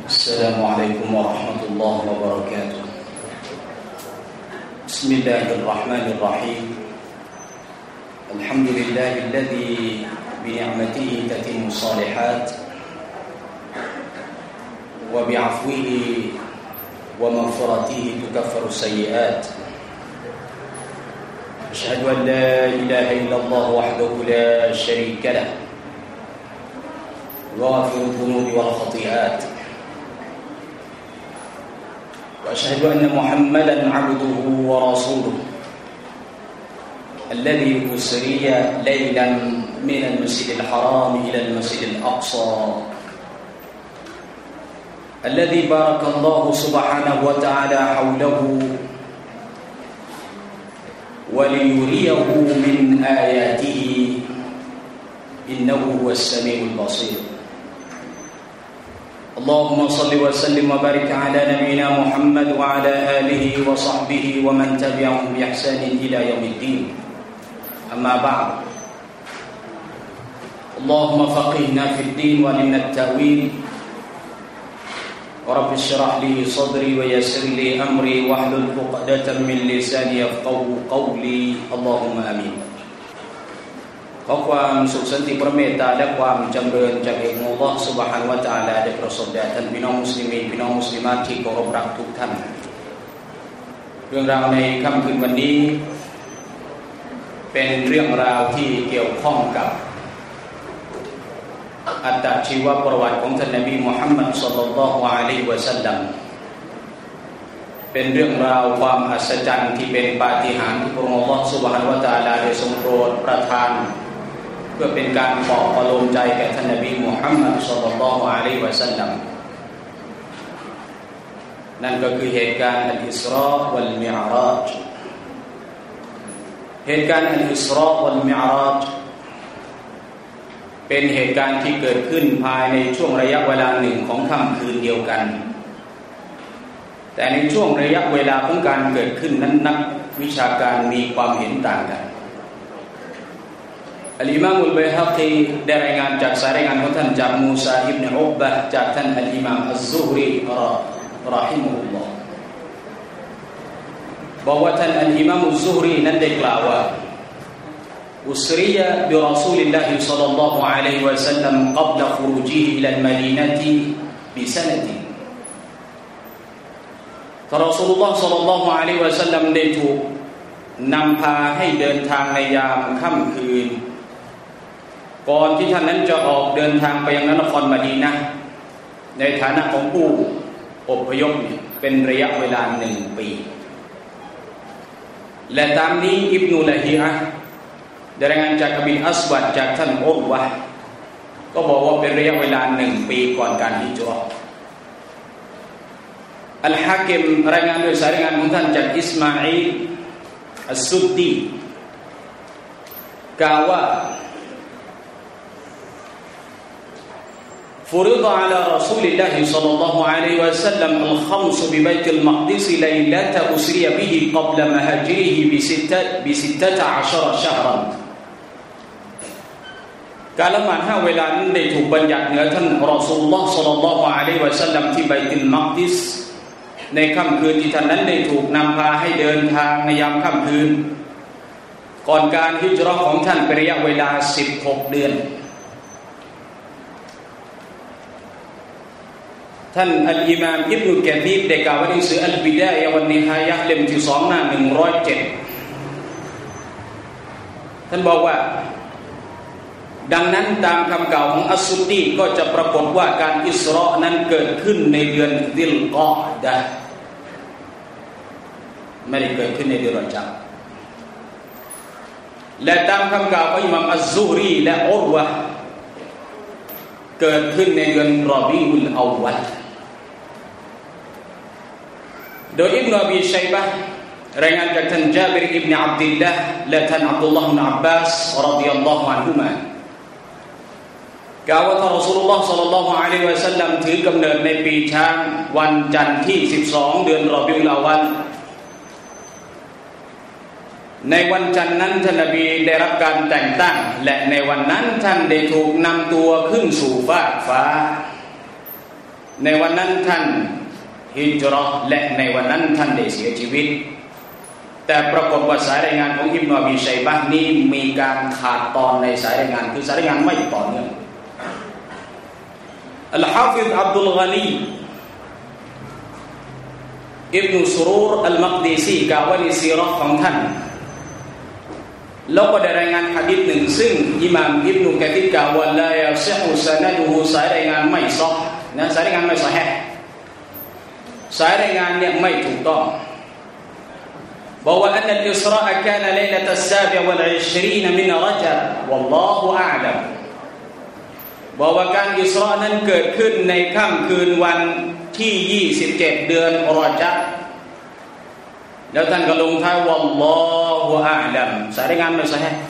السلام عليكم ورحمة الله وبركاته بسم الله الرحمن الرحيم الحمد لله الذي بنعمته تتم الصالحات وبعفوه ومغفرته تكفر السيئات أشهد أن لا إله إلا الله وحده لا شريك له غافر الذنوب والخطيئات وأشهد أن محمدًا عبده ورسوله الذي أسري ليلاً من المسجد الحرام إلى المسجد الأقصى الذي بارك الله سبحانه وتعالى حوله وليريه من آياته إنه هو السميع البصير اللهم صل وسلم وبارك على نبينا محمد وعلى آله وصحبه ومن تبعهم بإحسان إلى يوم الدين أما بعد اللهم فقهنا في الدين وعلمنا التأويل ورب اشرح لي صدري ويسر لي أمري واحلل عقدة من لساني يفقهوا قولي اللهم آمينขอความสุขสันติพระเมตตาและความจำเริญจากอัลลอฮฺซุบฮานะฮูวะตะอาลาได้ประสบแด่ท่านพี่น้องมุสลิมีพี่น้องมุสลิมาที่เคารพรักทุกท่านเรื่องราวในค่ำคืนวันนี้เป็นเรื่องราวที่เกี่ยวข้องกับอัตชีวประวัติของท่านนบีมุฮัมมัดศ็อลลัลลอฮุอะลัยฮิวะซัลลัมเป็นเรื่องราวความอัศจรรย์ที่เป็นปาฏิหาริย์ที่พระองค์อัลลอฮฺซุบฮานะฮูวะตะอาลาได้ทรงโปรดประทานเพื่อเป็นการปลอบประโลมใจแก่ท่านนบีมุฮัมมัดศ็อลลัลลอฮุอะลัยฮิวะซัลลัมนั่นก็คือเหตุการณ์อัลอิสราวัลมิอ์ราจเหตุการณ์อัลอิสราวัลมิอ์ราจเป็นเหตุการณ์ที่เกิดขึ้นภายในช่วงระยะเวลาหนึ่งของค่ำคืนเดียวกันแต่ในช่วงระยะเวลาของการเกิดขึ้นนั้นนักวิชาการมีความเห็นต่างกันอัลอิมามอัลบัยฮะกีได้รายงานจากสายรายงานของท่านจากมูซาอิบนุอุบะห์จากท่านอัลอิมามอัซซุฮรีรอฮิมะฮุลลอฮ์บอกว่าท่านอัลอิมามอัซซุฮรีนั้นได้กล่าวว่าอุสริยะบิรอซูลิลลาฮิศ็อลลัลลอฮุอะลัยฮิวะซัลลัมqabla khurujihi ila al-madinati bi sanatinท่านรอซูลุลลอฮ์ศ็อลลัลลอฮุอะลัยฮิวะซัลลัมได้ถูกนำพาให้เดินทางในยามค่ำคืนก่อนที่ท่านนั้นจะออกเดินทางไปยังนครมะดีนะห์ในฐานะของผู้อพยพเป็นระยะเวลา1 ปีและตามนี้อิบนุละฮีอะห์ได้รายงานจากอบิลอัสวัดจากท่านอุรวะห์ก็บอกว่าเป็นระยะเวลา1 ปีก่อนการฮิจเราะห์อัลฮากิมรายงานโดยสายรายงานของท่านจากอิสมาอีลอัสซุดดีกล่าวว่าفرض على رسول الله صلى الله عليه وسلم الخمس ببيت المقدس ليلة أسري به قبل مهاجره ب16 شهرا การละหมาด5เวลานั้นได้ถูกบัญญัติเหนือท่านรอซูลุลลอฮ์ศ็อลลัลลอฮุอะลัยฮิวะซัลลัมที่บัยตุลมักดิสในค่ำคืนที่ท่านนั้นได้ถูกนำพาให้เดินทางในยามค่ำคืนก่อนการฮิจเราะห์ของท่านเป็นระยะเวลา16 เดือนท่านอัลอิมามอิบนุกะซีรได้กล่าวไว้ในหนังสืออัลบิดายะฮ์วันิฮายะฮ์เล่มที่2หน้า107ท่านบอกว่าดังนั้นตามคำกล่าวของอัสซุดดีก็จะปรากฏว่าการอิสเราะห์นั้นเกิดขึ้นในเดือนซิลกออดะห์ไม่ได้เกิดขึ้นในเดือนรอญับและตามคำกล่าวของอิหม่ามอัซซุฮรีและอุรวะห์เกิดขึ้นในเดือนรอบีอุลอวัลโดยอิบนุอบีชัยบะห์รายงานจากท่านญาบิรอิบนุอับดุลลาห์และท่านอับดุลลอฮ์อิบนุอับบาสรอฎิยัลลอฮุอันฮุมากล่าวว่าท่านรอซูลุลลอฮ์ศ็อลลัลลอฮุอะลัยฮิวะซัลลัมถือกำเนิดในปีช้างวันจันทร์ที่12เดือนรอบีอุลอวัลในวันจันทร์นั้นท่านนบีได้รับการแต่งตั้งและในวันนั้นท่านได้ถูกนำตัวขึ้นสู่ฟากฟ้าในวันนั้นท่านฮิจเราะห์และในวันนั้นท่านได้เสียชีวิตแต่ปรากฏว่าสายรายงานของอิบนุอบีชัยบะห์นี้มีการขาดตอนในสายรายงานคือสายรายงานไม่ต่อเนื่องอัลฮาฟิซอับดุลกอนีอิบนุซุรูรอัลมักดีซีกล่าวว่าในซีเราะห์ของท่านแล้วก็ได้รายงานหะดีษหนึ่งซึ่งอิหม่ามอิบนุกะซีรกล่าวว่าลายะซิฮุซะนะดุฮุสายรายงานไม่ซอห์นะสายรายงานไม่ซอฮีห์สายรายงานเนี่ยไม่ถูกต้องบอกว่าอันนัลอิสราอ์กานะไลละตัสซาบิะวัล20มินรจบวัลลอฮุอาลัมบอกว่าการอิสรานั้นเกิดขึ้นในค่ำคืนวันที่27เดือนรอญับแล้วท่านก็ลงท้ายวัลลอฮุอาลัมสายรายงานไม่ซอฮีห์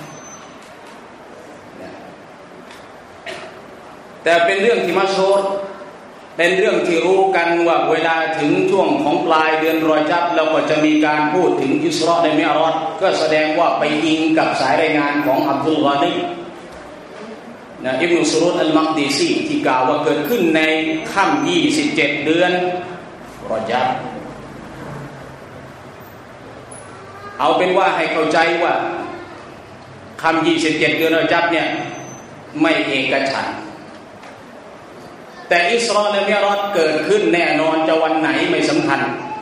แต่เป็นเรื่องที่มัชฮูรเป็นเรื่องที่รู้กันว่าเวลาถึงช่วงของปลายเดือนรอญับเราก็จะมีการพูดถึงอิสราและมิอ์ราจก็แสดงว่าไปอิงกับสายรายงานของอับดุลกอนีนะอิบนุซุรูรอัลมักดีซีที่กล่าวว่าเกิดขึ้นในค่ำ27เดือนรอญับเอาเป็นว่าให้เข้าใจว่าค่ำ27เดือนรอญับเนี่ยไม่เอกฉันท์แต่อิสราและมิอ์ราจเกิดขึ้นแน่นอนจะวันไหนไม่สำคัญ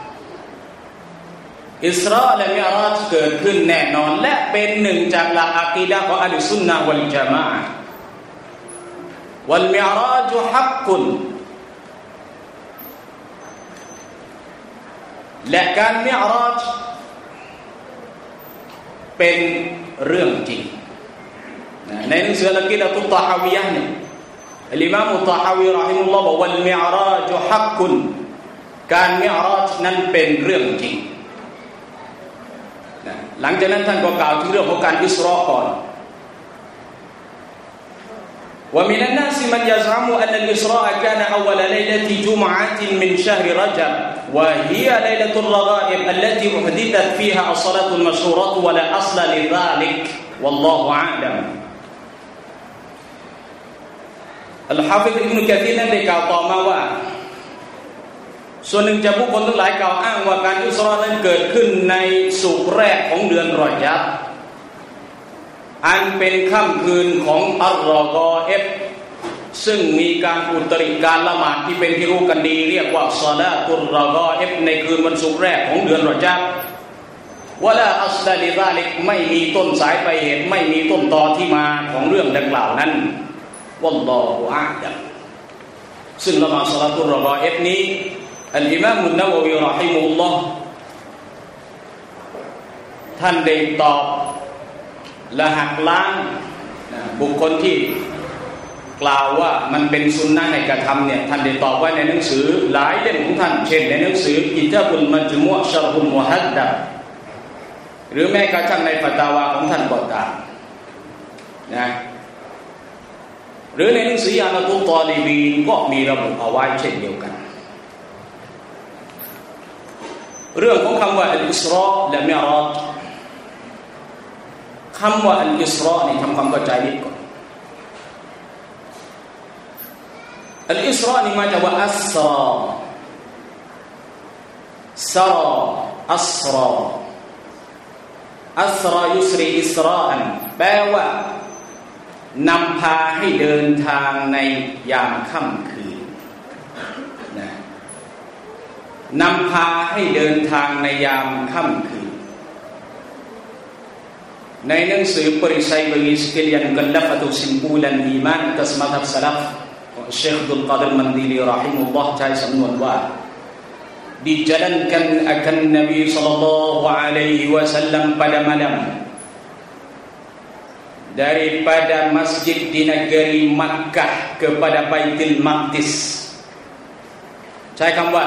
อิสราและมิอ์ราจเกิดขึ้นแน่นอนและเป็นหนึ่งจากหลักอะกีดะห์ของอะห์ลุสซุนนะฮ์วัลญะมาอะห์วัลมิอ์ราจฮักกุนและการมิอ์ราจเป็นเรื่องจริงในหนังสืออะกีดะตุตตะฮาวียะห์เนี่ยอิหม่ามตะฮาวีเราะฮิมฮุลลอฮ์บอกวัลมิอ์ราจฮักกุนการมิอ์ราจนั้นเป็นเรื่องจริงหลังจากนั้นท่านก็กล่าวถึงเรื่องของการอิสราก่อนومن الناس من يزعم أن الإسراء كان أول ليلة جمعة من شهر رجب وهي ليلة الرغائب التي أحدثت فيها الصلاة المشهورة ولا أصل لذلك والله أعلمอัลฮาฟิซอิบนุกะซีรนั้นได้กล่าวต่อมาว่าส่วนหนึ่งจากผู้คนทั้งหลายกล่าวอ้างว่าการอิสรานั้นเกิดขึ้นในสุกร์แรกของเดือนรอญับอันเป็นค่ำคืนของอัลรอกออิบซึ่งมีการอุตริการละหมาดที่เป็นที่รู้กันดีเรียกว่าศอลาตุรรอกออิบในคืนวันศุกร์แรกของเดือนรอญับวะลาอัศลิซาลิกไม่มีต้นสายปลายเหตุไม่มีต้นตอที่มาของเรื่องดังกล่าวนั้นวัลลอฮุอาลัมซึ่งละหมาดศอลาตุรรอกออิบนี้อัลอิมามอันนะวะวีเราะฮิมะฮุลลอฮ์ท่านได้ตอบและหักล้างบุคคลที่กล่าวว่ามันเป็นซุนนะห์ในกระทำเนี่ยท่านได้ตอบไว้ในหนังสือหลายเล่มของท่านเช่นในหนังสือกิตาบุลมัจมุอ์ชะรฮุลมุฮัดดะหรือแม้กระทั่งในฟะตาวาของท่านก็ตามนะหรือในหนังสือยานะตุตอลิบีนก็มีระบุเอาไว้เช่นเดียวกันเรื่องของคำว่าอัลอิสราและมิอ์ราจคำว่าอัลอิสรานี่ทำความเข้าใจนิดก่อนอัลอิสรานี่มาจากว่าอัสราซาราอัสราอัสรายุสรีอิสราอันแปลว่านำพาให้เดินทางในยามค่ำคืนนะนำพาให้เดินทางในยามค่ำคืนในหนังสือปริชัยบริสกิลยันกัลลัฟตุซิมบูลันอีมานตัสมาทับสลัฟเชคดุลกอดิรมันดีลีรอฮิมุลลอฮ์ใช้สำนวนว่าdijalankan akan Nabi sallallahu alaihi wasallam pada malam daripada masjid di negeri Makkah kepada Baitul Maqdis ใช้คำว่า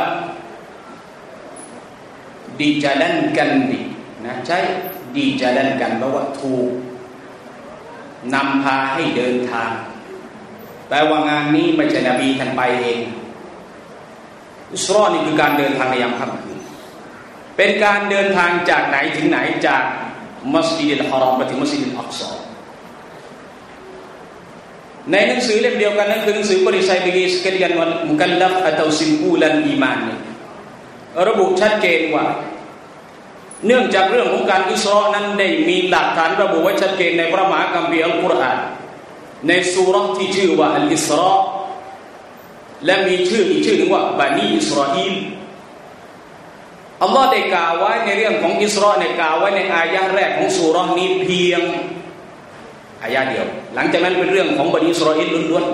dijalankan นะใช้ dijalankan แปลว่าถูกนำพาให้เดินทางแปลว่างานนี้ไม่ใช่นบีท่านไปเองอิสรานี่คือการเดินทางในยามค่ำคืนเป็นการเดินทางจากไหนถึงไหนจากมัสยิดอัลฮารอมไปถึงมัสยิดอัลอักซอในหนังสือเล่มเดียวกันนั้นคือหนังสือบริษัทบิลิสเกลียนวันมุกัลลัฟอัตซิมกูลันอีมานระบุชัดเจนว่าเนื่องจากเรื่องของการอิสรอนั้นได้มีหลักฐานระบุไว้ชัดเจนในพระมหาคัมภีร์อัลกุรอานในซูเราะห์ที่ชื่อว่าอัลอิสราและมีชื่ออีกชื่อหนึ่งว่าบานีอิสราอีลอัลลอฮ์ได้กล่าวไว้ในเรื่องของอิสราในกล่าวไว้ในอายะห์แรกของซูเราะห์นี้เพียงอายะห์เดียวหลังจากนั้นเป็นเรื่องของบานีอิสราอีลล้วน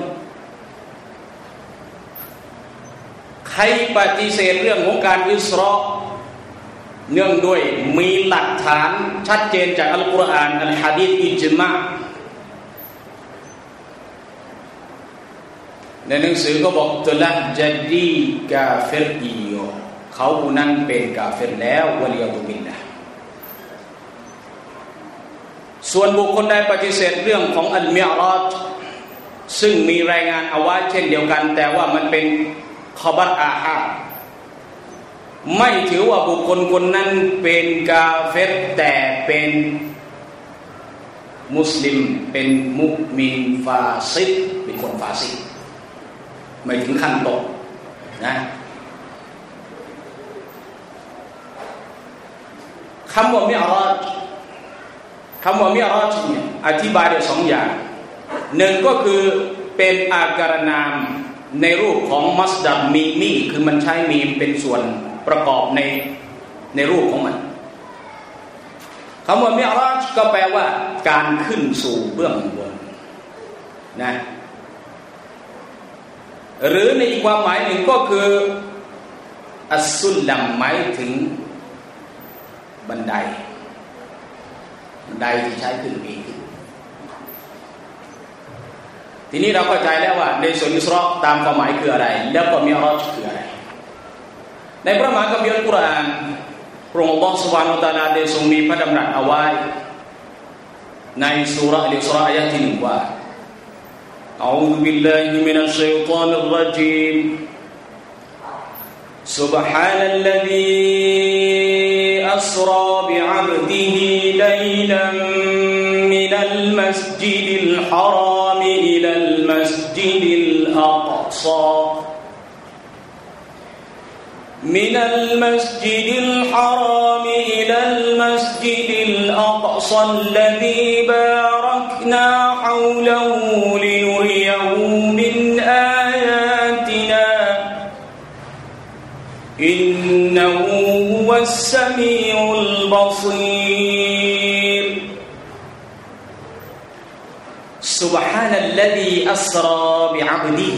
ๆใครปฏิเสธเรื่องของการอิสราเนื่องด้วยมีหลักฐานชัดเจนจากอัลกุรอานอัลหะดีษอิจมะในหนังสือก็บอกตละจัดดีกาเฟรอีโอเขาผู้นั้นเป็นกาเฟรแล้ววะลิยาตุบิลลาห์ส่วนบุคคลใดปฏิเสธเรื่องของอัลมิอ์ราจซึ่งมีรายงานเอาไว้เช่นเดียวกันแต่ว่ามันเป็นขอบัรอาฮาดไม่ถือว่าบุคคลคนนั้นเป็นกาเฟรแต่เป็นมุสลิมเป็นมุมินฟาซิดเป็นคนฟาซิดไม่ถึงขั้นตกนะคำว่ามิอ์ราจเนี่ยอธิบายได้สองอย่างหนึ่งก็คือเป็นอาการนามในรูปของมัสดัรมีคือมันใช้มีเป็นส่วนประกอบในรูปของมันคำว่ามิอ์ราจก็แปลว่าการขึ้นสู่เบื้องบนนะหรือในอีกความหมายหนึ่งก็คืออัสซุลลัมหมายถึงบันไดที่ใช้ขึ้นปีนทีนี้เราเข้าใจแล้วว่าในส่วนอิสราตามความหมายคืออะไรแล้วก็มิอ์ราจคืออะไรในพระมหาคัมภีร์อัลกุรอานพระองค์อัลเลาะห์ซุบฮานะฮูวะตะอาลาได้ทรงมีพระดำรัสเอาไว้ในซูเราะห์อัลอิสราอายะห์ที่1ว่าأعوذ بالله من الشيطان الرجيم سبحان الذي أسرى بعبده ليلا من المسجد الحرام إلى المسجد الأقصى من المسجد الحرام إلى المسجد الأقصى الذي باركنا حوله لنريه من آياتنا إنه هو السميع البصير سبحان الذي أسرى بعبده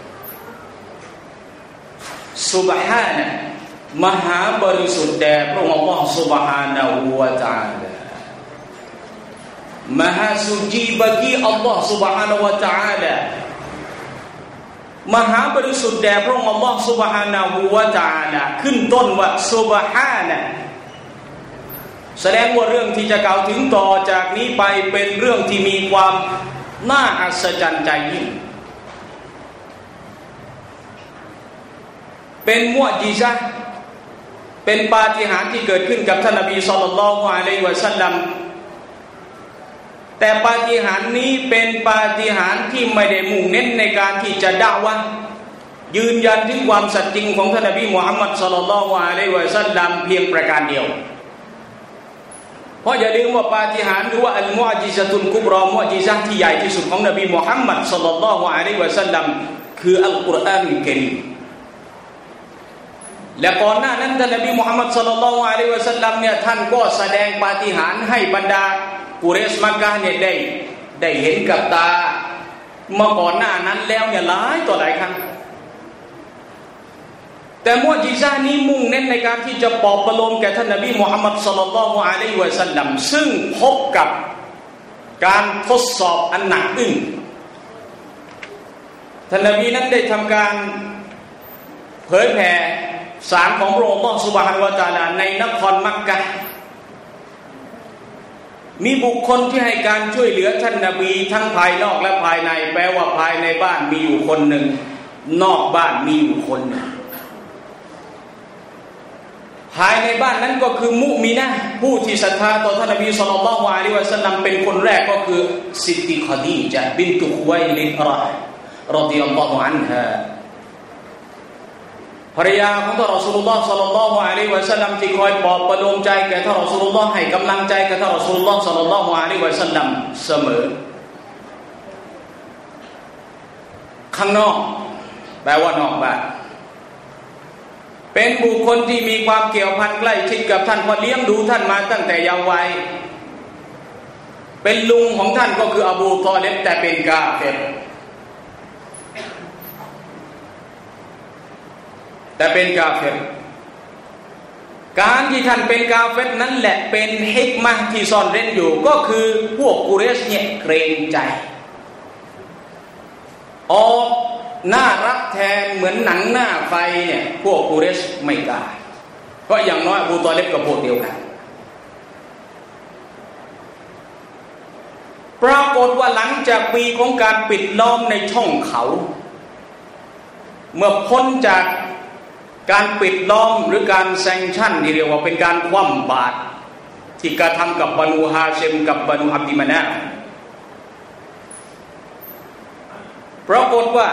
ซุบฮานะมหาบริสุทธิ์แด่พระองค์อัลเลาะห์ซุบฮานะฮูวะตะอาลามหาสุจีบะกีอัลเลาะห์ซุบฮานะฮูวะตะอาลามหาบริสุทธิ์แด่พระองค์อัลเลาะห์ซุบฮานะฮูวะตะอาลาขึ้นต้นว่าซุบฮานะแสดงว่าเรื่องที่จะกล่าวถึงต่อจากนี้ไปเป็นเรื่องที่มีความน่าอัศจรรย์ใจยิ่งเป็นมุอ์ญิซะห์เป็นปาฏิหาริย์ที่เกิดขึ้นกับท่านนบีศ็อลลัลลอฮุอะลัยฮิวะซัลลัมแต่ปาฏิหาริย์นี้เป็นปาฏิหาริย์ที่ไม่ได้มุ่งเน้นในการที่จะดะอ์วะห์ยืนยันถึงความสัตย์จริงของท่านนบีมุฮัมมัดศ็อลลัลลอฮุอะลัยฮิวะซัลลัมเพียงประการเดียวเพราะอย่าลืมว่าปาฏิหาริย์หรือว่าอัลมุอ์ญิซะตุลกุบรอมุอ์ญิซะห์ที่ใหญ่ที่สุดของนบีมุฮัมมัดศ็อลลัลลอฮุอะลัยฮิวะซัลลัมคืออัลกุรอานอัลกะรีมและก่อนหน้านั้นท่านนบีมุฮัมมัดศ็อลลัลลอฮุอะลัยฮิวะซัลลัมเนี่ยท่านก็แสดงปาฏิหาริย์ให้บรรดากุเรชมักกะฮ์เนี่ยได้เห็นกับตาเมื่อก่อนหน้านั้นแล้วเนี่ยหลายต่อหลายครั้งแต่มุอ์ญิซะห์นี้มุ่งเน้นในการที่จะปลอบประโลมแก่ท่านนบีมุฮัมมัดศ็อลลัลลอฮุอะลัยฮิวะซัลลัมซึ่งพบกับการทดสอบอันหนักอึ้งท่านนบีนั้นได้ทำการเผยแผ่สารของพระองค์อัลเลาะห์ซุบฮานะฮูวะตะอาลาในนครมักกะฮ์มีบุคคลที่ให้การช่วยเหลือท่านนบีทั้งภายนอกและภายในแปลว่าภายในบ้านมีอยู่คนหนึ่งนอกบ้านมีอยู่คนหนึ่งภภายในบ้านนั้นก็คือมุมินะห์ผู้ที่ศรัทธาต่อท่านนบีศ็อลลัลลอฮุอะลัยฮิวะซัลลัมเป็นคนแรกก็คือซิดดีฆอดีญะห์บินตุคุวัยลิดรอฎิยัลลอฮุอันฮาภรรยาของท่านรอซูลุลลอฮ์ศ็อลลัลลอฮุอะลัยฮิวะซัลลัมที่คอยปลอบประโลมใจแก่ท่านรอซูลุลลอฮ์ให้กำลังใจแก่ท่านรอซูลุลลอฮ์ศ็อลลัลลอฮุอะลัยฮิวะซัลลัมเสมอข้างนอกแปลว่านอกบ้านเป็นบุคคลที่มีความเกี่ยวพันใกล้ชิดกับท่านเพราะเลี้ยงดูท่านมาตั้งแต่เยาว์วัยเป็นลุงของท่านก็คืออบูฏอลิบแต่เป็นกาเฟรการที่ท่านเป็นกาเฟรนั่นแหละเป็นฮิกมะห์ที่ซ่อนเร้นอยู่ก็คือพวกกุเรชเนี่ยเกรงใจออกน่ารักแทนเหมือนหนังหน้าไฟเนี่ยพวกกุเรชไม่กล้าเพราะอย่างน้อยอบูฏอลิบกับพวกเดียวกันปรากฏว่าหลังจากปีของการปิดล้อมในช่องเขาเมื่อพ้นจากการปิดล้อมหรือการแซงชั่นที่เรียกว่าเป็นการคว่ำบาตรที่กระทำกับบานูฮาชิมกับบานูอับดิมานะห์ปรากฏว่า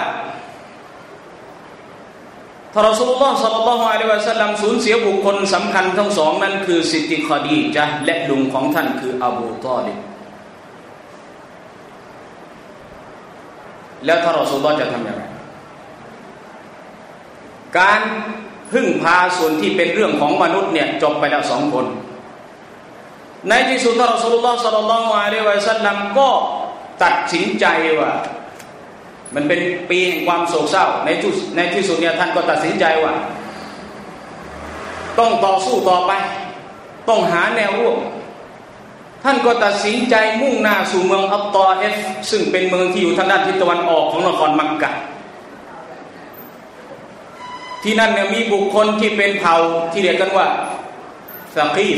ท่านรอซูลุลลอฮ์ ศ็อลลัลลอฮุอะลัยฮิวะซัลลัมสูญเสียบุคคลสำคัญทั้งสองนั้นคือซิดดีฆอดีญะห์และลุงของท่านคืออบูฏอลิบแล้วท่านรอซูลุลลอฮ์จะทำอย่างไรการพึ่งพาส่วนที่เป็นเรื่องของมนุษย์เนี่ยจบไปแล้ว2คนในที่สุดท่านรอซูลุลลอฮ์ ศ็อลลัลลอฮุอะลัยฮิวะซัลลัมก็ตัดสินใจว่ามันเป็นปีแห่งความโศกเศร้าในที่สุดเนี่ยท่านก็ตัดสินใจว่าต้องต่อสู้ต่อไปต้องหาแนวร่วมท่านก็ตัดสินใจมุ่งหน้าสู่เมืองอัตตออิฟซึ่งเป็นเมืองที่อยู่ทางด้านทิศตะวันออกของนครมักกะฮ์ที่นั่นเนี่ยมีบุคคลที่เป็นเผ่าที่เรียกกันว่าซะกีฟ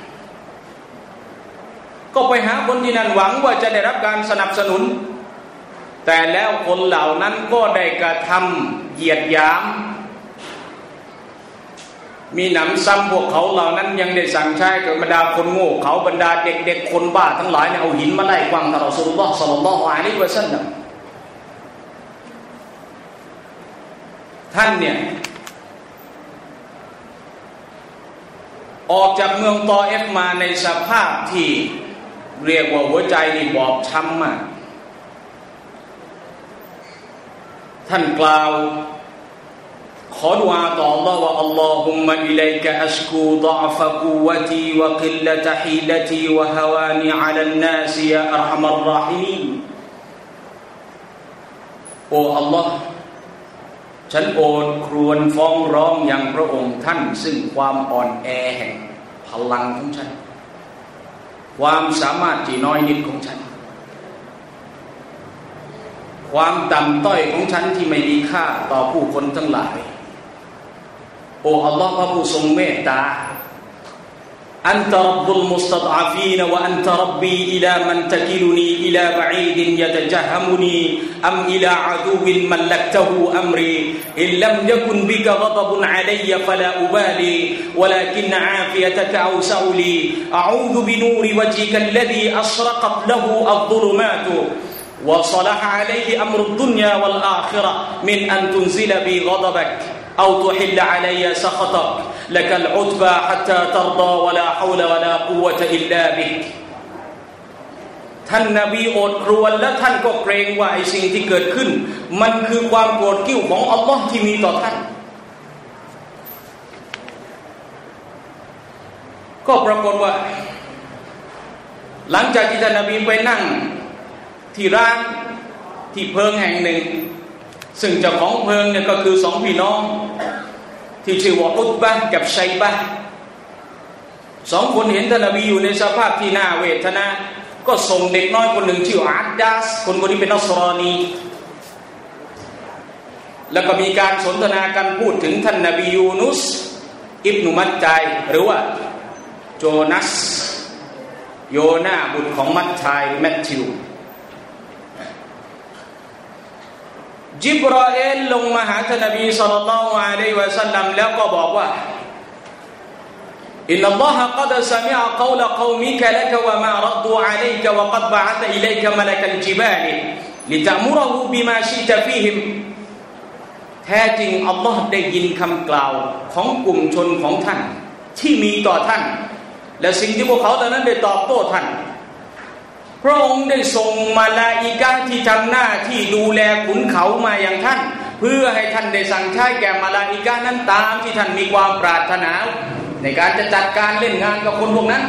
ก็ไปหาคนที่นั่นหวังว่าจะได้รับการสนับสนุนแต่แล้วคนเหล่านั้นก็ได้กระทำเหยียดหยามมีหนำซ้ำพวกเขาเหล่านั้นยังได้สั่งใช้กับบรรดาคนโง่เขาบรรดาเด็กๆคนบ้าทั้งหลายเนี่ยเอาหินมาไล่กวางท่านรอซูลุลลอฮ์ ศ็อลลัลลอฮุอะลัยฮิวะซัลลัมท่านเนี่ยออกจากเมืองตอเอฟมาในสภาพที่เรียกว่าหัวใจนี่บอบช้ำมากท่านกล่าวขอดุอาต่อ Allah ว่าอัลลอฮุมมะอิลัยกะอัชกูฎอฟะกุวะตีวะกิลละตะฮีลตีวะฮาวานิอะลันนาสยาอัรฮัมัรรอฮีมีนโอ้ Allah ฉันโอดครวญฟ้องร้องอย่างพระองค์ท่านซึ่งความอ่อนแอแห่งพลังของฉันความสามารถที่น้อยนิดของฉันความต่ำต้อยของฉันที่ไม่มีค่าต่อผู้คนทั้งหลายโอ้อัลลอฮ์พระผู้ทรงเมตตาอันตะร็อบบุลมุสตัฎอฟีนวะอันตะร็อบบีอิลามันตะกิลุนีอิลาบะอีดินยะตะญะฮะมุนีอัมอิลาอะดูวินมัลลักตะฮูอัมรีอินลัมยะกุนบิกะฆฎบุนอะลัยฟะลาอุบาลีวะลากินอาฟิยะตะกะเอาซะอูลีอะอูซุบินูริวะจิกัลลซีอัชรกัตละฮูอัฎฎุลุมาตุوصلح عليه أمر الدنيا والآخرة من أن تنزل بي غضبك أو تحل علي سخطك لك العتبى حتى ترضى ولا حول ولا قوة إلا بك ท่านนบีอดครวญและท่านก็เกรงว่าไอ้สิ่งที่เกิดขึ้นมันคือความโกรธกิ้วของอัลลอฮ์ที่มีต่อท่านก็ปรากฏว่าหลังจากที่ท่านนบีไปนั่งที่ร้านที่เพิงแห่งหนึ่งซึ่งเจ้าของเพิงเนี่ยก็คือ2พี่น้องที่ชื่อว่าอุตบะห์กับชัยบะห์2คนเห็นท่านนบีอยู่ในสภาพที่น่าเวทนาก็ส่งเด็กน้อยคนหนึ่งชื่ออัดดัสคนนี้เป็นนัสรอนีแล้วก็มีการสนทนากันพูดถึงท่านนบียูนุสอิบนุมัตไจหรือว่าโจนัสโยนาบุตรของมัตไจแมทธิวจิบราอีลลงมาหาท่านนบีศ็อลลัลลอฮุอะลัยฮิวะซัลลัมแล้วก็บอกว่าอินนัลลอฮะกัดซะมิอะกอลกอมิกะละกะวะมารัดดูอะลัยกะวะกัดบะอะซะอิลัยกะมะละกัลจิบาลลิตะมุรหูบิมาชิตะฟีฮิมแท้จริงอัลลอฮ์ได้ยินคำกล่าวของกลุ่มชนของท่านที่มีต่อท่านและสิ่งที่พวกเขาตอนนั้นได้ตอบโต้ท่านพระองค์ได้ส่งมาลาอิกะฮ์ที่ทำหน้าที่ดูแลขุนเขามาอย่างท่านเพื่อให้ท่านได้สั่งใช้แก่มาลาอิกะฮ์นั้นตามที่ท่านมีความปรารถนาในการจะจัดการเล่นงานกับคนพวกนั้น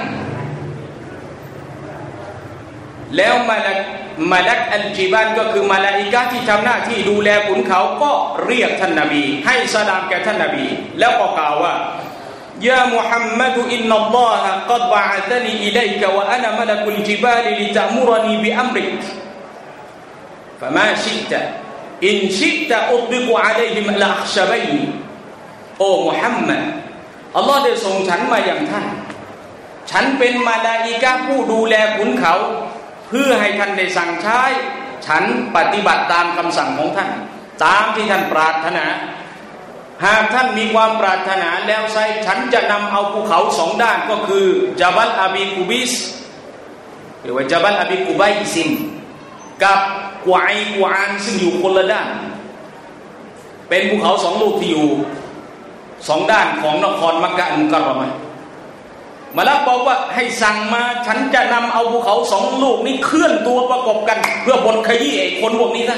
แล้วมาลักอัลจิบาลก็คือมาลาอิกะฮ์ที่ทำหน้าที่ดูแลขุนเขาก็เรียกท่านนบีให้สลามแก่ท่านนบีแล้วก็กล่าวว่ายามุฮัมมัดอินนัลลอฮะกัดบะอะซะนีอิลัยกะวะอะนะมะละกุลจิบาลลิตะมุรนีบิอัมริกฟะมาชิตะอินชิตะอุบิกอะลัยฮิมอะลอัคชะบัยนโอ้มุฮัมมัดอัลลอฮ์ได้ส่งฉันมาอย่างท่านฉันเป็นมาลาอิกะฮ์ผู้ดูแลขุนเขาเพื่อให้ท่านได้สั่งใช้ฉันปฏิบัติตามคำสั่งของท่านตามที่ท่านปรารถนาหากท่านมีความปรารถนาแล้วไซฉันจะนำเอาภูเขาสองด้านก็คือญะบัลอบีกูบิสหรือว่าญะบัลอบีกูไบซินกับกวายกวานซึ่งอยู่คนละด้านเป็นภูเขาสองลูกที่อยู่สองด้านของนครมักกะฮ์มุกัรเราะมะฮ์มาลักบอกว่าให้สั่งมาฉันจะนำเอาภูเขาสองลูกนี้เคลื่อนตัวประกบกันเพื่อบดขยี้ไอ้คนพวกนี้นะ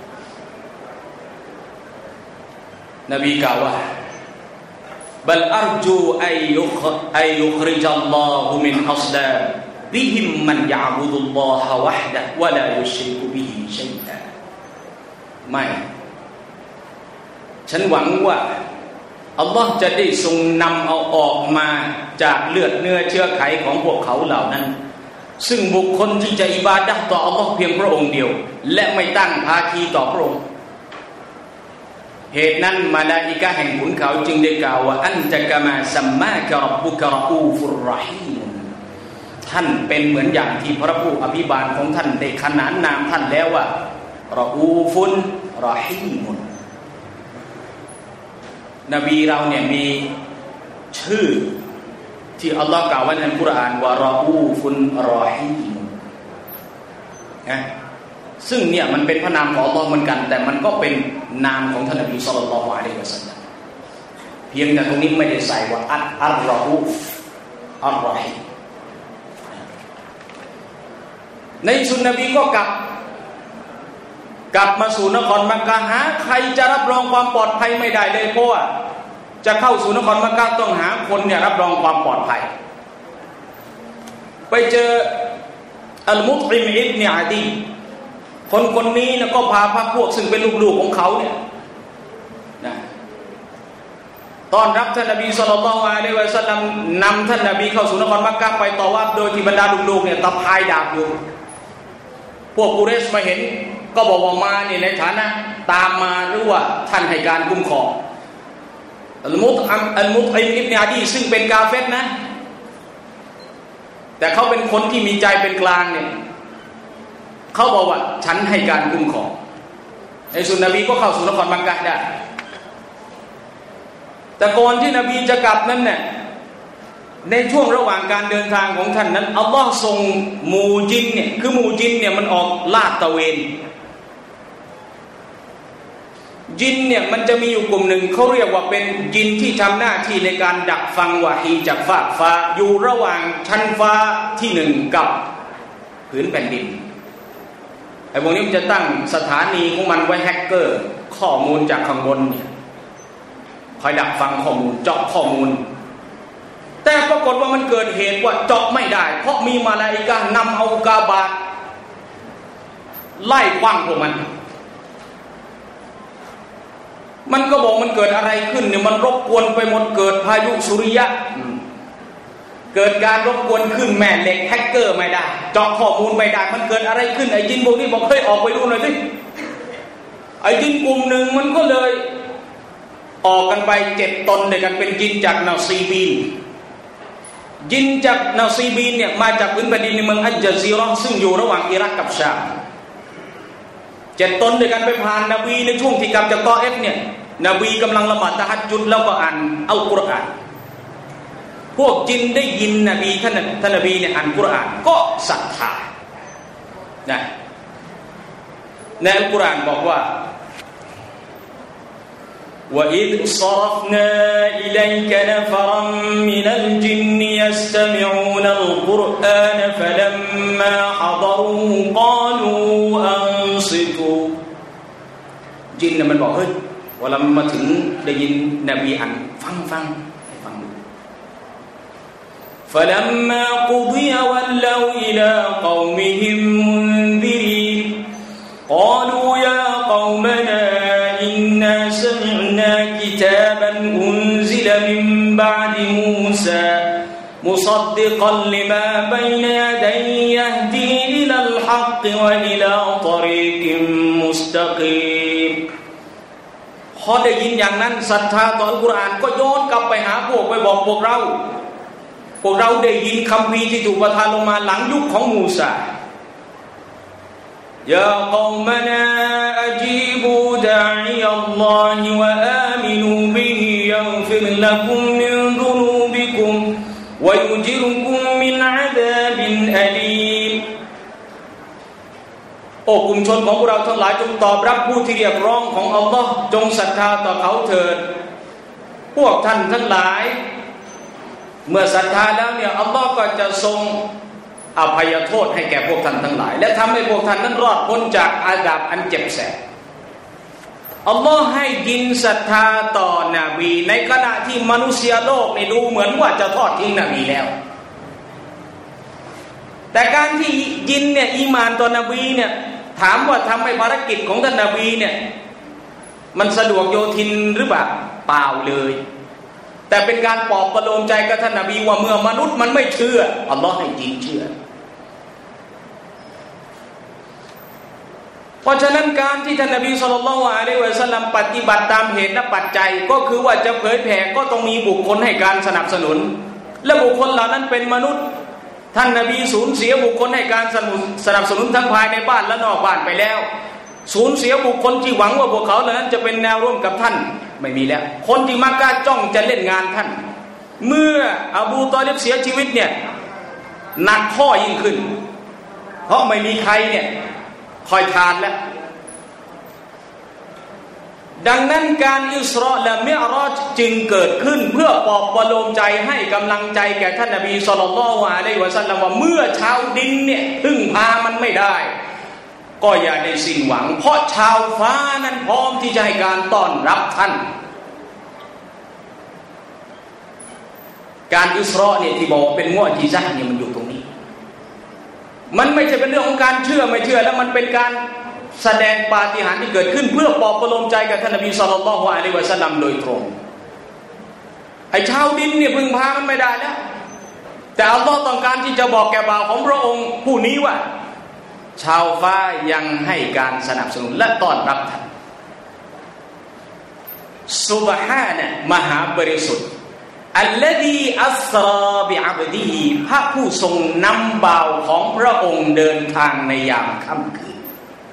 นบีกล่าวว่าบัลอัรจูอัยยุคริจัลลอฮุมินอัศลาบิฮิมมันยะอ์บุดุลลอฮะวะฮดะฮ์วะลายุชริกุบิฮิชัยอะไม่ฉันหวังว่าอัลลอฮ์จะได้ทรงนำเอาออกมาจากเลือดเนื้อเชื้อไขของพวกเขาเหล่านั้นซึ่งบุคคลที่จะอิบาดะห์ต่ออัลลอฮ์เพียงพระองค์เดียวและไม่ตั้งภาคีต่อพระองค์เหตุนั้นมาลาอิกะฮ์แห่งขุนเขาจึงได้กล่าวว่าอันตะกะมาซัมมากะร็อบบุกะรออูฟุรเราะฮีมท่านเป็นเหมือนอย่างที่พระผู้อภิบาลของท่านได้ขนานนามท่านแล้วว่ารออูฟุนเราะฮีมนบีเราเนี่ยมีชื่อที่อัลลอฮ์กล่าวไว้ในอัลกุรอานว่ารออูฟุนรอฮีมนะซึ่งเนี่ยมันเป็นพระนามของอัลลอฮ์เหมือนกันแต่มันก็เป็นนามของท่านนบีศ็อลลัลลอฮุอะลัยฮิวะซัลลัมเพียงแต่ตรงนี้ไม่ได้ใส่ว่าอัลรออูฟอัลรอฮีมในสุนนบีก็กลับมาสู่นครมักกะฮ์หาใครจะรับรองความปลอดภัยไม่ได้เลยเพราะว่าจะเข้าสู่นครมักกะฮ์ต้องหาคนเนี่ยรับรองความปลอดภัยไปเจออัลมุตอิมอิบนุอะดีคนนี้นะก็พาพรรคพวกซึ่งเป็นลูกๆของเขาเนี่ยนะต้อนรับท่านนบีศ็อลลัลลอฮุอะลัยฮิวะซัลลัมนำท่านนบีเข้าสู่นครมักกะฮ์ไปตอวาฟโดยที่บรรดาลูกๆเนี่ยตะพายดาบอยู่พวกกุเรชมาเห็นก็บอกว่ามาเนี่ยในฐานะตามมาหรือว่าท่านให้การคุ้มครองอัลมุตอิมอิบนุอะดีซึ่งเป็นกาเฟรนะแต่เขาเป็นคนที่มีใจเป็นกลางเนี่ยเขาบอกว่าฉันให้การคุ้มครองในสุนนบีก็เข้าสู่นครมักกะฮ์ได้แต่ก่อนที่นบีจะกลับนั้นเนี่ยในช่วงระหว่างการเดินทางของท่านนั้นอัลลอฮ์ส่งหมู่จินเนี่ยคือหมู่จินเนี่ยมันออกลาดตระเวนจินเนี่ยมันจะมีอยู่กลุ่มหนึ่งเขาเรียกว่าเป็นจินที่ทำหน้าที่ในการดักฟังวะฮีจากฟากฟ้าอยู่ระหว่างชั้นฟ้าที่หนึ่งกับผืนแผ่นดินไอ้พวกนี้มันจะตั้งสถานีของมันไว้แฮกเกอร์ข้อมูลจากข้างบนเนี่ยคอยดักฟังข้อมูลเจาะข้อมูลแต่ปรากฏว่ามันเกิดเหตุว่าเจาะไม่ได้เพราะมีมาลาอิกะฮ์นำเอากาบาตไล่ขว้างพวกมันก็บอกมันเกิดอะไรขึ้นเนี่ยมันรบกวนไปหมดเกิดพายุสุริยะเกิดการรบกวนขึ้นแม่เหล็กแฮกเกอร์ไม่ได้เจาะข้อมูลไม่ได้มันเกิดอะไรขึ้นไอ้จินพวกนี้บอกเฮ้ยออกไปดูหน่อยสิไอ้จินกลุ่มหนึ่งมันก็เลยออกกันไป7 ตนด้วยกันเป็นจินจากนาซีบีนจินจากนาซีบีนเนี่ยมาจากพื้นแผ่นดินในเมืองอัลญะซีเราะห์ซึ่งอยู่ระหว่างอิรักกับชาม7 ตนด้วยกันไปผ่านนบีในช่วงที่กลับจากตอเอฟเนี่ยนบีกำลังละหมาดตะฮัจญุดแล้วก็อ่านอัลกุรอานพพวกจินได้ยินนบีท่านนบีเนี่ยอ่านกุรอานก็ศรัทธานะในอัลกุรอานบอกว่าوَإِذْ صَرَفْنَا إِلَيْكَ نَفَرًا مِنَ الْجِنِّ يَسْتَمِعُونَ الْقُرْآنَ فَلَمَّا حَضَرُوهُ قَالُوا أَنصِتُوا จินน่ะมันบอกเฮ้ยเวลามาถึงได้ยินนบีอ่านฟังفَلَمَّا قُضِيَ وَلَّوْا إِلَى قَوْمِهِمْ مُنذِرِينَ قَالُوا يَا قَوْمَنَا إِنَّا سَمِعْنَا كِتَابًا أُنزِلَ مِن بَعْدِ مُوسَى مُصَدِّقًا لِمَا بَيْنَ يَدَيْهِ يَهْدِي إِلَى الْحَقِّ وَإِلَى طَرِيقٍ مُسْتَقِيمٍ พอได้ยินอย่างนั้นศรัทธาต่ออัลกุรอานก็ย้อนกลับไปหาพวกไปบอกพวกเราได้ยินคัมภีร์ที่ถูกประทานลงมาหลังยุคของมูซายาเกอมนาอะจีบูดาอิยัลลอฮิวะอามินูบิฮิยัฆฟิรละกุมมินซุนูบิกุมวะยุจิรุกุมมินอะซาบินอะลีมโอ้กลุ่มชนของพวกเราทั้งหลายจงตอบรับผู้ที่เรียกร้องของอัลลอฮ์จงศรัทธาต่อเขาเถิดพวกท่านทั้งหลายเมื่อศรัทธาแล้วเนี่ยอัลลอฮ์ก็จะทรงอภัยโทษให้แก่พวกท่านทั้งหลายและทำให้พวกท่านนั้นรอดพ้นจากอาดาบอันเจ็บแสบอัลลอฮ์ให้ยินศรัทธาต่อนบีในขณะที่มนุษยโลกนี่ดูเหมือนว่าจะทอดทิ้งนบีแล้วแต่การที่ยินเนี่ยอีมานต่อนบีเนี่ยถามว่าทำให้ภารกิจของท่านนบีเนี่ยมันสะดวกโยทินหรือเปล่าเปล่าเลยแต่เป็นการปลอบประโลมใจกับท่านนบีว่าเมื่อมนุษย์มันไม่เชื่ออัลลอฮ์ให้ยินเชื่อเพราะฉะนั้นการที่ท่านนบีศ็อลลัลลอฮุอะลัยฮิวะซัลลัมปฏิบัติตามเหตุและปัจจัยก็คือว่าจะเผยแผ่ก็ต้องมีบุคคลให้การสนับสนุนและบุคคลเหล่านั้นเป็นมนุษย์ท่านนบีสูญเสียบุคคลให้การสนับสนุนทั้งภายในบ้านและนอกบ้านไปแล้วสูญเสียบุคคลที่หวังว่าพวกเขาเหล่านั้นจะเป็นแนวร่วมกับท่านไม่มีแล้วคนที่มักกะจ้องจะเล่นงานท่านเมื่ออบูตอลิบเสียชีวิตเนี่ยหนักข้อยิ่งขึ้นเพราะไม่มีใครเนี่ยคอยทานแล้วดังนั้นการอิสรอและมิอ์ราจจึงเกิดขึ้นเพื่อปลอบประโลมใจให้กำลังใจแก่ท่านนบีศ็อลลัลลอฮุอะลัยฮิวะซัลลัมว่าเมื่อชาวดินเนี่ยพึ่งพามันไม่ได้ก็อย่าได้สิ้นหวังเพราะชาวฟ้านั้นพร้อมที่จะให้การต้อนรับท่านการอิสรอเนี่ยที่บอกเป็นมุอ์ญิซะห์เนี่ยมันอยู่ตรงนี้มันไม่ใช่เป็นเรื่องของการเชื่อไม่เชื่อแล้วมันเป็นการแสดงปาฏิหาริย์ที่เกิดขึ้นเพื่อปลอบประโลมใจกับท่านนบีศ็อลลัลลอฮุอะลัยฮิวะซัลลัมโดยตรงไอ้ชาวดินเนี่ยพึ่งพามันไม่ได้แล้วแต่อัลลอฮ์ต้องการที่จะบอกแก่บ่าวของพระองค์ผู้นี้ว่าชาวฟ้ายังให้การสนับสนุนและต้อนรับท่านซุบฮานะห์มหาบริสุทธิ์อัลลซีอัสราบิอับดีฮิพระผู้ทรงนำบ่าวของพระองค์เดินทางในยามค่ำคืน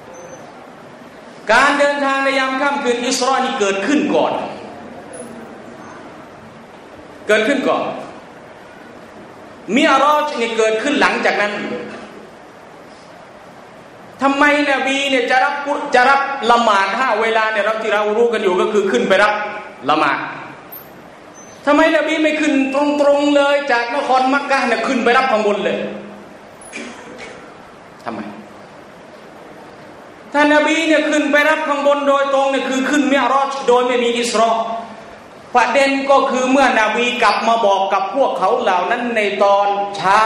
การเดินทางในยามค่ำคืนอิสรอนี่เกิดขึ้นก่อนมิอ์ราจนี่เกิดขึ้นหลังจากนั้นทำไมนบีเนี่ยจะรับละหมาด5เวลาเนี่ยที่เรารู้กันอยู่ก็คือขึ้นไปรับละหมาดทำไมนบีไม่ขึ้นตรงๆเลยจากนครมักกะฮ์เนี่ยขึ้นไปรับข้างบนเลยทำไมถ้านบีเนี่ยขึ้นไปรับข้างบนโดยตรงเนี่ยคือขึ้นมิอ์ราจโดยไม่มีอิสรอประเด็นก็คือเมื่อนบีกลับมาบอกกับพวกเขาเหล่านั้นในตอนเช้า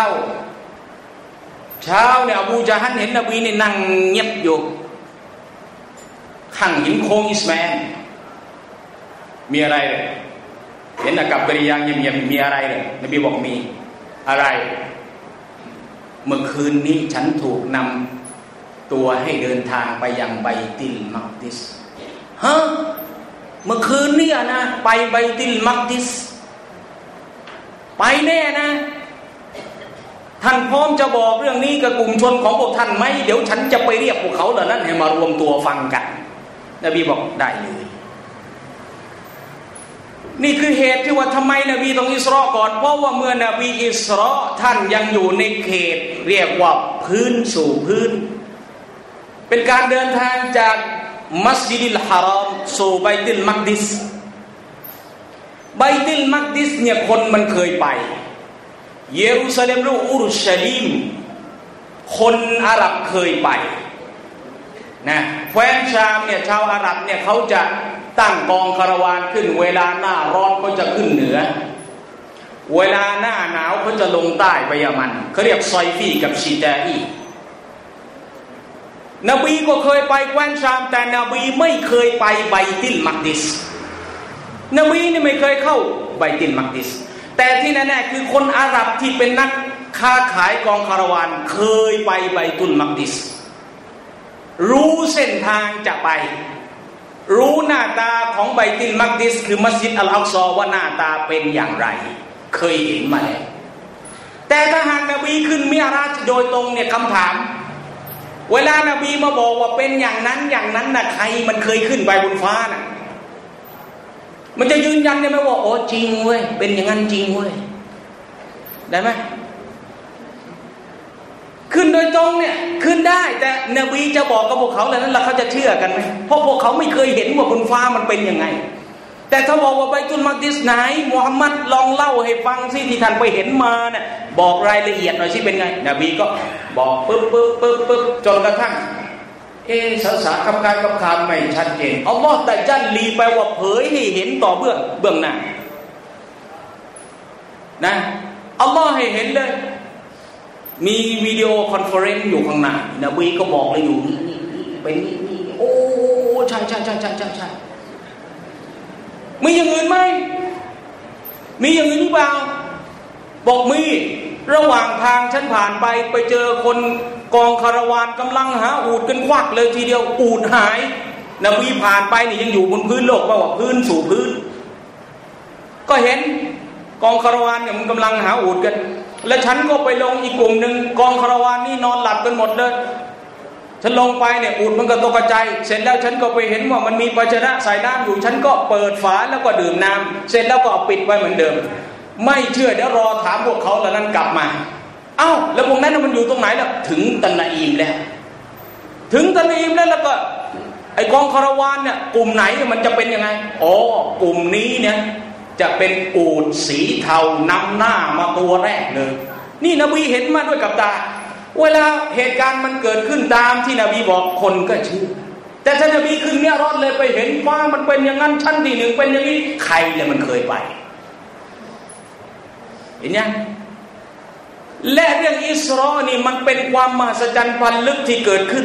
เนี่ยอบูญะฮัลเห็นนบีนี่นั่งเงียบอยู่ข้างหินโค้งอิสมาอิลมีอะไรเลยเห็นอากับกิริยาเงียบๆมีอะไรเลยนบีบอกมีอะไรเมื่อคืนนี้ฉันถูกนำตัวให้เดินทางไปยังไบตุลมักดิสฮะเมื่อคืนนี้นะไปไบตุลมักดิสไปแน่นะท่านพร้อมจะบอกเรื่องนี้กับกลุ่มชนของพวกท่านไหมเดี๋ยวฉันจะไปเรียกพวกเขาเหล่านั้นให้มารวมตัวฟังกันนบีบอกได้เลยนี่คือเหตุที่ว่าทำไมนบีต้องอิสรอก่อนเพราะว่าเมื่อนบีอิสรอท่านยังอยู่ในเขตเรียกว่าพื้นสู่พื้นเป็นการเดินทางจากมัสยิดิลฮารอมสู่บัยตุลมักดิสบัยตุลมักดิสเนี่ยคนมันเคยไปเยรูซาเล็มหรืออุรุชาลิมคนอาหรับเคยไปนะแคว้นชามเนี่ยชาวอาหรับเนี่ยเขาจะตั้งกองคาราวานขึ้นเวลาหน้าร้อนเขาจะขึ้นเหนือเวลาหน้าหนาวเขาจะลงใต้ไปยะมันเขาเรียกซอยฟีกับชีตาอีนบีก็เคยไปแคว้นชามแต่นบีไม่เคยไปบัยตุลมักดิสนบีนี่ไม่เคยเข้าบัยตุลมักดิสแต่ที่แน่ๆคือคนอาหรับที่เป็นนักค้าขายกองคาราวานเคยไปบัยตุลมักดิสรู้เส้นทางจะไปรู้หน้าตาของบัยตุลมักดิสคือมัสยิดอัลอักซอว่าหน้าตาเป็นอย่างไรเคยเห็นมาแล้วแต่ถ้าหากนบีขึ้นมิอ์ราจโดยตรงเนี่ยคำถามเวลานบีมาบอกว่าเป็นอย่างนั้นอย่างนั้นน่ะใครมันเคยขึ้นไปบนฟ้าน่ะมันจะยืนยันได้ไหมว่าโอ้จริงเว้ยเป็นอย่างนั้นจริงเว้ยได้ไหมขึ้นโดยตรงเนี่ยขึ้นได้แต่นบีจะบอกกับพวกเขาแล้วนั้นเขาจะเชื่อกันไหมเพราะพวกเขาไม่เคยเห็นว่าบนฟ้ามันเป็นยังไงแต่ถ้าบอกว่าบัยตุลมักดิสไหนมุฮัมมัดลองเล่าให้ฟังสิที่ท่านไปเห็นมาเนี่ยบอกรายละเอียดหน่อยสิเป็นไงนบีก็บอกปึ๊บจนกระทั่งสาคำการกับคำไม่ชัดเจนอัลลอฮ์แต่จันลีแปลว่าเผยให้เห็นต่อเบื้องหน้านะอัลลอฮ์ให้เห็นเลยมีวิดีโอคอนเฟอเรนซ์อยู่ข้างหน้านบีก็บอกเลยอยู่นี่เป็นนี่โอ้ใช่มีอย่างอื่นไหมมีอย่างอื่นหรือเปล่าบอกมีระหว่างทางฉันผ่านไปเจอคนกองคาราวานกำลังหาอูฐกันควักเลยทีเดียวอูฐหายนบีผ่านไปนี่ยังอยู่บนพื้นโลกว่าพื้นสู่พื้นก็เห็นกองคาราวานเนี่ยมันกำลังหาอูฐกันและฉันก็ไปลงอีกกลุ่มหนึ่งกองคาราวานนี่นอนหลับกันหมดเลยฉันลงไปเนี่ยอูฐมันก็ตกใจเสร็จแล้วฉันก็ไปเห็นว่ามันมีภาชนะใส่น้ำอยู่ฉันก็เปิดฝาแล้วก็ดื่มน้ำเสร็จแล้วก็เอาปิดไว้เหมือนเดิมไม่เชื่อเดี๋ยวรอถามพวกเขาแล้วนั้นกลับมาเอ้าแล้วพวกนั้นมันอยู่ตรงไหนแล้วถึงตะนาอีมแล้วแล้วก็ไอ้กองคาราวานเนี่ยกลุ่มไหนมันจะเป็นยังไงอ๋อกลุ่มนี้เนี่ยจะเป็นอูฐสีเทานำหน้ามาตัวแรกเลยนี่นบีเห็นมาด้วยกับตาเวลาเหตุการณ์มันเกิดขึ้นตามที่นบีบอกคนก็เชื่อแต่ถ้านบีขึ้นเนี่ยรอดเลยไปเห็นฟ้ามันเป็นอย่างนั้นชั้นที่หนึ่งเป็นอย่างนี้ใครเนี่ยมันเคยไปเห็นยังและเรื่องอิสรอนี่มันเป็นความมหัศจรรย์พันลึกที่เกิดขึ้น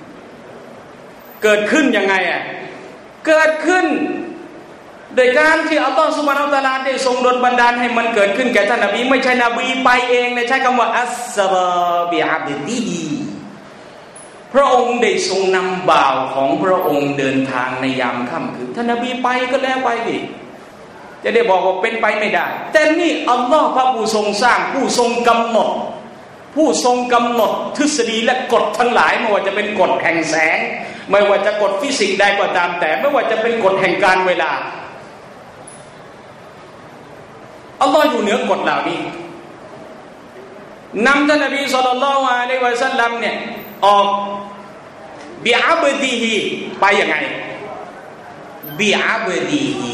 ยังไงอ่ะเกิดขึ้นโดยการที่อัลลอฮฺซุบฮานะฮูวะตะอาลาได้ทรงดลบันดาลให้มันเกิดขึ้นแก่ท่านนบีไม่ใช่นบีไปเองนะใช้คำว่าอัสซะรอบิอับดิฮีพระองค์ได้ทรงนำบ่าวของพระองค์เดินทางในยามค่ำคืนท่านนบีไปก็แล้วไปดิจะได้บอกว่าเป็นไปไม่ได้แต่นี่อัลลอฮฺพระผู้ทรงสร้างผู้ทรงกำหนดทฤษฎีและกฎทั้งหลายไม่ว่าจะเป็นกฎแห่งแสงไม่ว่าจะกฎฟิสิกส์ใดก็ตามแต่ไม่ว่าจะเป็นกฎแห่งการเวลาอัลลอฮฺอยู่เหนือกฎเหล่านี้นำท่านนบีศ็อลลัลลอฮุอะลัยฮิวะซัลลัมเนี่ยออกบิอับดิฮีไปยังไงบิอับดิฮี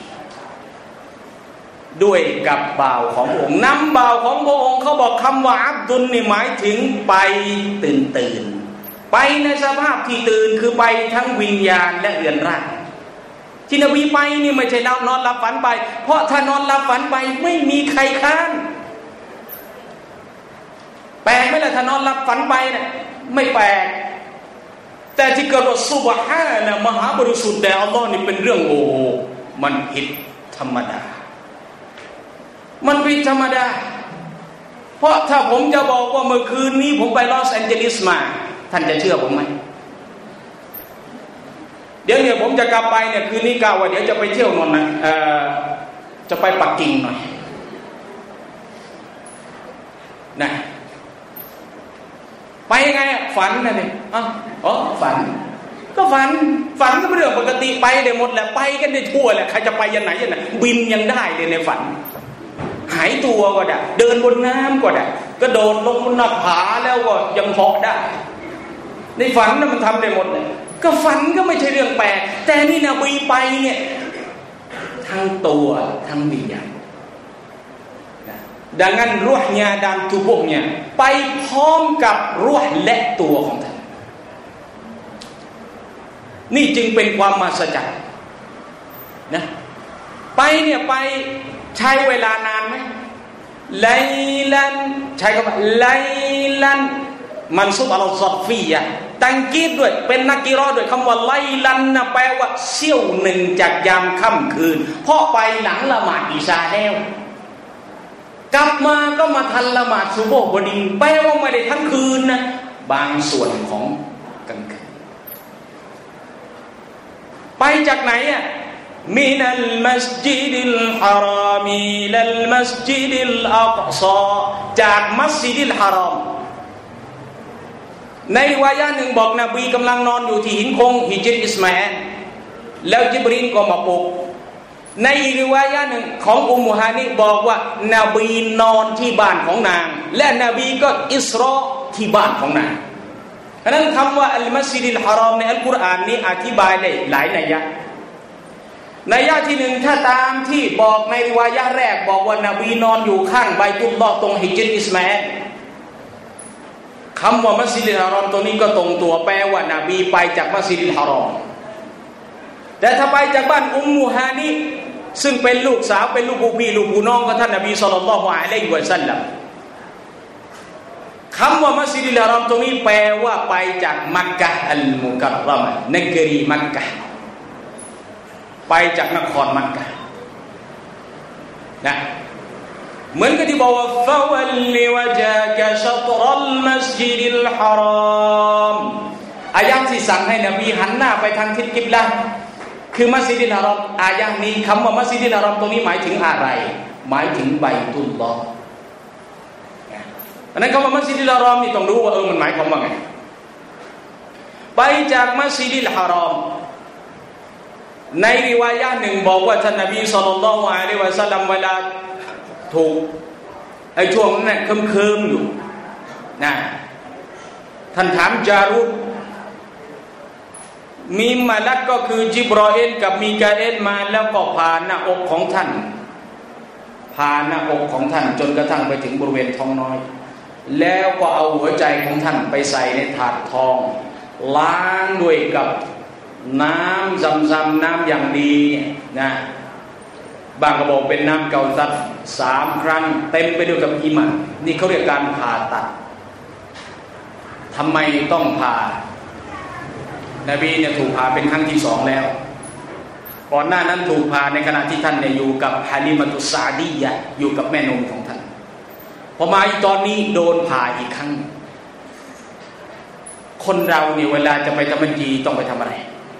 ด้วยกับบ่าวของพระองค์นำบ่าวของพระองค์เขาบอกคำว่าอับดุลนี่หมายถึงไปตื่นไปในสภาพที่ตื่นคือไปทั้งวิญญาณและเรือนร่างที่นบีไปนี่ไม่ใช่นอนหลับฝันไปเพราะถ้านอนหลับฝันไปไม่มีใครค้านแปลกไหมล่ะถ้านอนหลับฝันไปเนี่ยไม่แปลกแต่ที่เกิดว่าซุบฮานะมหาบริสุทธิ์แด่อัลลอฮ์นี่เป็นเรื่องโอ้มันผิดธรรมดาเพราะถ้าผมจะบอกว่าเมื่อคืนนี้ผมไปลอสแอนเจลิสมาท่านจะเชื่อผมไหมเดี๋ยวผมจะกลับไปเนี่ยคืนนี้กะว่าเดี๋ยวจะไปเที่ยวนนท์นะจะไปปักกิ่งหน่อยนะไปยังไงฝันนะเนี่ยอ๋อฝันก็ก็ฝันก็เป็นเรื่องปกติไปได้หมดแหละไปกันได้ทั่วแหละใครจะไปยันไหนยันไหนบินยังได้เลยในฝันหายตัวก็ได้เดินบนน้ำก็ได้กระโดดลงบนหน้าผาแล้วก็ยังเหาะได้ในฝันน่ะมันทำได้หมดเลยก็ฝันก็ไม่ใช่เรื่องแปลกแต่นี่นบีไปเนี่ยทั้งตัวทั้งวิญญาณดังนั้นรูห์ญาดันทุบุกเนี่ยไปพร้อมกับรูห์และตัวของท่านนี่จึงเป็นความมหัศจรรย์นะไปเนี่ยไปใช้เวลานานไหมไลลันใช้คำว่าไลลันมันซุบอัลซอฟียะตังกีดด้วยเป็นนักกิรอด้วยคำว่าไลลันนะแปลว่าเสี้ยวหนึ่งจากยามค่ำคืนเพราะไปหลังละหมาดอิชาแล้วกลับมาก็มาทันละหมาดซุบฮ์พอดีแปลว่าไม่ได้ทั้งคืนนะบางส่วนของกลางคืนไปจากไหนอ่ะมินัลมัสยิดิลฮารอมอิลัลมัสยิดิลอักซอจากมัสยิดิลฮารอมในวายะหนึ่งบอกนบีกำลังนอนอยู่ที่หินคงฮิจรอิสมาอิลแล้วจิบรีลก็มาปลุกในอีกริวายะหนึ่งของอุมมุฮานิบอกว่านบีนอนที่บ้านของนางและนบีก็อิสรอที่บ้านของนางฉะนั้นคำว่าอัลมัสยิดิลฮารอมในอัลกุรอานนี้อธิบายได้หลายนัยยะนัยยะที่หนึ่งถ้าตามที่บอกในริวายะแรกบอกว่านบีนอนอยู่ข้างไบตุลลอฮ์ตรงฮิจรอิสมาอิลคำว่ามัสยิดิลฮารอมตัวนี้ก็ตรงตัวแปลว่านบีไปจากมัสยิดิลฮารอมแต่ถ้าไปจากบ้านอุมมุฮานิซึ่งเป็นลูกสาวเป็นลูกผู้พี่ลูกผู้น้องของท่านนบีศ็อลลัลลอฮุอะลัยฮิวะซัลลัมคำว่ามัสยิดิลฮารอมตรงนี้แปลว่าไปจากมักกะฮ์อัลมุกัรเราะมะฮ์นกรีมักกะฮ์ไปจากนครมักกะฮ์นะเหมือนกับที่บอกว่าฟะวัลลิวะจฮะกะชัตรัลมัสยิดิลฮารอมอายะห์ที่สั่งให้นบีหันหน้าไปทางทิศกิบละห์คือมัสยิดิลฮารอมอายะห์นี้คำว่ามัสยิดิลฮารอมตรงนี้หมายถึงอะไรหมายถึงไบตุลลอฮ์อันนั้นคำว่ามัสยิดิลฮารอมนี่ต้องรู้ว่ามันหมายความว่าไงไปจากมัสยิดิลฮารอมในริวายะห์หนึ่งบอกว่าท่านนบีศ็อลลัลลอฮุอะลัยฮิวะซัลลัมเวลาถูกไอ้ช่วงนั้นเคิมๆอยู่นะท่านถามจารุดมีมลักก็คือจิบรออีลกับมีกาเอลมาแล้วก็ผ่านหน้าอกของท่านผ่านหน้าอกของท่านจนกระทั่งไปถึงบริเวณท้องน้อยแล้วก็เอาหัวใจของท่านไปใส่ในถาดทองล้างด้วยกับน้ำซัมๆน้ำอย่างดีนะบางก็บอกเป็นน้ำเกาซัด3 ครั้งเต็มไปด้วยกับอีหม่านนี่เขาเรียกการผ่าตัดทำไมต้องผ่านบีเนี่ยถูกผ่าเป็นครั้งที่2แล้วก่อนหน้านั้นถูกผ่าในขณะที่ท่านเนี่ยอยู่กับฮาลิมะตุสซาดียะห์อยู่กับแม่นมของท่านพอมาอีกตอนนี้โดนผ่าอีกครั้งคนเราเนี่ยเวลาจะไปทำบัญชีต้องไปทำอะไร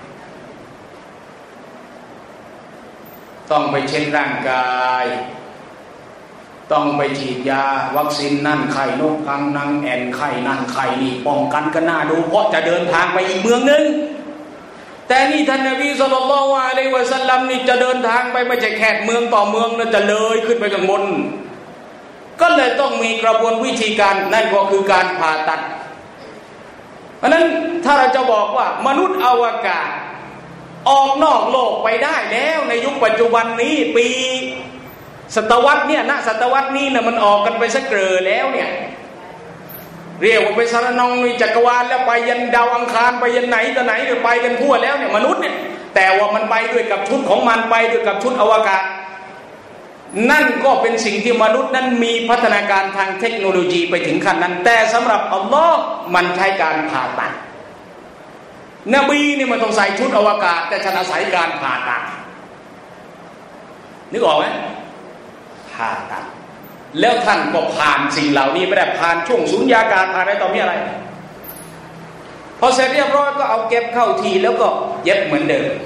ต้องไปเช็คร่างกายต้องไปฉีดยาวัคซีนนั่นไข้นกกังนังแอนไข้นั่นไข้นี่ป้องกันกันหน้าดูเพราะจะเดินทางไปอีกเมืองนึงแต่นี่ท่านนบีศ็อลลัลลอฮุอะลัยฮิวะซัลลัมนี่จะเดินทางไปไม่ใช่แค่เมืองต่อเมืองนะจะเลยขึ้นไปข้างบนก็เลยต้องมีกระบวนวิธีการนั่นก็คือการผ่าตัดเพราะนั้นถ้าเราจะบอกว่ามนุษย์อวกาศออกนอกโลกไปได้แล้วในยุคปัจจุบันนี้ปีศตวรรษเนี่ยณศตวรรษนี้นะมันออกกันไปสักเกลือแล้วเนี่ยเรียกว่าไปสารนองในจักรวาลแล้วไปยันดาวอังคารไปยันไหนต่อไหนไปกันทั่วแล้วเนี่ยมนุษย์เนี่ยแต่ว่ามันไปด้วยกับชุดของมันไปด้วยกับชุดอวกาศนั่นก็เป็นสิ่งที่มนุษย์นั้นมีพัฒนาการทางเทคโนโลยีไปถึงขั้นนั้นแต่สำหรับอัลลอฮ์มันใช้การผ่าตัดนบีนี่มันต้องใส่ชุดอวกาศแต่ฉันอาศัยการผ่าตัดนึกออกไหมผ่าตัดแล้วท่านก็ผ่านสิ่งเหล่านี้ไม่ได้ผ่านช่วงสุญญากาศผ่านอะไรต่อมีอะไรพอเสร็จเรียบร้อยก็เอาเก็บเข้าทีแล้วก็เย็บเหมือนเดิม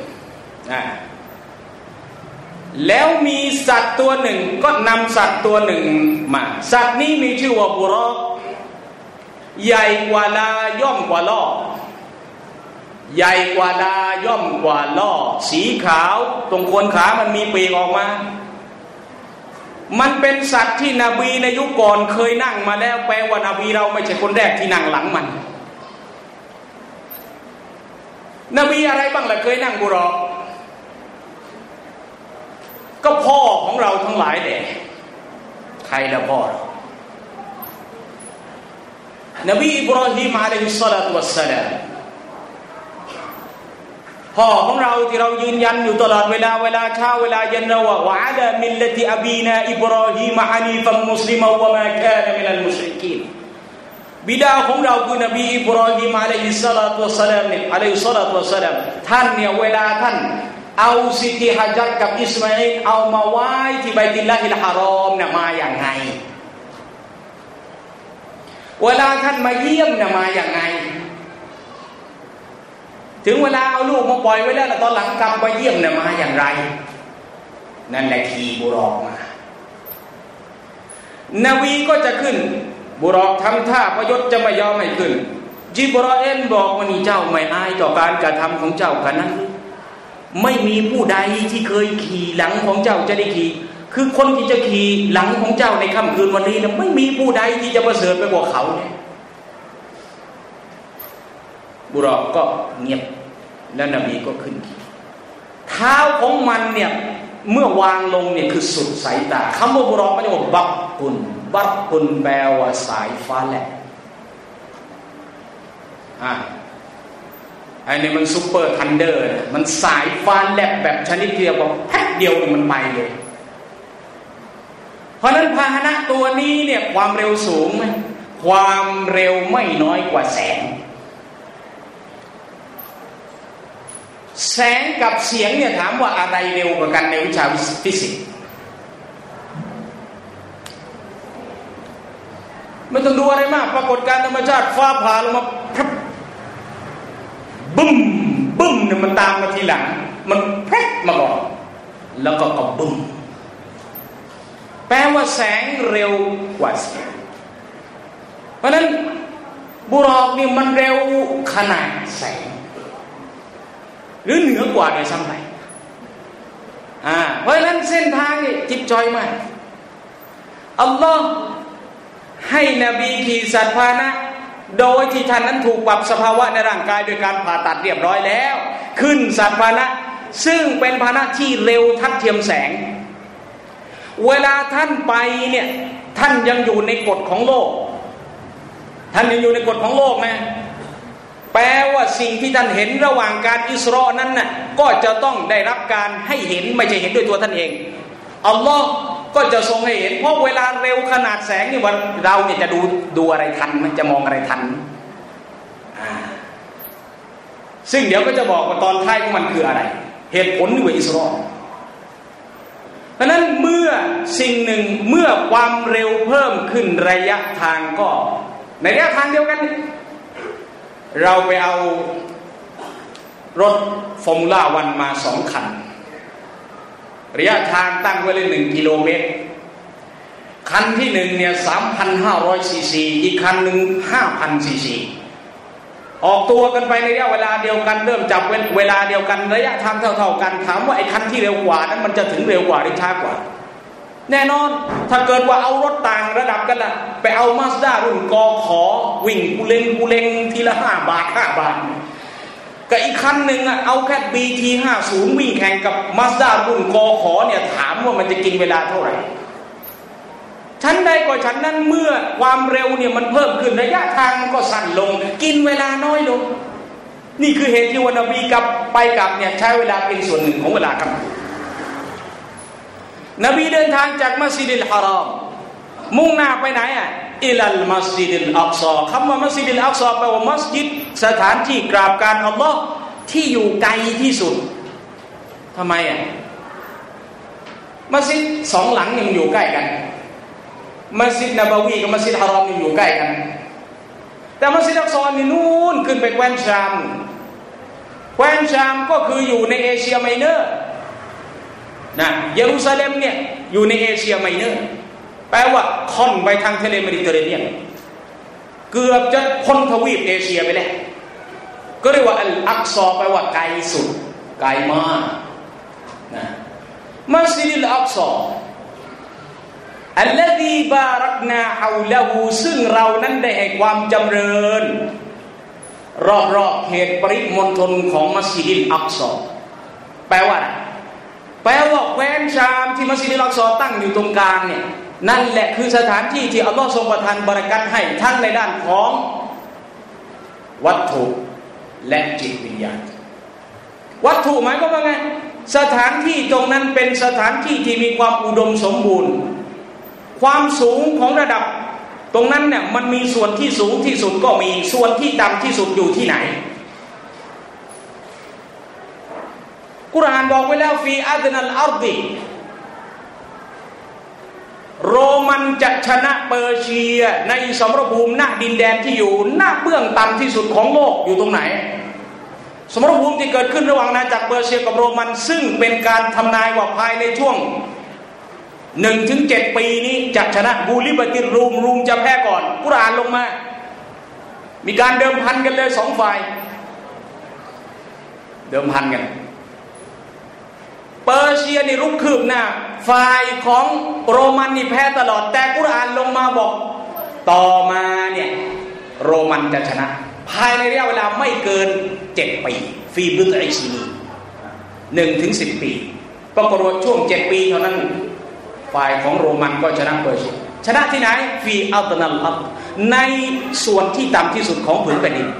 แล้วมีสัตว์ตัวหนึ่งก็นำสัตว์ตัวหนึ่งมาสัตว์นี้มีชื่อว่าบุรอกใหญ่กว่าลาย่อมกว่าล่อใหญ่กว่าดาย่อมกว่าล่อสีขาวตรงโคนขามันมีปีกออกมามันเป็นสัตว์ที่นบีในยุคก่อนเคยนั่งมาแล้วแปลว่านบีเราไม่ใช่คนแรกที่นั่งหลังมันนบีอะไรบ้างล่ะเคยนั่งบุรอกก็พ่อของเราทั้งหลายแหละใครละพ่อนบีอิบราฮิมอะลัยฮิสซอลาตุวัสสลามพ่อของเราที่เรายืนยันอยู่ตลอดเวลาเช้าเวลาเย็นเราว่าวะอะลามิลละติอบีนาอิบราฮิมฮะนีฟัมมุสลิมะวะมาคานะมินัลมุชริกีนบิดาของเราคือนบีอิบราฮิมอะลัยฮิสซอลาตุวัสสลามเนี่ยอะลัยฮิสซอลาตุวัสสลามท่านเนี่ยเวลาท่านเอาซิติฮะญัรกับอิสมาอีลเอามาไว้ที่บัยตุลลาฮิลฮารอมน่ะมาอย่างไงเวลาท่านมาเยี่ยมน่ะมาอย่างไงถึงเวลาเอาลูกมาปล่อยไว้แล้วตอนหลังกลับมาเยี่ยมน่ะมาอย่างไรนั่นแหละขี่บุรอกมานบีก็จะขึ้นบุรอกทำท่าพยศจะไม่ยอมให้ขึ้นจิบรออีลบอกว่านี่เจ้าไม่อายต่อการกระทำของเจ้ากันนั้นไม่มีผู้ใดที่เคยขี่หลังของเจ้าจะได้ขี่คือคนที่จะขี่หลังของเจ้าในค่ำคืนวันนี้นะไม่มีผู้ใดที่จะประเสริฐไปกว่าเขาเนี่ยบุรอกก็เงียบแล้วนบีก็ขึ้นขี่เท้าของมันเนี่ยเมื่อวางลงเนี่ยคือสุดสายตาคำว่าบุรอกมันจะบอกบักกุนแปลว่าสายฟ้าแลบไอ้นี่มันซุปเปอร์ทันเดอร์มันสายฟ้าแลบแบบชนิดเดียวบอกแป๊บเดียวมันไปเลยเพราะนั้นพาหนะตัวนี้เนี่ยความเร็วสูงไหมความเร็วไม่น้อยกว่าแสงกับเสียงเนี่ยถามว่าอะไรเร็วกว่ากันในวิชาฟิสิกส์ไม่ต้องดูอะไรมากปรากฏการณ์ธรรมชาติฟ้าผ่าลงมาบึ้มเนี่ยมันตามมาทีหลังมันแพร่มาก่อนแล้วก็บึ้มแปลว่าแสงเร็วกว่าเสียงเพราะนั้นบุรอกนี่มันเร็วขนาดแสงหรือเหนือกว่าโดยซ้ำไปเพราะฉะนั้นเส้นทางนี่จิ๊บจอยมากอัลลอฮ์ให้นบีขี่สัตว์พาหนะโดยที่ท่านนั้นถูกปรับสภาวะในร่างกายโดยการผ่าตัดเรียบร้อยแล้วขึ้นสัตว์พาหนะซึ่งเป็นพาหนะที่เร็วทัดเทียมแสงเวลาท่านไปเนี่ยท่านยังอยู่ในกฎของโลกท่านยังอยู่ในกฎของโลกนะแปลว่าสิ่งที่ท่านเห็นระหว่างการอิสรอนั้นน่ะก็จะต้องได้รับการให้เห็นไม่ใช่เห็นด้วยตัวท่านเองอัลลอฮ์ก็จะทรงให้เห็นเพราะเวลาเร็วขนาดแสงนี่วันเราเนี่ยจะดูอะไรทันมันจะมองอะไรทันซึ่งเดี๋ยวก็จะบอกว่าตอนท้ายของมันคืออะไรเหตุผลอยู่ในอิสรอเพราะนั้นเมื่อสิ่งหนึ่งเมื่อความเร็วเพิ่มขึ้นระยะทางก็ในระยะทางเดียวกันเราไปเอารถฟอร์มูล่าวันมา2 คันระยะทางตั้งไว้เลย1 กิโลเมตรคันที่1เนี่ย 3,500 ซีซีอีกคันหนึ่ง 5,000 ซีซีออกตัวกันไปในระยะเวลาเดียวกันเริ่มจับเวลาเดียวกันระยะทางเท่าๆกันถามว่าไอ้คันที่เร็วกว่านั้นมันจะถึงเร็วกว่าหรือช้ากว่าแน่นอนถ้าเกิดว่าเอารถต่างระดับกันล่ะไปเอามาสด้ารุ่นกขอวิ่งกูเล็งทีละ5 บาทกับอีกคันหนึ่งเอาแค่ BT50 วิ่งแข่งกับมาสด้ารุ่นกขอเนี่ยถามว่ามันจะกินเวลาเท่าไหร่ฉันได้กว่าฉันนั้นเมื่อความเร็วเนี่ยมันเพิ่มขึ้นระยะทางก็สั้นลงกินเวลาน้อยลงนี่คือเหตุที่ว่านบีกลับไปกลับเนี่ยใช้เวลาเป็นส่วนหนึ่งของเวลาครับนบีเดินทางจากมัสยิดุลฮารอมมุ่งหน้าไปไหนอิลัลมัสยิดุลอักซอคำว่ามัสยิดุลอักซอแปลว่ามัสยิดสถานที่กราบการอัลลอฮ์ที่อยู่ไกลที่สุดทำไมมัสยิด2 หลังเนี่ยมันอยู่ใกล้กันมัสยิดนบวีกับมัสยิดฮารอมอยู่ใกล้กันแต่มัสยิดอักซอนี่นู่นขึ้นไปแคว้นชามก็คืออยู่ในเอเชียไมเนอร์นะเยรูซาเล็มเนี่ยอยู่ในเอเชียไมเนอร์แปลว่าค่อนไปทางทะเลเมดิเตอร์เรเนียนเกือบจะพ้นทวีปเอเชียไปแล้วก็เรียกว่าอัลอักซอแปลว่าไกลสุดไกลมากนะมัสยิดุลอักซออัลลซีบารักนาฮาวละฮูซึ่งเรานั้นได้ให้ความจำเริญรอบๆเขตปริมณฑลของมัสยิดุลอักซอแปลว่าแคว้นชามที่มัสยิดุลอักซอตั้งอยู่ตรงกลางเนี่ยนั่นแหละคือสถานที่ที่อัลลอฮฺทรงประทานบารอกัตให้ทั้งในด้านของวัตถุและจิตวิญญาณวัตถุหมายความว่าไงสถานที่ตรงนั้นเป็นสถานที่ที่มีความอุดมสมบูรณ์ความสูงของระดับตรงนั้นเนี่ยมันมีส่วนที่สูงที่สุดก็มีส่วนที่ต่ำที่สุดอยู่ที่ไหนกุรอานบอกไว้แล้วฟีอัดนัลอัรฎิโรมันจะชนะเปอร์เซียในสมรภูมิณดินแดนที่อยู่ณเบื้องต่ำที่สุดของโลกอยู่ตรงไหนสมรภูมิที่เกิดขึ้นระหว่างอาณาจักรเปอร์เซียกับโรมันซึ่งเป็นการทำนายว่าภายในช่วง 1-7 ปีนี้จะชนะกูลิบติรรูมจะแพ้ก่อนกุรอานลงมามีการเดิมพันกันเลยสองฝ่ายเดิมพันกันเปอร์เซียนี่รุกคืบหน้าฝ่ายของโรมันนี่แพ้ตลอดแต่กุรอานลงมาบอกต่อมาเนี่ยโรมันจะชนะภายในระยะเวลาไม่เกิน7 ปีฟีบุตไอซีนี 1-10 ปีปรากฏว่าช่วง7 ปีเท่านั้นฝ่ายของโรมันก็ชนะเปอร์เซียชนะที่ไหนฟีอัลตนัลอัลในส่วนที่ต่ำที่สุดของผืนแผ่นดิน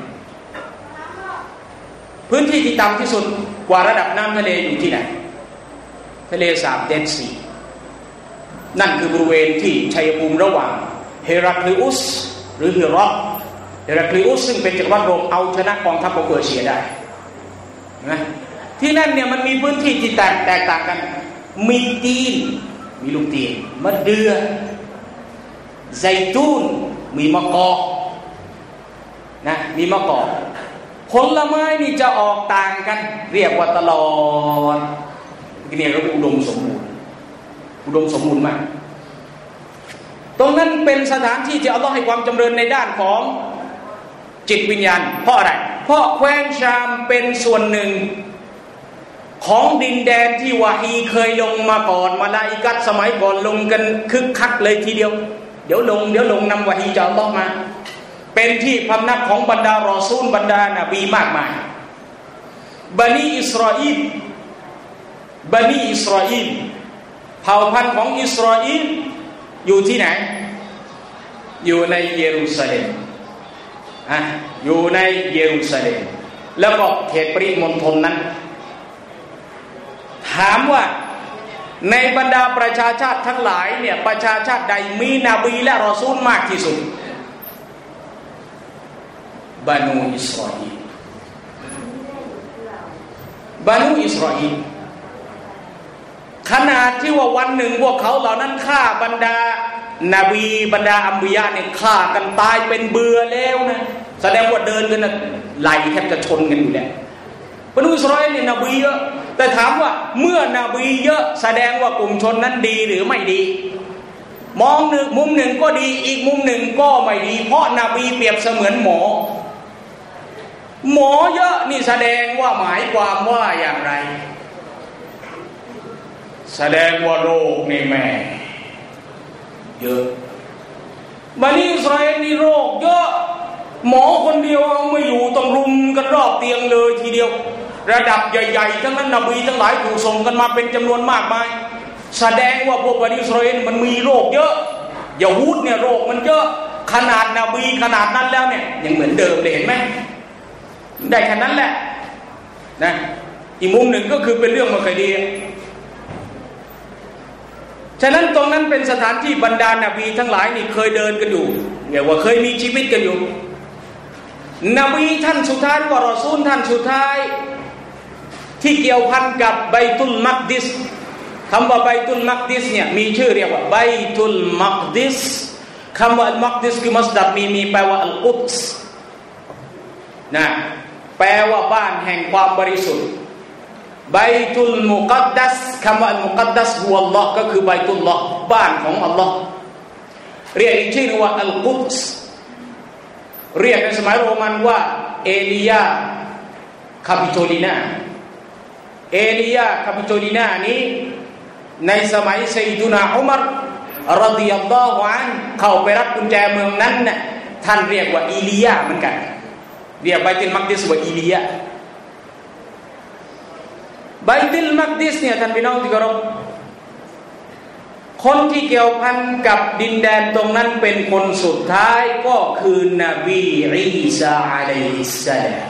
พื้นที่ที่ต่ำที่สุดกว่าระดับน้ำทะเลอยู่ที่ไหนทะเลสาบเดดซีนั่นคือบริเวณที่ชัยภูมิระหว่างเฮราคลิอุสหรือเฮราคลิอุสซึ่งเป็นจักรวรรดิโรมเอาชนะกองทัพของเปอร์เซียได้นะที่นั่นเนี่ยมันมีพื้นที่ที่แตกต่างกันมีตีนมีลูกตีนมะเดื่อไซตูนมีมะกอกนะมีมะกอกผลไม้นี่จะออกต่างกันเรียกว่าตลอดนี่เราอุดมสมบูรณ์มากตรงนั้นเป็นสถานที่ที่อัลลอฮ์ให้ความจำเริญในด้านของจิตวิญญาณเพราะอะไรเพราะแคว้นชามเป็นส่วนหนึ่งของดินแดนที่วะฮีเคยลงมาก่อนมลาอิกัตสมัยก่อนลงกันคึกคักเลยทีเดียวเดี๋ยวลงนำวะฮีจากอัลลอฮ์มาเป็นที่พำนักของบรรดารอซูลบรรดานบีมากมายบันีอิสราอีลเผ่าพันธุ์ของอิสราอีลอยู่ที่ไหนอยู่ในเยรูซาเล็มอยู่ในเยรูซาเล็มแล้วก็เขตปริมณฑลนั้นถามว่าในบรรดาประชาชาติทั้งหลายเนี่ยประชาชาติใดมีนบีและรอซูลมากที่สุดบานูอิสราอีลขนาดที่ว่าวันหนึ่งพวกเขาเหล่านั้นฆ่าบรรดานบีบรรดาอัมบิยะเนี่ยฆ่ากันตายเป็นเบื่อแล้วนะแสดงว่าเดินกันไหลแทบจะชนกันอยู่แล้วบรรดาอิสราเอลเนี่ยนบีเยอะแต่ถามว่าเมื่อนบีเยอะแสดงว่ากลุ่มชนนั้นดีหรือไม่ดีมองหนึ่งมุมหนึ่งก็ดีอีกมุมหนึ่งก็ไม่ดีเพราะนบีเปรียบเสมือนหมอเยอะนี่แสดงว่าหมายความว่าอย่างไรแสดงว่าโรคนี่แม่เยอะบันิอิสราเอลนี่โรคเยอะหมอคนเดียวเอาไม่อยู่ต้องรุมกันรอบเตียงเลยทีเดียวระดับใหญ่ๆทั้งนั้นนบีทั้งหลายถูกส่งกันมาเป็นจำนวนมากมายแสดงว่าพวกบันิอิสราเอลมันมีโรคเยอะยะฮูดเนี่ยโรคมันเยอะขนาดนบีขนาดนั้นแล้วเนี่ยยังเหมือนเดิมเลยเห็นไหมได้แค่นั้นแหละนะอีกมุมหนึ่งก็คือเป็นเรื่องไม่ค่อยดีฉะนั้นตรงนั้นเป็นสถานที่บรรดานบีทั้งหลายนี่เคยเดินกันอยู่เนี่ยว่าเคยมีชีวิตกันอยู่นบีท่านสุดท้ายว่ารอซูลท่านสุดท้ายที่เกี่ยวพันกับไบตุลมักดิสคำว่าไบตุลมักดิสเนี่ยมีชื่อเรียกว่าไบตุลมักดิสคำว่าอัลมักดิสคือมัสดัรมีแปลว่าอัลกุดส์นะแปลว่าบ้านแห่งความบริสุทธิ์ไบตุลมุกัดดัสคำว่าอัลมุกัดดัสฮุวัลลอฮ์ก็คือไบตุลลอฮ์บ้านของอัลลอฮ์เรียกอีกชื่อว่าอัลกุดส์เรียกในสมัยโรมันว่าเอลียาคาปิโตลินาเอลียาคาปิโตลินานี้ในสมัยซัยดุนาอุมัรรอฎิยัลลอฮุอันฮุเข้าไปรับกุญแจเมืองนั้นน่ะท่านเรียกว่าอีลียาเหมือนกันเรียกไบตุลมักดิสว่าอีลียาไบตุลมักดิสเนี่ยท่านพี่น้องที่เคารพคนที่เกี่ยวพันกับดินแดนตรงนั้นเป็นคนสุดท้ายก็คือนบีอีสาอะลัยฮิสสลาม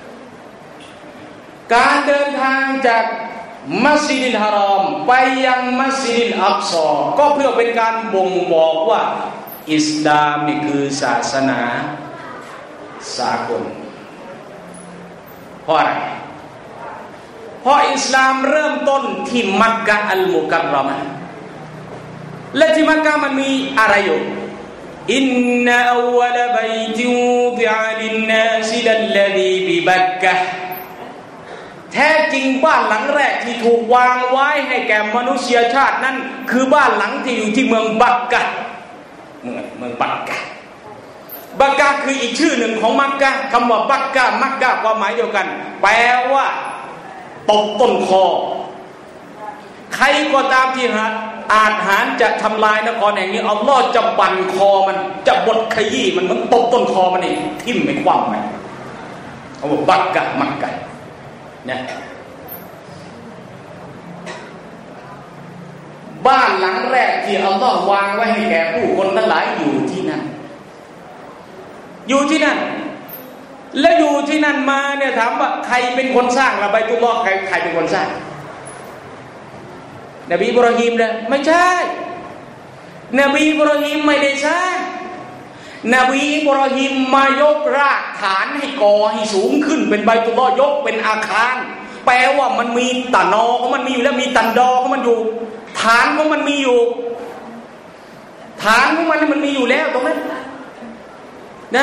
การเดินทางจากมัสยิดุลฮารอมไปยังมัสยิดุลอักษอก็เพื่อเป็นการบ่งบอกว่าอิสลามนี่คือศาสนาสากลเพราะอะไรเพราะอิสลามเริ่มต้นที่มักกะอัลมุกัรรอมะห์และที่มักกะมันมีอะไรอยู่อินนาอววะลบัยติวูดิอะลินนาสลัลลซีบิบักกะห์แท้จริงบ้านหลังแรกที่ถูกวางไว้ให้แก่มนุษยชาตินั้นคือบ้านหลังที่อยู่ที่เมืองบักกะห์เมืองบักกะห์บักกะห์คืออีกชื่อหนึ่งของมักกะห์คำว่าบักกะห์มักกะห์ความหมายเดียวกันแปลว่าตบต้นคอใครก็ตามที่อาจหารจะทำลายนครแห่งนี้อัลลอฮ์จะบั่นคอมันจะบดขยี้มันเหมือนตบต้นคอมันนี่ทิ่มไม่คว่ำไปเอาว่าบักกะห์มักกะห์เนี่ยบ้านหลังแรกที่อัลลอฮ์วางไว้ให้แก่ผู้คนทั้งหลายอยู่ที่นั่นและอยู่ที่นั่นมาเนี่ยถามว่าใครเป็นคนสร้างละบัยตุลลอฮ์ใครเป็นคนสร้างนบีอิบราฮิมเลยไม่ใช่นบีอิบราฮิมไม่ได้สร้างนบีอิบราฮิมมายกรากฐานให้ก่อให้สูงขึ้นเป็นบัยตุลลอฮ์ยกเป็นอาคารแปลว่ามันมีตะนอของมันมีอยู่แล้วมีตันดอของมันอยู่ฐานของมันมีอยู่ฐานของมันมีอยู่แล้วตรงนั้นนะ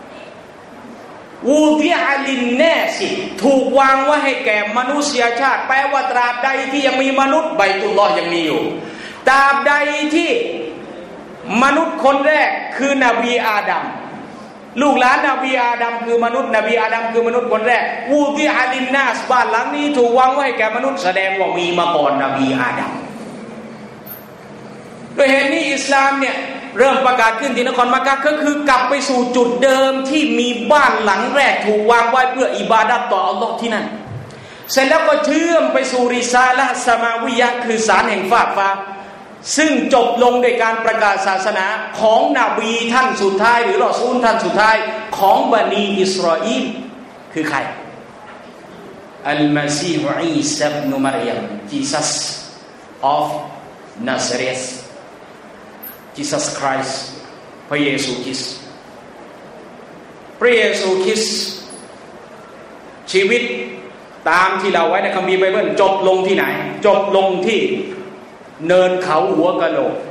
วูดิอะลินนาสถูกวางไว้ให้แก่มนุษยชาติแปลว่าตราบใดที่ยังมีมนุษย์บัยตุลลอฮ์ยังมีอยู่ตราบใดที่มนุษย์คนแรกคือนบีอาดัมลูกหลานนบีอาดัมคือมนุษย์นบีอาดัมคือมนุษย์คนแรกวูดิอะลินนาสบ้านหลังนี้ถูกวางไว้ให้แก่มนุษย์แสดงว่ามีมาก่อนนบีอาดัมด้วยเหตุนี้อิสลามเนี่ยเริ่มประกาศขึ้นที่นครมักกะห์ก็คือกลับไปสู่จุดเดิมที่มีบ้านหลังแรกถูกวางไว้เพื่ออิบาดัตต่ออัลลอฮ์ที่นั่นเสร็จแล้วก็เชื่อมไปสู่ริซาละห์สมาวิยะห์คือสารแห่งฟากฟ้าซึ่งจบลงด้วยการประกาศศาสนาของนบีท่านสุดท้ายหรือรอซูลท่านสุดท้ายของบันีอิสราอีลคือใครอัลมาซีฮ์อีซาอิบนุมารยาม Jesus of Nazareth Jesus Christ พระเยซูคริสต์พระเยซูคริสต์ชีวิตตามที่เราไว้ในคัมภีร์ไบเบิลจบลงที่ไหนจบลงที่เนินเขาหัวกะโหลก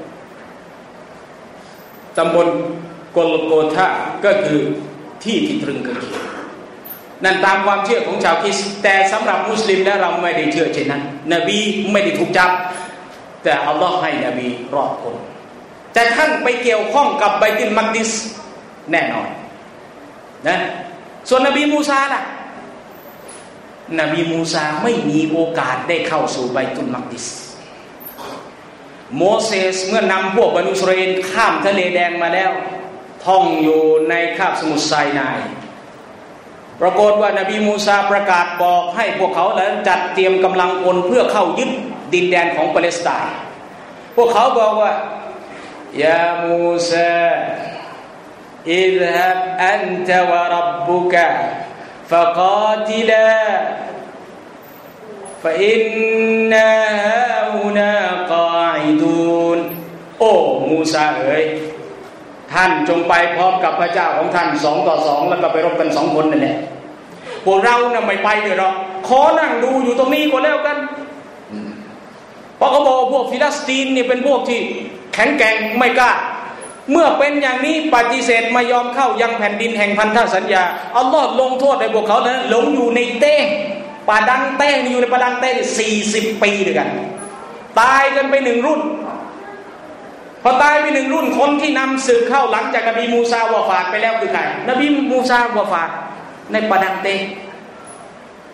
ตำบลกลโกธาก็คือที่ที่ตรึงกางเขนนั่นตามความเชื่อของชาวคริสต์แต่สำหรับมุสลิมและเราไม่ได้เชื่อเช่นนั้นนบีไม่ได้ถูกจับแต่อัลลอฮ์ให้นบีรอดพ้นแต่ท่านไปเกี่ยวข้องกับไบตุลมักดิสแน่นอนนะส่วนนบีมูซาล่ะนบีมูซาไม่มีโอกาสได้เข้าสู่ไบตุลมักดิสโมเสสเมื่อนำพวกบรรดาอิสราเอลข้ามทะเลแดงมาแล้วท่องอยู่ในคาบสมุทรไซนายปรากฏว่านบีมูซาประกาศบอกให้พวกเขาแล้วจัดเตรียมกำลังพลเพื่อเข้ายึดดินแดนของปาเลสไตน์พวกเขาบอกว่ายามูซาอิซฮับอันตะวะร็อบบุกะฟะกาติลาฟะอินนาฮาอุนากาอิดูนโอ้มูซาเอ๋ยท่านจงไปพร้อมกับพระเจ้าของท่าน2 ต่อ 2แล้วก็ไปรบกัน2 คนนั่นแหละพวกเราน่ะไม่ไปด้วยหรอกขอนั่งดูอยู่ตรงนี้ก็แล้วกันเพราะเขาบอกพวกฟิลิสตีนนี่เป็นพวกที่แข็งแกร่งไม่กล้าเมื่อเป็นอย่างนี้ปฏิเสธไม่ยอมเข้ายังแผ่นดินแห่งพันธสัญญาอัลลอฮ์ลงโทษให้พวกเขานั้นหลงอยู่ในเต้ป่าดังเต้อยู่ในป่าดังเต้40 ปีด้วยกันตายกันไป1 รุ่นพอตายไป1 รุ่นคนที่นำศึกเข้าหลังจากนบีมูซาวะฟาตไปแล้วคือใครนบีมูซาวะฟาตในป่าดังเต้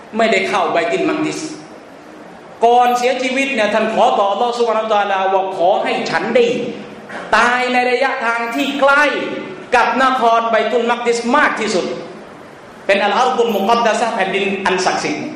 ไม่ได้เข้าไบตุลมักดิสก่อนเสียชีวิตเนี่ยท่านขอต่ออัลเลาะห์ซุบฮานะฮูวะตะอาลาว่าขอให้ฉันได้ตายในระยะทางที่ใกล้กับนครไบตุลมักดิสมากที่สุดเป็นอัลอาร์ฎุลมุกัดดะซะห์แผ่นดินอันศักดิ์สิทธิ์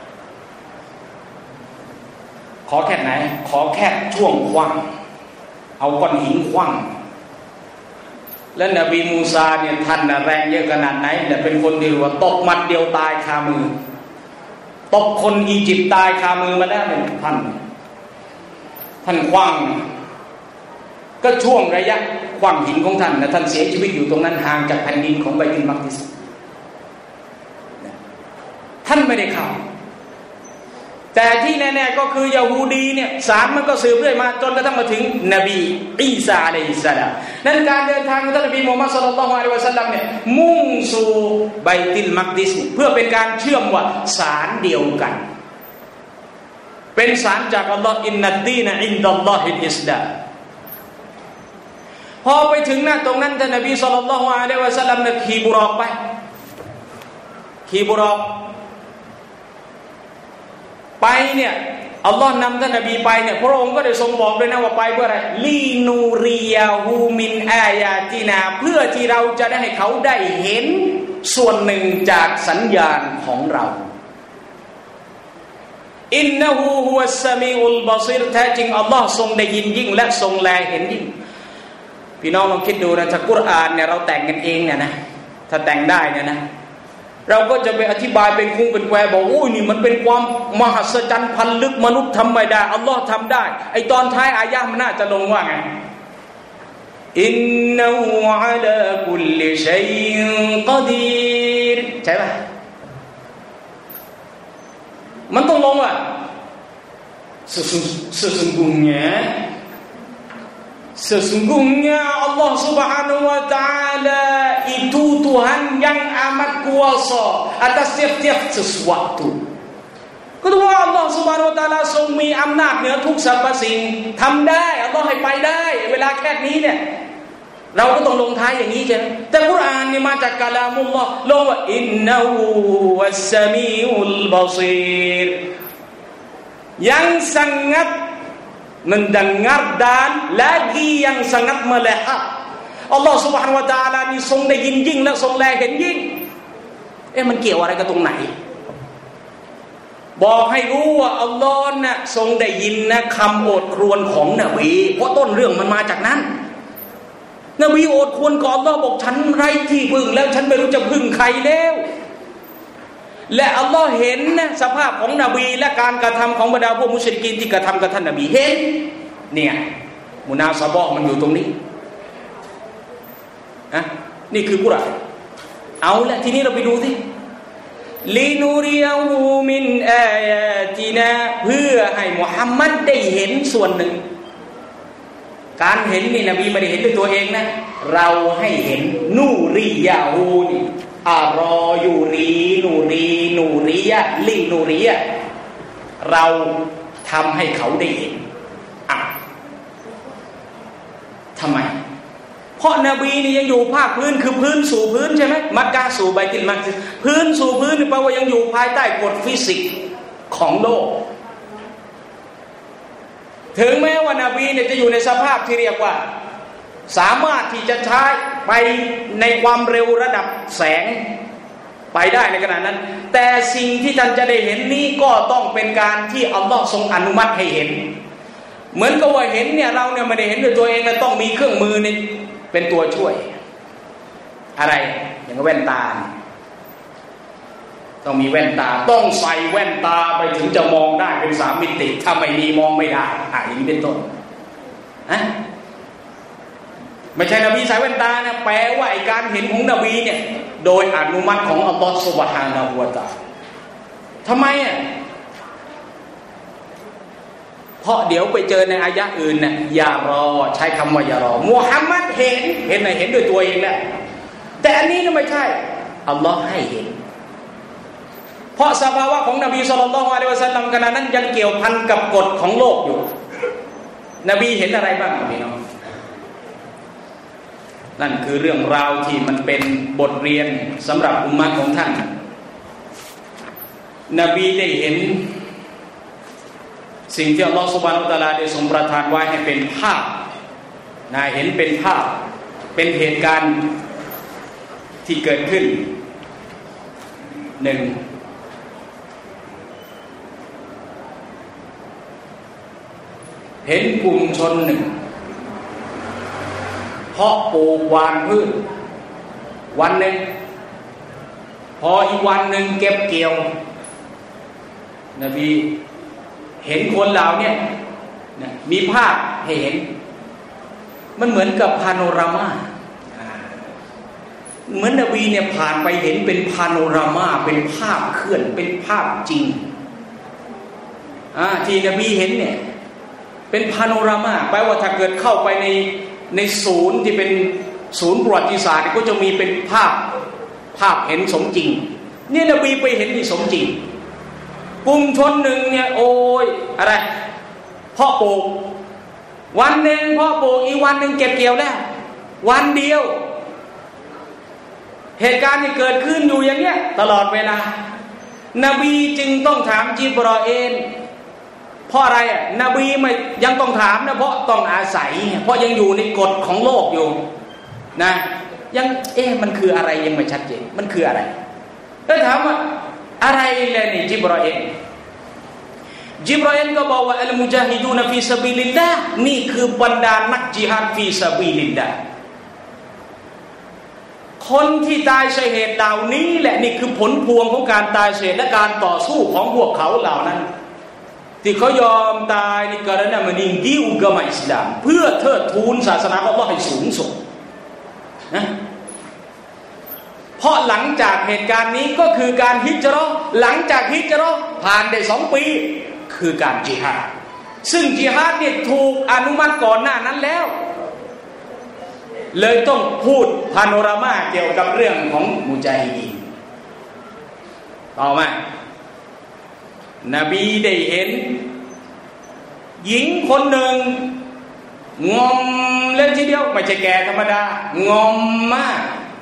ขอแค่ไหนขอแค่ช่วงขว้างเอาก้อนหินขว้างและนบีมูซาเนี่ยท่านแรงเยอะขนาดไหนเนี่ยเป็นคนที่ว่าตกมัดเดียวตายคามือตกคนอียิปต์ตายคามือมาแล้วเนี่ยท่านขว้างก็ช่วงระยะขว้างหินของท่านนะท่านเสียชีวิตอยู่ตรงนั้นห่างจากแผ่นดินของไบตุลมักดิสท่านไม่ได้เข้าแต่ที่แน่ๆก็คือยะฮูดีเนี่ยสารมันก็สืบเรื่อยมาจนกระทั่งมาถึงนบีอีสาอะลัยฮิสสลามนั้นการเดินทางของท่านนบีมูฮัมมัดศ็อลลัลลอฮุอะลัยฮิวะซัลลัมเนี่ยมุ่งสู่ไบตุลมักดิสเพื่อเป็นการเชื่อมว่าสารเดียวกันเป็นสารจากอัลลอฮ์อินนัดดีนอินดัลลอฮิลอิสลามพอไปถึงหน้าตรงนั้นท่านนบีศ็อลลัลลอฮุอะลัยฮิวะซัลลัมเนี่ยขี่บุรอกไปขี่บุรอกไปเนี่ยอัลลอฮ์นำท่านนบีไปเนี่ยพระองค์ก็ได้ทรงบอกด้วยนะว่าไปเพื่ออะไรลีนูริยาฮูมินอายาตินาเพื่อที่เราจะได้ให้เขาได้เห็นส่วนหนึ่งจากสัญญาณของเราอินนะฮูฮุวัสซะมีอุลบะซีรแท้จริงอัลลอฮ์ทรงได้ยินยิ่งและทรงแลเห็นยิ่งพี่น้องลองคิดดูนะถ้ากุรอานเนี่ยเราแต่งกันเองเนี่ยนะถ้าแต่งได้เนี่ยนะเราก็จะไปอธิบายเป็นคุ้งเป็นแควบอกโอ้ยนี่มันเป็นความมหัศจรรย์พันลึกมนุษย์ทำไม่ได้อัลลอฮ์ทำได้ไอตอนท้ายอายะห์มันน่าจะลงว่าไงอินนะฮูอะลาคุลลิชัยอินกอดีรใช่ป่ะมันต้องลงว่าSesungguhnya Allah Subhanahu wa taala itu Tuhan yang amat kuasa atas setiap sesuatu. ก็ถือว่าอัลลอฮฺซุบฮานะฮูวะตะอาลาทรงมีอำนาจเหนือทุกสรรพสิ่งทำได้อัลลอฮฺให้ไปได้เวลาแค่นี้เนี่ยเราก็ต้องลงท้ายอย่างนี้ใช่ไหมแต่กุรอานนี่มาจากกะลามุลลอฮ์ลงว่าอินนะฮูวัสซะมีอุลบะซีร yang sangat mendengar dan lagi yang sangat melihat Allah Subhanahu wa taala นี่ทรงได้ยินยิ่งและทรงแลเห็นยิ่งมันเกี่ยวอะไรกับตรงไหนบอกให้รู้ว่าอัลลอฮ์น่ะทรงได้ยินนะคำโอดครวญของนบีเพราะต้นเรื่องมันมาจากนั้นนบีโอดครวญกับอัลลอฮ์บอกฉันไร้ที่พึ่งแล้วฉันไม่รู้จะพึ่งใครแล้วและอัลลอฮ์เห็นนะสภาพของนบีและการกระทำของบรรดาพวกมุชริกีนที่กระทำกับท่านนบีเห็นเนี่ยมุนาซะบะห์มันอยู่ตรงนี้นี่คือกุรอานเอาละทีนี้เราไปดูสิลินูริยาฮูมินอายาตินาเพื่อให้มุฮัมมัดได้เห็นส่วนหนึ่งการเห็นนี่นบีไม่ได้เห็นด้วยตัวเองนะเราให้เห็นนูริยาฮูนี่อารอยูรีนูรียะลินูรียะเราทำให้เขาได้เห็นทำไมเพราะนบีนี่ยังอยู่ภาคพื้นคือพื้นสู่พื้นใช่ไหมมักกะห์สู่ไบตุลมักดิสพื้นสู่พื้นแปลว่ายังอยู่ภายใต้กฎฟิสิกส์ของโลกถึงแม้ว่านบีเนี่ยจะอยู่ในสภาพที่เรียกว่าสามารถที่จะใช้ไปในความเร็วระดับแสงไปได้ในขณะนั้นแต่สิ่งที่ท่านจะได้เห็นนี้ก็ต้องเป็นการที่อัลลอฮ์ทรงอนุมัติให้เห็นเหมือนกับว่าเห็นเนี่ยเราเนี่ยไม่ได้เห็นด้วยตัวเองต้องมีเครื่องมือนี่เป็นตัวช่วยอะไรอย่างแว่นตาต้องมีแว่นตาต้องใส่แว่นตาไปถึงจะมองได้เป็น3มิติถ้าไม่มีมองไม่ได้อย่างนี้เป็นต้นไม่ใช่นบีใส่แว่นตานะแปลว่าไอ้การเห็นของนบีเนี่ยโดยอนุมัติของอัลลอฮฺซุบฮานะฮูวะตะอาลาทำไมเพราะเดี๋ยวไปเจอในอายะห์อื่นน่ะอย่ารอใช้คำว่าอย่ารอมุฮัมมัดเห็นด้วยตัวเองแล้วแต่อันนี้ไม่ใช่อัลลอฮ์ให้เห็นเพราะสภาวะของนบีศ็อลลัลลอฮุอะลัยฮิวะซัลลัมขณะนั้นยังเกี่ยวพันกับกฎของโลกอยู่นบีเห็นอะไรบ้างพี่น้องนั่นคือเรื่องราวที่มันเป็นบทเรียนสำหรับอุมมะห์ของท่านนบีได้เห็นสิ่งที่อัลลอฮฺซุบฮานะฮูวะตะอาลาได้ทรงประทานไว้ให้เป็นภาพเห็นเป็นภาพเป็นเหตุการณ์ที่เกิดขึ้นหนึ่งเห็นกลุ่มชนหนึ่งเพาะปลูกหว่านพืชวันหนึ่งพออีกวันหนึ่งเก็บเกี่ยวนบีเห็นคนเหล่านี้มีภาพให้เห็นมันเหมือนกับพาโนรามาเหมือนนบีเนี่ยผ่านไปเห็นเป็นพาโนรามาเป็นภาพเคลื่อนเป็นภาพจริงที่นบีเห็นเนี่ยเป็นพาโนรามาแปลว่าถ้าเกิดเข้าไปในศูนย์ที่เป็นศูนย์ประวัติศาสตร์ก็จะมีเป็นภาพเห็นสมจริงเนี่ยนบีไปเห็นนี่สมจริงกลุ่มชนหนึ่งเนี่ยโอ้ยอะไรพ่อปลูกวันหนึ่งพ่อปลูกอีกวันหนึ่งเก็บเกี่ยวแล้ววันเดียวเหตุการณ์ที่เกิดขึ้นอยู่อย่างเนี้ยตลอดเวลานบีจึงต้องถามจิบรออีลเพราะอะไรนบีไม่ยังต้องถามนะเพราะต้องอาศัยเพราะยังอยู่ในกฎของโลกอยู่นะยังมันคืออะไรยังไม่ชัดเจนมันคืออะไรแล้วถามว่าอะไรเลยนี่จิบรออีลก็บอกว่าอัลมุจาฮิดูนฟีซะบีลิลลาห์นี่คือบรรดานักจิฮาดฟีซะบีลิลลาห์คนที่ตายชเหตุเหล่านี้แหละนี่คือผลพวงของการตายชเหตุและการต่อสู้ของพวกเขาเหล่านั้นที่เขายอมตายในกรณีมันยิ่งดิ้วกับอิสลามเพื่อเทิดทูนศาสนาของอัลเลาะห์ให้สูงส่งนะเพราะหลังจากเหตุการณ์นี้ก็คือการฮิจเราะห์หลังจากฮิจเราะห์ผ่านได้2 ปีคือการจิฮาดซึ่งจิฮาดเนี่ยถูกอนุมัติก่อนหน้านั้นแล้วเลยต้องพูดพาโนรามาเกี่ยวกับเรื่องของมุจาฮิดีนต่อมานบีได้เห็นหญิงคนหนึ่งงอมเล่นทีเดียวไม่ใช่แก่ธรรมดางอมมาก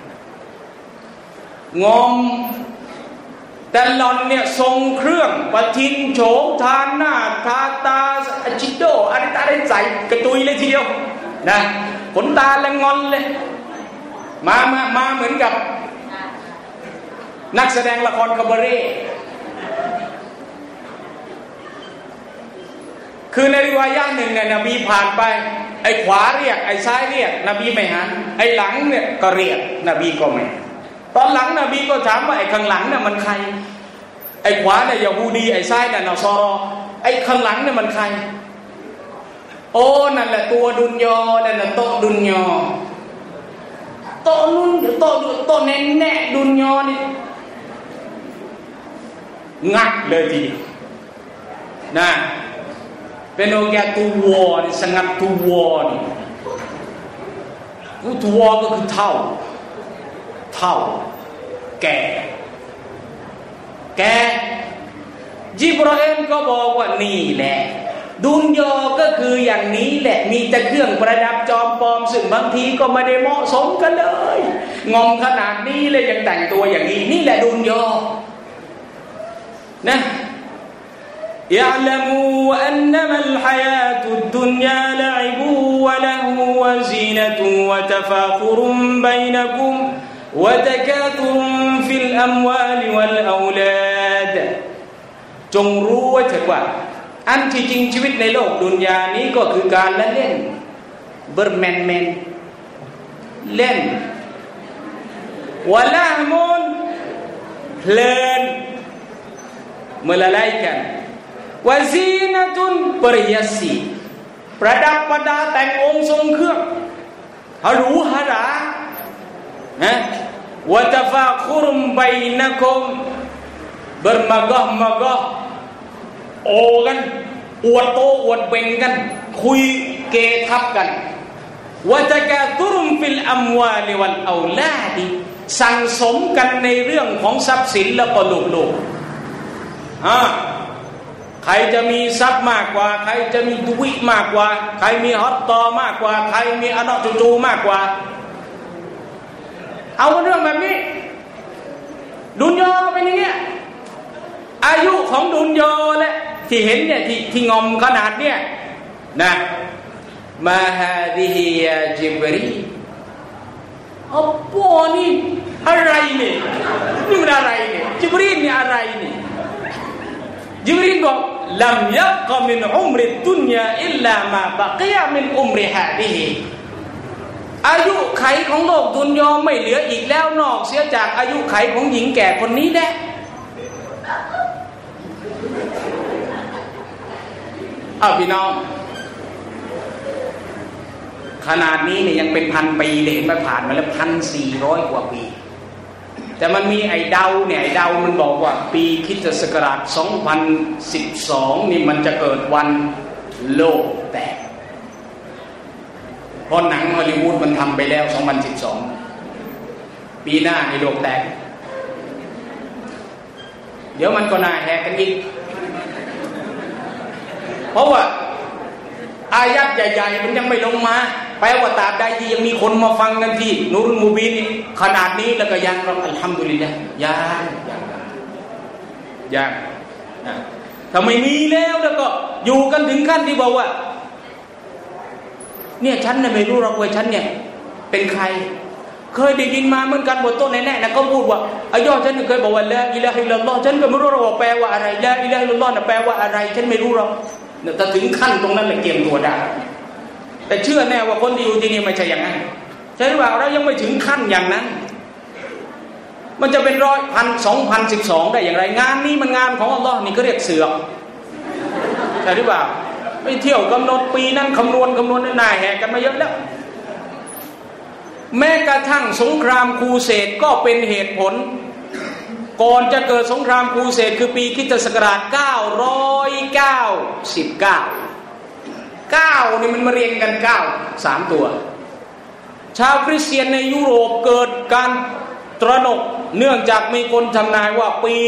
งอมแต่หล่อนเนี่ยทรงเครื่องประทินโฉมทาหน้าทาตาจิโดอะไรตาได้ใส่กระตุยเลยทีเดียวนะขนตาละงอนเลยมาเหมือนกับนักแสดงละครคาบาเร่คือในริวายะห์หนึ่งเนี่ยนบีผ่านไปไอ้ขวาเรียกไอ้ซ้ายเรียกนบีไม่หันไอ้หลังเนี่ยก็เรียกนบีก็ไม่ตอนหลังนบีก็ถามว่าไอ้ข้างหลังเนี่ยมันใครไอ้ขวาเนี่ยยะฮูดีไอ้ซ้ายเนี่ยนอซอรอไอ้ข้างหลังเนี่ยมันใครโอ้นั่นแหละตัวดุนยอนั่นแหละโตดุนยอโตนุ่นโตแน่ดุนยอนี่งัดเลยทีเดียวนะเป็นโอกาสตัวนี่sangat tuaนี่tuaก็คือเท่าแก่จิบรออีลก็บอกว่านี่แหละดุนยอก็คืออย่างนี้แหละมีแต่เครื่องประดับจอมปลอมซึ่งบางทีก็ไม่ได้เหมาะสมกันเลยงอมขนาดนี้เลยยังแต่งตัวอย่างนี้นี่แหละดุนยอนะيعلموا أنما الحياة الدنيا لعب ولهو وزينة وتفاخر بينكم وتكاثر في الأموال والأولاد จงรู้ไว้เถิดว่าอันที่จริงชีวิตในโลกดุนยานี้ก็คือการเล่นเบอร์แมนเล่นวะละฮ์มุนเพลินเมื่อละลายกันวะซีนะตุนปริยัสสีประดับประดาแต่งองค์ทรงเครื่องฮารูฮารานะวะตะฟาคุรุมบัยนะกุมbermegah-megah โอกันอวดโตอวดเบ่งกันคุยเกทับกันวะตะกาตุรุมฟิลอัมวาลิวัลเอาลาดิสั่งสมกันในเรื่องของทรัพย์สินและก็ลูกใครจะมีทรัพย์มากกว่าใครจะมีดุวิมากกว่าใครมีฮอตตอมากกว่าใครมีอนาจูมากกว่าเอาเรื่องแบบนี้ดุนยาเป็นอย่างเงี้ยอายุของดุนยาและที่เห็นเนี่ยที่งอมขนาดเนี่ยนะมาฮาดิฮิยาจิบรีอัปปอนี่อะไรเนี่ยนี่มันอะไรเนี่ยจิบรีนี่อะไรเนี่ยจิบรีบอกลัมยักมินอุมริดุนยาอิลลามาบะกียะมินอุมริฮาดิฮิอายุไขของโลกดุนยาไม่เหลืออีกแล้วนอกเสียจากอายุไขของหญิงแก่คนนี้แหละพี่น้องขนาดนี้เนี่ยยังเป็นพันปีเลยเห็นไหมผ่านมาแล้ว1,400 กว่าปีแต่มันมีไอ้เดาเนี่ยไอ้เดามันบอกว่าปีคริสตศักราช2012นี่มันจะเกิดวันโลกแตกเพราะหนังฮอลลีวูดมันทำไปแล้ว2012ปีหน้าในโลกแตกเดี๋ยวมันก็น่าแหกกันอีกเพราะว่าอายัดใหญ่ๆมันยังไม่ลงมาแปลว่าตราบใดที่ยังมีคนมาฟังกันที่นูรุลมูบินขนาดนี้แล้วก็ยังเราอัลฮัมดุลิลละห์ยังถ้าไม่มีแล้วก็อยู่กันถึงขั้นที่บอกว่าเนี่ยฉันน่ะไม่รู้หรอกว่าฉันเนี่ยเป็นใครเคยได้ยินมาเหมือนกันบทต้นแน่ๆนะก็พูดว่าอายอฉันเคยบอกว่าละอิลาฮะอิลลัลลอฮ์ฉันก็ไม่รู้หรอกแปลว่าอะไรละอิลาฮะอิลลัลลอฮ์น่ะแปลว่าอะไรฉันไม่รู้หรอกแต่ถึงขั้นตรงนั้นเลยเกมตัวได้แต่เชื่อแน่ว่าคนที่อยู่ที่นี่ไม่ใช่อย่างนั้นใช่หรือเปล่าเรายังไม่ถึงขั้นอย่างนั้นมันจะเป็น2012ได้อย่างไรงานนี้มันงานของอัลลอฮ์นี่ก็เรียกเสือกใช่หรือเปล่าไม่เที่ยวกำหนดปีนั้นคำนวณหน้าแหกกันมาเยอะแล้วแม้กระทั่งสงครามครูเสดก็เป็นเหตุผลก่อนจะเกิดสงครามครูเสดคือปีคริสตศักราช999นี่มันมาเรียงกัน9 3ตัวชาวคริสเตียนในยุโรปเกิดการตระหนกเนื่องจากมีคนทำนายว่าปี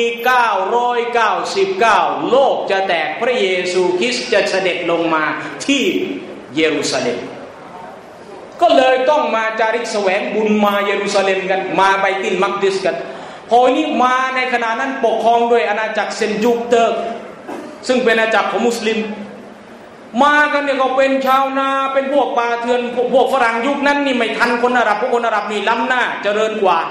999โลกจะแตกพระเยซูคริสต์จะเสด็จลงมาที่เยรูซาเล็มก็เลยต้องมาจาริกแสวงบุญมาเยรูซาเล็มกันมาไบตุลมักดิสกันพอนี้มาในขณะนั้นปกครองโดยอาณาจักรเซนจูเตอร์ซึ่งเป็นอาณาจักรของมุสลิมมากันเนี่ยก็เป็นชาวนาเป็นพวกป่าเถื่อนพวกฝรั่งยุคนั้นนี่ไม่ทันคนอาหรับพวกคนอาหรับนี่ล้ำหน้าเจริญกว่า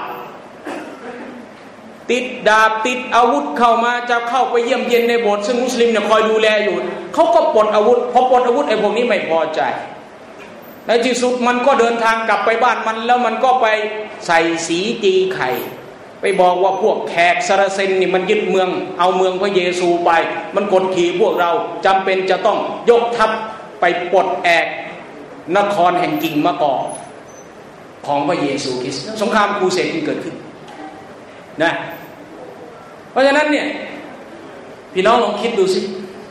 ติดดาบติดอาวุธเข้ามาจะเข้าไปเยี่ยมเยียนในโบสถ์ซึ่งมุสลิมเนี่ยคอยดูแลอยู่เขาก็ปลดอาวุธพอปลดอาวุธไอ้พวกนี้ไม่พอใจในที่สุดมันก็เดินทางกลับไปบ้านมันแล้วมันก็ไปใส่สีตีไข่ไปบอกว่าพวกแขกซาราเซนนี่มันยึดเมืองเอาเมืองพระเยซูไปมันกดขี่พวกเราจำเป็นจะต้องยกทัพไปปลดแอกนครแห่งกิ่งมะกอกของพระเยซูคริสต์สงครามครูเสดที่เกิดขึ้นนะเพราะฉะนั้นเนี่ยพี่น้องลองคิดดูสิ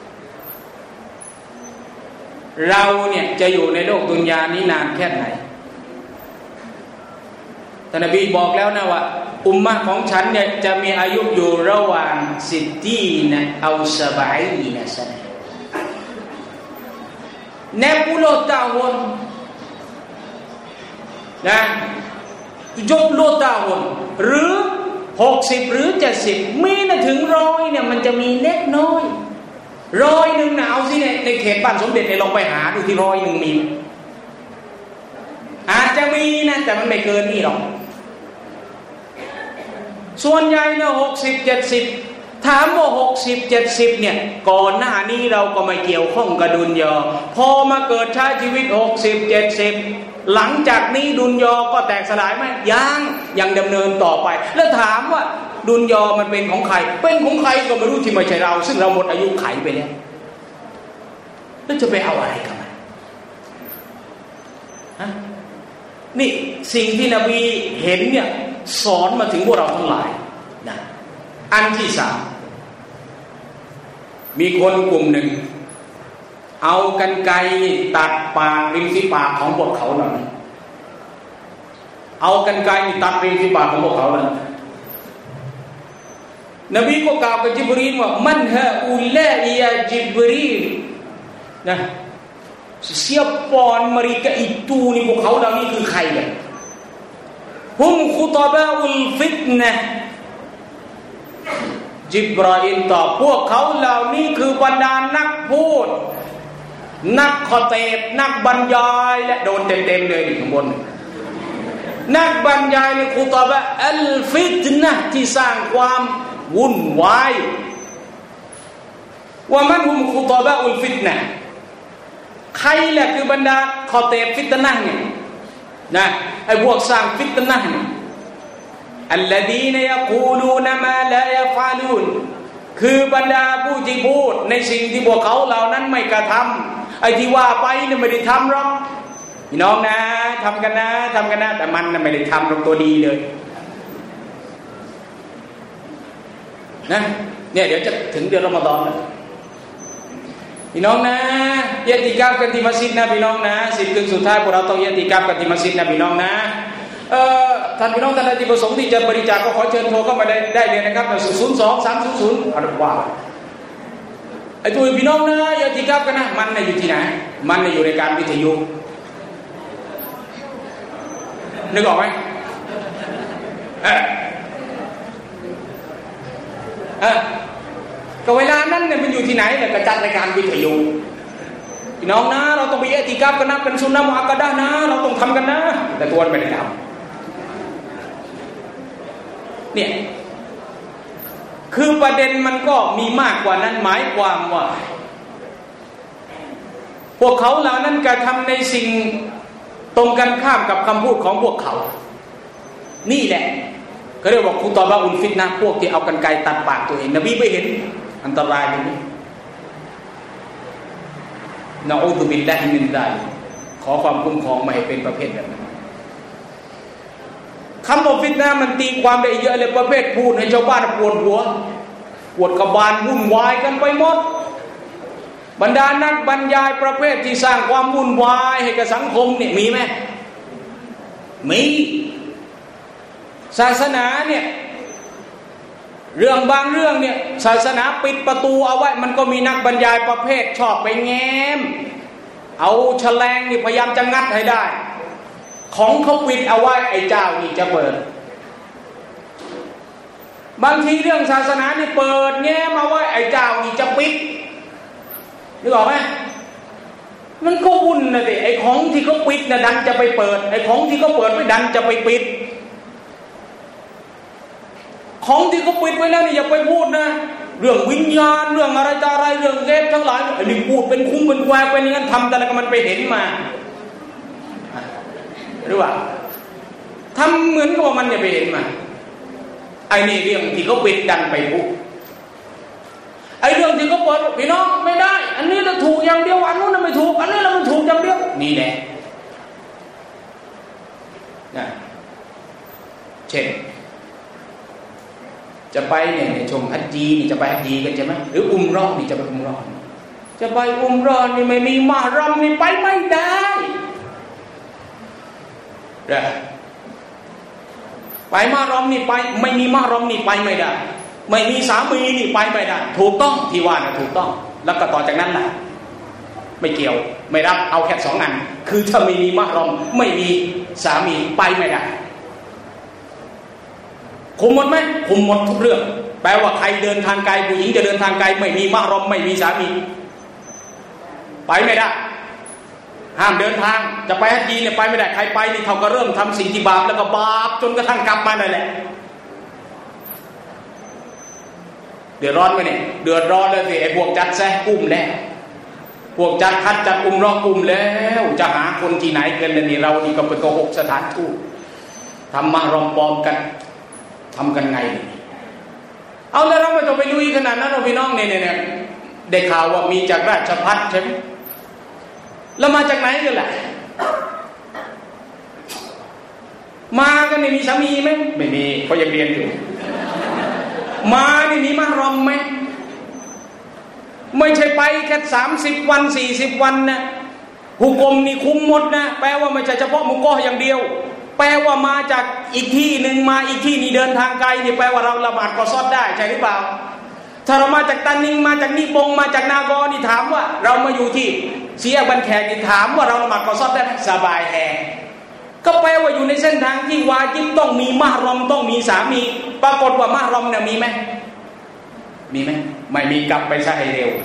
เราเนี่ยจะอยู่ในโลกดุนยานี้นานแค่ไหนท่านนบีบอกแล้วนะว่าอุมมะของฉันเนี่ยจะมีอายุอยู่ระหว่าง60นะเอา70นะซะ60 tahunนะ70 tahunหรือ60หรือ70มีนะถึง100เนี่ยมันจะมีเล็กน้อย100นะเอาสิในเขตบ้านสมเด็จเนี่ยลองไปหาดูที่100มีอาจจะมีนะแต่มันไม่เกินนี่หรอกส่วนใหญ่นะ60-70ถามว่า60-70เนี่ยก่อนหน้านี้เราก็ไม่เกี่ยวข้องกับดุนยาพอมาเกิดใช้ชีวิต60-70หลังจากนี้ดุนยาก็แตกสลายไหมยังดำเนินต่อไปแล้วถามว่าดุนยามันเป็นของใครเป็นของใครก็ไม่รู้ที่ไม่ใช่เราซึ่งเราหมดอายุไขไปแล้วแล้วจะไปเอาอะไรกันนี่สิ่งที่นบีเห็นเนี่ยสอนมาถึงพวกเราทั้งหลายนะอันที่3มีคนกลุ่มหนึ่งเอากรรไกรตัดปากริมฝีปากของพวกเขาหน่อยเอากรรไกรตัดริมฝีปากของพวกเขาเลยนบีก็กล่าวกับจิบรีลว่ามันฮะอุลาอิยาจิบรีลนะ siapa mereka itu niพวกเขาเหล่านี้คือใครกันฮุมคุตบาอุลฟิตนะฮจิบราอิลตอบพวกเขาเหล่านี้คือบรรดานักพูดนักขอเตบนักบรรยายและโดนเต็มๆเลยข้างบนนักบรรยายในคุตบะอัลฟิตนะห์ที่สร้างความวุ่นวายว่ามันฮุมคุตบะอุลฟิตนะห์ใครแหละคือบรรดาขอเตบฟิตนะห์เนี่ยนะไอ้พวกสร้างฟิตนะห์เนี่ยอัลลดีนยะกูลูนมาลายฟาลูนคือบรรดาผู้ที่พูดในสิ่งที่พวกเขาเหล่านั้นไม่กระทำไอ้ที่ว่าไปเนี่ยไม่ได้ทำหรอกพี่น้องนะทำกันนะแต่มันน่ะไม่ได้ทำหรอกตัวดีเลยนะเนี่ยเดี๋ยวจะถึงเดือนรอมฎอนแล้วพี่น้องนะอิติกาฟกันที่มัสยิดนะพี่น้องนะ10 คืนสุดท้ายพวกเราต้องอิติกาฟกันที่มัสยิดนะพี่น้องนะท่านพี่น้องท่านใดที่ประสงค์ที่จะบริจาคก็ขอเชิญโทรเข้ามาได้เลยนะครับ02300อะไรว่าไอ้ตัวพี่น้องนะอิติกาฟกันนะมันน่ะอยู่ที่ไหนมันน่ะอยู่ในการวิทยุนึกออกไหมก็เวลานั้นเนี่ยมันอยู่ที่ไหนเนี่ยก็จัดรายการวิทยุพี่น้องนะเราต้องไปอิติกาฟกันนะเป็นสุนนะมุอักกะดะห์นะเราต้องทำกันนะแต่ตัวไม่ได้ทำเนี่ยคือประเด็นมันก็มีมากกว่านั้นหมายความว่าพวกเขาเหล่านั้นกระทำในสิ่งตรงกันข้ามกับคำพูดของพวกเขานี่แหละเขาเรียกว่าคุตบะอุลฟิตนะห์พวกที่เอากรรไกรตัดปากตัวเองนบีไม่เห็นอันตรายตรงนี้นะอูซุบิลลาฮิมินซาลิกขอความคุ้มครองไม่ให้เป็นประเภทแบบนั้นคำว่าฟิตนะห์มันตีความได้เยอะเลยประเภทพูดให้ชาวบ้านปวดหัวปวดกระบาลวุ่นวายกันไปหมดบรรดานักบรรยายประเภทที่สร้างความวุ่นวายให้กับสังคมเนี่ยมีไหมมีศาสนาเนี่ยเรื่องบางเรื่องเนี่ยศาสนาปิดประตูเอาไว้มันก็มีนักบรรยายประเภทชอบไปแง้มเอาแฉลงนี่พยายามจะงัดให้ได้ของเขาปิดเอาไว้ไอ้เจ้านี่จะเปิดบางทีเรื่องศาสนานี่เปิดแง้มเอาไว้ไอ้เจ้านี่จะปิดนึกออกไหมมันก็วุ่นนะสิไอ้ของที่เขาปิดนะดันจะไปเปิดไอ้ของที่เขาเปิดไม่ดันจะไปปิดของที่เขาปิดไว้แล้วนี่อย่าไปพูดนะเรื่องวิญญาณเรื่องอะไรต่ออะไรเรื่องเทพทั้งหลายไอ้นี่พูดเป็นคุ้งเป็นแควเป็นอย่างนั้นทำแต่ละก็มันไปเห็นมาหรือว่าทำเหมือนกับว่ามันอย่าไปเห็นมาไอ้นี่เรื่องที่เขาปิดดันไปพูดไอ้เรื่องที่เขาเปิดพี่น้องไม่ได้อันนี้เราถูกอย่างเดียวอันนู้นไม่ถูกอันนี้เรามันถูกอย่างเดียวนี่แหละนะเช่นจะไปเนี่ยชมฮัจญีนี่จะไปฮัจญีกันใช่ไหมหรืออุมเราะห์นี่จะไปอุมเราะห์จะไปอุมเราะห์นี่ไม่มีมะห์รอมนี่ไปไม่ได้ไปมะห์รอมนี่ไปไม่มีมะห์รอมนี่ไปไม่ได้ไม่มีสามีนี่ไปไม่ได้ถูกต้องที่ว่านะถูกต้องแล้วก็ต่อจากนั้นล่ะไม่เกี่ยวไม่รับเอาแค่2 อันคือถ้าไม่มีมะห์รอมไม่มีสามีไปไม่ได้คุมหมดไหมคุมหมดทุกเรื่องแปลว่าใครเดินทางไกลผู้หญิงจะเดินทางไกลไม่มีมะห์รอมไม่มีสามีไปไม่ได้ห้ามเดินทางจะไปฮัจญีเนี่ยไปไม่ได้ใครไปนี่เท่ากับเริ่มทำสิ่งที่บาปแล้วก็บาปจนกระทั่งกลับมานั่นแหละเดือดร้อนไหมเนี่ยเดือดร้อนเลยสิไอ้พวกจัดแซ่กุ้มแล้วพวกจัดคัดจัดอุมเราะห์กุ้มแล้วจะหาคนที่ไหนกันล่ะนี่เรานี่ก็ไปโกหกสถานทูตทำมะห์รอมปลอมกันทำกันไงเอาแล้วเราไม่ต้องไปลุยขนาดนั้นหรอกพี่น้องเนี่ยได้ข่าวว่ามีจากราชภัฏใช่ไหมแล้วมาจากไหนกันล่ะมากันนี่มีสามีไหมไม่มีเขายังเรียนอยู่มานี่มีมะห์รอมไหมไม่ใช่ไปแค่30 วัน40 วันนะฮุกมนี่คุมหมดนะแปลว่าไม่ใช่เฉพาะมุกออย่างเดียวแปลว่ามาจากอีกที่หนึ่งมาอีกที่นี่เดินทางไกลนี่แปลว่าเราละหมาดกอซอดได้ใช่หรือเปล่าถ้าเรามาจากตานิงมาจากนิปงมาจากนากอนี่ถามว่าเรามาอยู่ที่เสียบันแขกนี่ถามว่าเราละหมาดกอซอดได้ไหมสบายแฮก็แปลว่าอยู่ในเส้นทางที่วาญิบต้องมีมะห์รอมต้องมีสามีปรากฏว่ามะห์รอมเนี่ยมีไหมมีไหมไม่มีกลับไปซะให้เร็ว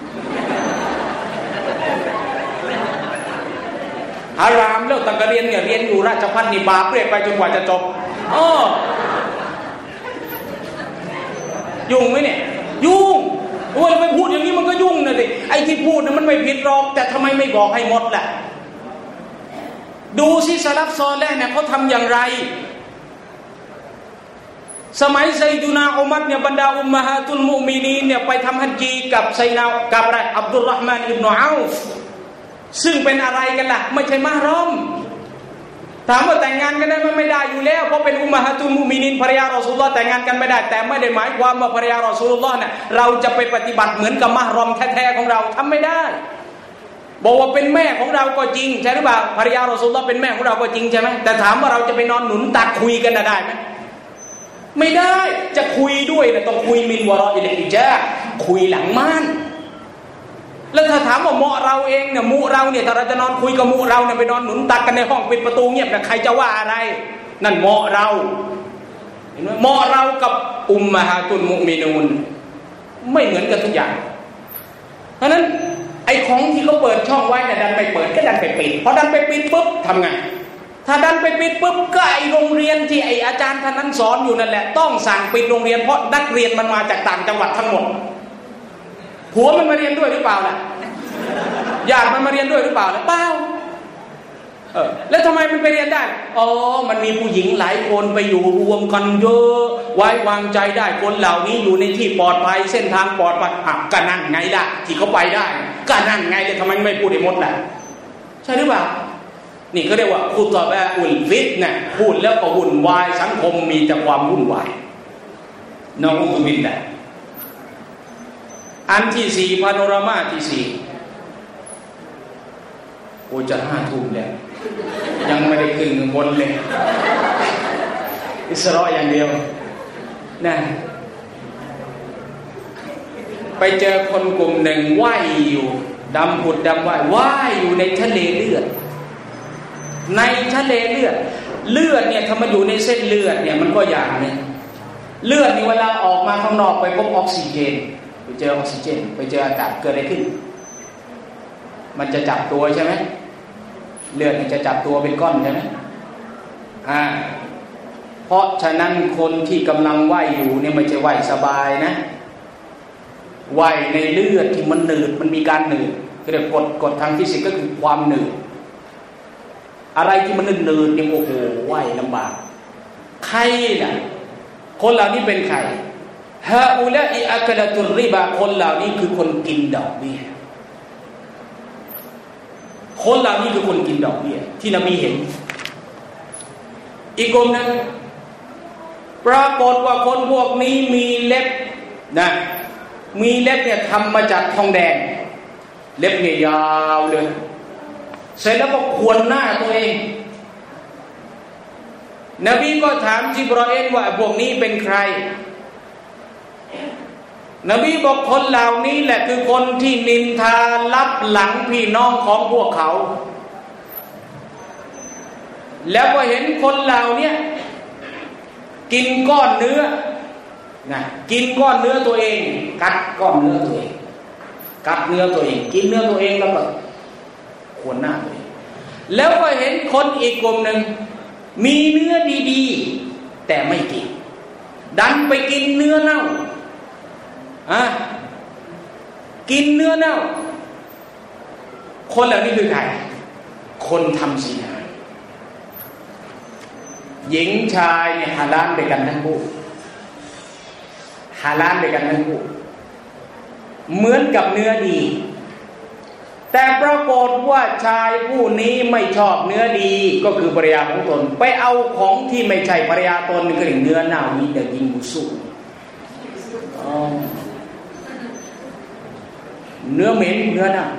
อารามแล้วตั้งแต่เรียนอยู่ราชภัฏนี่บาปเรื่อยไปจนกว่าจะจบยุ่งไหมเนี่ยยุ่งโอ้ยไปพูดอย่างนี้มันก็ยุ่งนะดิไอ้ที่พูดนะมันไม่ผิดหรอกแต่ทำไมไม่บอกให้หมดล่ะดูสิสลัฟซอลิห์เนี่ยเขาทำอย่างไรสมัยไซดุนาอุมัรเนี่ยบรรดาอุมมะฮาตุลมุมินีนเนี่ยไปทำฮัจญีกับไซนากับอะไรอับดุลเราะห์มานอิบนุเอาฟซึ่งเป็นอะไรกันล่ะไม่ใช่มะฮรอมถามว่าแต่งงานกันได้ไม่ได้อยู่แล้วเพราะเป็นอุมมะฮาตุลมุมินีนภรรยารอซูลุลลอฮ์แต่งงานกันไม่ได้แต่ไม่ได้หมายความว่าภรรยารอซูลุลลอฮ์เนี่ยเราจะไปปฏิบัติเหมือนกับมะฮรอมแท้ๆของเราทำไม่ได้บอกว่าเป็นแม่ของเราก็จริงใช่หรือเปล่าภรรยารอซูลุลลอฮ์เป็นแม่ของเราก็จริงใช่ไหมแต่ถามว่าเราจะไปนอนหนุนตักคุยกันได้ไหมไม่ได้จะคุยด้วยนะต้องคุยมินวะรออิลฮิญาบคุยหลังม่านแล้วถ้าถามว่าเหมาะเราเองเนี่ยมุเราเนี่ยถ้าเราจะนอนคุยกับมุเราเนี่ยไปนอนหนุนตักกันในห้องปิดประตูเงียบเนี่ยใครจะว่าอะไรนั่นเหมาะเราเห็นไหมเหมาะเรากับอุมมะฮาตุลมุมินูนไม่เหมือนกันทุกอย่างเพราะนั้นไอ้ของที่เขาเปิดช่องไว้เนี่ยดันไปเปิดก็ดันไปปิดพอดันไปปิดปุ๊บทำไงถ้าดันไปปิดปุ๊บก็ไอโรงเรียนที่ไออาจารย์ท่านนั้นสอนอยู่นั่นแหละต้องสั่งปิดโรงเรียนเพราะนักเรียนมันมาจากต่างจังหวัดทั้งหมดผัวมันมาเรียนด้วยหรือเปล่าล่ะญาติมันมาเรียนด้วยหรือเปล่าล่ะเปล่าแล้วทำไมมันไปเรียนได้มันมีผู้หญิงหลายคนไปอยู่รวมกันเยอะไว้วางใจได้คนเหล่านี้อยู่ในที่ปลอดภัยเส้นทางปลอดภัยก็นั่นไงล่ะที่เขาไปได้ก็นั่นไงเลยทำไมไม่พูดให้หมดล่ะใช่หรือเปล่านี่ก็เรียกว่าคุตบะอุลฟิตนะพูดแล้วก็วุ่นวายสังคมมีแต่ความวุ่นวายนะอูซุบิลลาห์อันที่4พาโนรามาที่4โอ้จะ5 ทุ่มแล้วยังไม่ได้ขึ้นบนเลยอิสรออย่างเดียวนะไปเจอคนกลุ่มหนึ่งว่ายอยู่ดำผุดดำว่ายอยู่ในทะเลเลือดในทะเลเลือดเนี่ยถ้ามันอยู่ในเส้นเลือดเนี่ยมันก็อย่างนึงเลือดนี่เวลาออกมาข้างนอกไปพบออกซิเจนไปเจอออกซิเจนไปเจออากาศเกิดอะไรขึ้นมันจะจับตัวใช่ไหมเลือดมันจะจับตัวเป็นก้อนใช่ไหมเพราะฉะนั้นคนที่กำลังว่ายอยู่เนี่ยไม่ใช่ว่ายสบายนะว่ายในเลือดที่มันหนืดมันมีการหนืดก็เรียกกฎทางฟิสิกส์ก็คือความหนืดอะไรที่มันหนืดเนี่ยโอ้โหว่ายลำบากใครล่ะคนเหล่านี้เป็นใครฮาอุลาอิอักลาตุริบะคนเหล่านี้คือคนกินดอกเบี้ยคนเหล่านี้คือคนกินดอกเบี้ยที่นบีเห็นอีกกลุ่มนึงปรากฏว่าคนพวกนี้มีเล็บนะมีเล็บเนี่ยทำมาจากทองแดงเล็บเนี่ยยาวเลยเสร็จแล้วก็ขวนหน้าตัวเองนบีก็ถามจิบรออีลว่าพวกนี้เป็นใครนบีบอกคนเหล่านี้แหละคือคนที่นินทาลับหลังพี่น้องของพวกเขาแล้วก็เห็นคนเหล่านี้กินก้อนเนื้อนะกินก้อนเนื้อตัวเองกัดก้อนเนื้อตัวเองกัดเนื้อตัวเองกินเนื้อตัวเองแล้วก็ขวนหน้าตัวเองแล้วก็เห็นคนอีกกลุ่มหนึ่งมีเนื้อดีๆแต่ไม่กินดันไปกินเนื้อเน่ากินเนื้อเน่าคนเหล่านี้คือใครคนทำซินาหญิงชายเนี่ยฮาลาลด้วยกันทั้งคู่ฮาลาลด้วยกันทั้งคู่เหมือนกับเนื้อดีแต่ปรากฏว่าชายผู้นี้ไม่ชอบเนื้อดีก็คือภรรยาของตนไปเอาของที่ไม่ใช่ภรรยาตนนี่คือเนื้อเน่านี้เด็กยิงมุสุเนื้อเหม็นเนื้อเน่า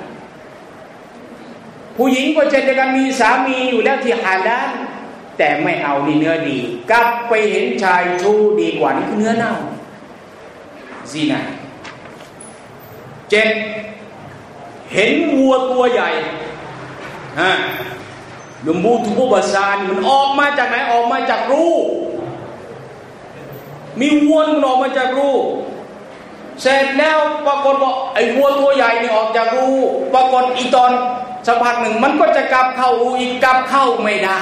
ผู้หญิงก็เช่นเดียวกันมีสามีอยู่แล้วที่ฮาลาลแต่ไม่เอานี่เนื้อดีกลับไปเห็นชายชู้ดีกว่านี่คือเนื้อเน่าซินา7เห็นวัวตัวใหญ่ลุมบูทุบบาซานมันออกมาจากไหนออกมาจากรูมีวัวมันออกมาจากรูเสร็จแล้วปรากฏว่าไอ้วัวตัวใหญ่นี่ออกจากรูปรากฏอีตอนสักพักหนึ่งมันก็จะกลับเข้ารูอีกกลับเข้าไม่ได้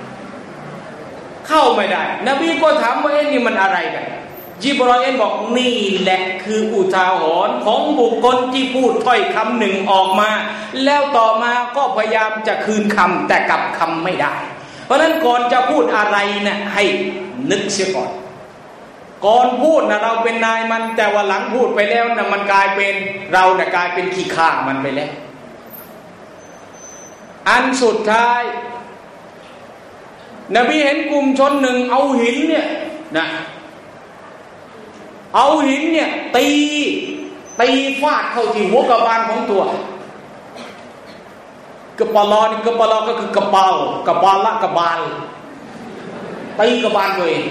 นบีก็ถามว่านี่มันอะไรกันญิบรออีลบอกนี่แหละคืออุทาหรณ์ของบุคคลที่พูดถ้อยคำหนึ่งออกมาแล้วต่อมาก็พยายามจะคืนคำแต่กลับคำไม่ได้เพราะนั้นก่อนจะพูดอะไรนะให้นึกเสียก่อนพูดนะเราเป็นนายมันแต่ว่าหลังพูดไปแล้วนะมันกลายเป็นเรานะกลายเป็นขี้ข้ามันไปแล้วอันสุดท้ายนบีเห็นกลุ่มชนหนึ่งเอาหินเนี่ยนะเอาหินเนี่ยตีฟาดเข้าที่หัวกระบาลของตัวกระปลอนี่กระปลอก็คือกระเป๋ากระบาลละกระบาลตีกระบาลตัวเอง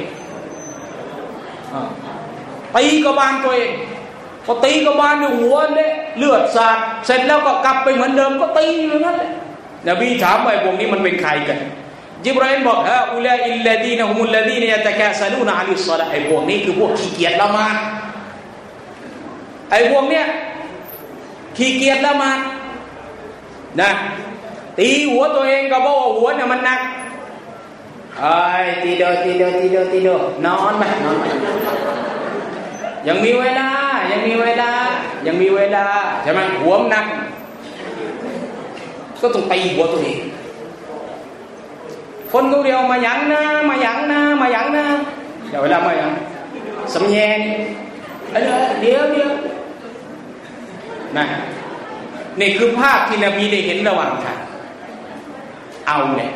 ตีกระบาลตัวเองพอตีกระบาลเนี่ยหัวเนี่ยเลือดสาดเสร็จแล้วก็กลับไปเหมือนเดิมก็ตีอย่างนั้นแหละนบีถามว่าพวกนี้มันเป็นใครกันญิบรออีลบอกฮะอุลาอิลลดีนะฮุมุลลดีนะยะตะกาซะลูนะอะลิศศอลาห์ไอ้พวกนี้คือพวกขี้เกียจละหมาดไอ้พวกเนี้ยขี้เกียจละหมาดนะตีหัวตัวเองก็บอกว่าหัวเนี่ยมันหนักตีเดอนอนไปยังมีเวลาใช่ไหมหัวมันหนักก็ต้องตีหัวตัวเองคนกูเดียวมาหยังนะเดี๋ยวเวลามาหยังสำแยงเดี๋ยวนะนี่คือภาพที่นบีได้เห็นระหว่างทางเอาเนี่ย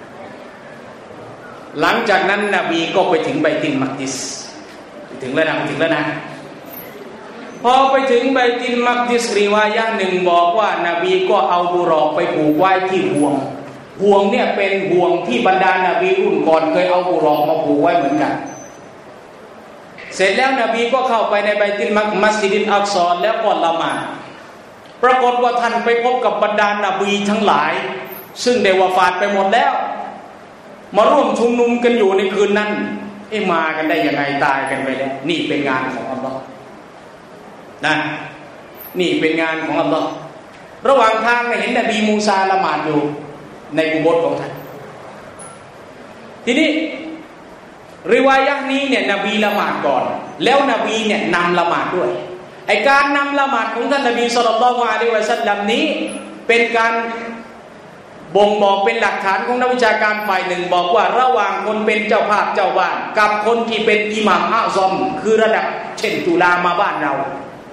หลังจากนั้นนบีก็ไปถึงไบตุลมักดิสถึงแล้วนะพอไปถึงไบตุลมักดิสริวายะห์หนึ่งบอกว่านบีก็เอาบุรอกไปผูกไว้ที่ห่วงเนี่ยเป็นห่วงที่บรรดานบีรุ่นก่อนเคยเอาบุรอกมาผูกไว้เหมือนกันเสร็จแล้วนบีก็เข้าไปในไบตุลมัสยิดอัล-อักซอแล้วก็ละหมาดปรากฏว่าท่านไปพบกับบรรดานบีทั้งหลายซึ่งได้วะฟาตไปหมดแล้วมาร่วมชุมนุมกันอยู่ในคืนนั้นมากันได้ยังไงตายกันไปแล้วนี่เป็นงานของอัลลอฮ์นะนี่เป็นงานของอัลลอฮ์ระหว่างทางเห็นนบีมูซาละหมาดอยู่ในกุโบร์ของท่านทีนี้ริวายะห์นี้เนี่ยนบีละหมาดก่อนแล้วนบีเนี่ยนำละหมาดด้วยไอการนำละหมาดของท่านนบีศ็อลลัลลอฮุอะลัยฮิวะซัลลัมนี้เป็นการบ่งบอกเป็นหลักฐานของนักวิชาการฝ่ายหนึ่งบอกว่าระหว่างคนเป็นเจ้าภาพเจ้าบ้านกับคนที่เป็นอิหม่ามอาซอมคือระดับเช่นจุฬามาบ้านเรา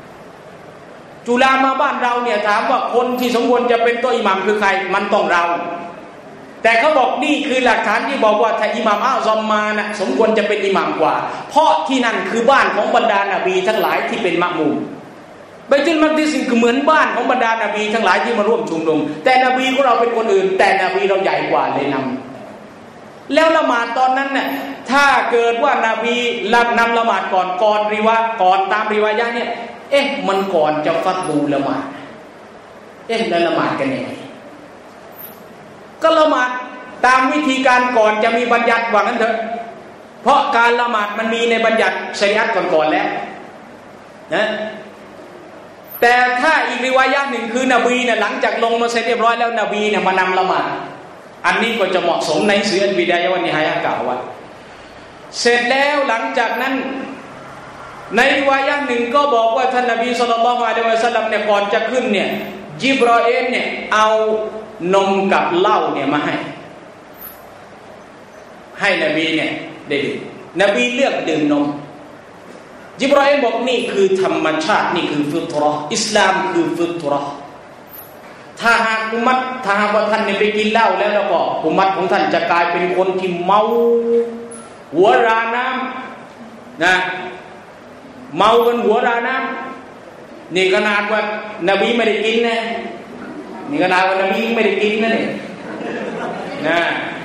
เนี่ยถามว่าคนที่สมควรจะเป็นตัวอิหม่ามคือใครมันต้องเราแต่เขาบอกนี่คือหลักฐานที่บอกว่าถ้าอิหม่ามอาซอมมานะสมควรจะเป็นอิหม่ามกว่าเพราะที่นั่นคือบ้านของบรรดานบีทั้งหลายที่เป็นมะมูมไบตุลมักดิสคือเหมือนบ้านของบรรดานบีทั้งหลายที่มาร่วมชุมนุมแต่นบีของเราเป็นคนอื่นแต่นบีเราใหญ่กว่าเลยนำแล้วละหมาดตอนนั้นน่ะถ้าเกิดว่านบีนำละหมาดก่อนตามริวายะห์เนี่ยมันก่อนจะฟัดดูละหมาดแล้วละหมาดกันยังไงก็ละหมาดตามวิธีการก่อนจะมีบัญญัติว่างั้นเถอะเพราะการละหมาดมันมีในบัญญัติชะรีอะห์ก่อนแล้วนะแต่ถ้าอีกริวายะห์หนึ่งคือนบีเนี่ยหลังจากลงมาเสร็จเรียบร้อยแล้วนบีเนี่ยมานำละหมาดอันนี้ก็จะเหมาะสมในเสือบิดายะวันนิฮายะห์กล่าวว่าเสร็จแล้วหลังจากนั้นในริวายะห์หนึ่งก็บอกว่าท่านนบีศ็อลลัลลอฮุอะลัยฮิวะซัลลัมเนี่ยก่อนจะขึ้นเนี่ยญิบรออีลเนี่ยเอานมกับเหล้าเนี่ยมาให้นบีเนี่ยได้ดื่มนบีเลือกดื่มนมญิบรออีลบอกนี่คือธรรมชาตินี่คือฟิตเราะห์อิสลามคือฟิตเราะห์ถ้าหากว่าท่านเนี่ยไปกินเหล้าแล้วก็อุมัตของท่านจะกลายเป็นคนที่เมาหัวราน้ำนะเมากันหัวราน้ำนี่ขนาดว่านบีไม่ได้กินนะนี่ขนาดว่านบีไม่ได้กินนะเนี่ยนะ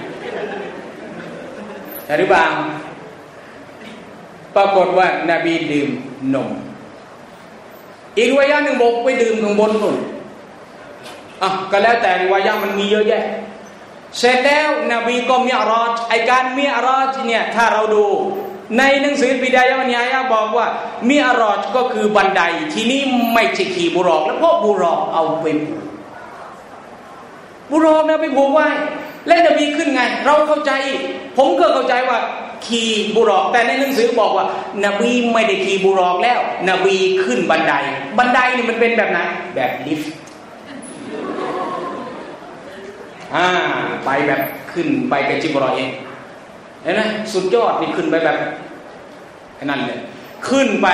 หรือเปล่าปรากฏว่านบีดื่มนมอีกริวายะห์หนึ่งบอกไปดื่มข้างบนนู่นก็แล้วแต่ริวายะห์มันมีเยอะแยะเสร็จแล้วนบีก็มิอ์ราจไอการมิอ์ราจเนี่ยถ้าเราดูในหนังสือบิดายะห์วะนิฮายะห์บอกว่ามิอรอจก็คือบันไดทีนี้ไม่ใช่ขี่บุรอกแล้วพวกบุรอกเอาไปผูกบุรอกนะไปผูกไว้และนบีขึ้นไงเราเข้าใจผมก็เข้าใจว่าขี่บุรอกแต่ในหนังสือบอกว่านบีไม่ได้ขี่บุรอกแล้วนบีขึ้นบันไดนี่มันเป็นแบบไหนแบบลิฟต์ไปแบบขึ้นไปกับจิบรอเองเห็นไหมสุดยอดนี่ขึ้นไปแบบนั่นเลยขึ้นไป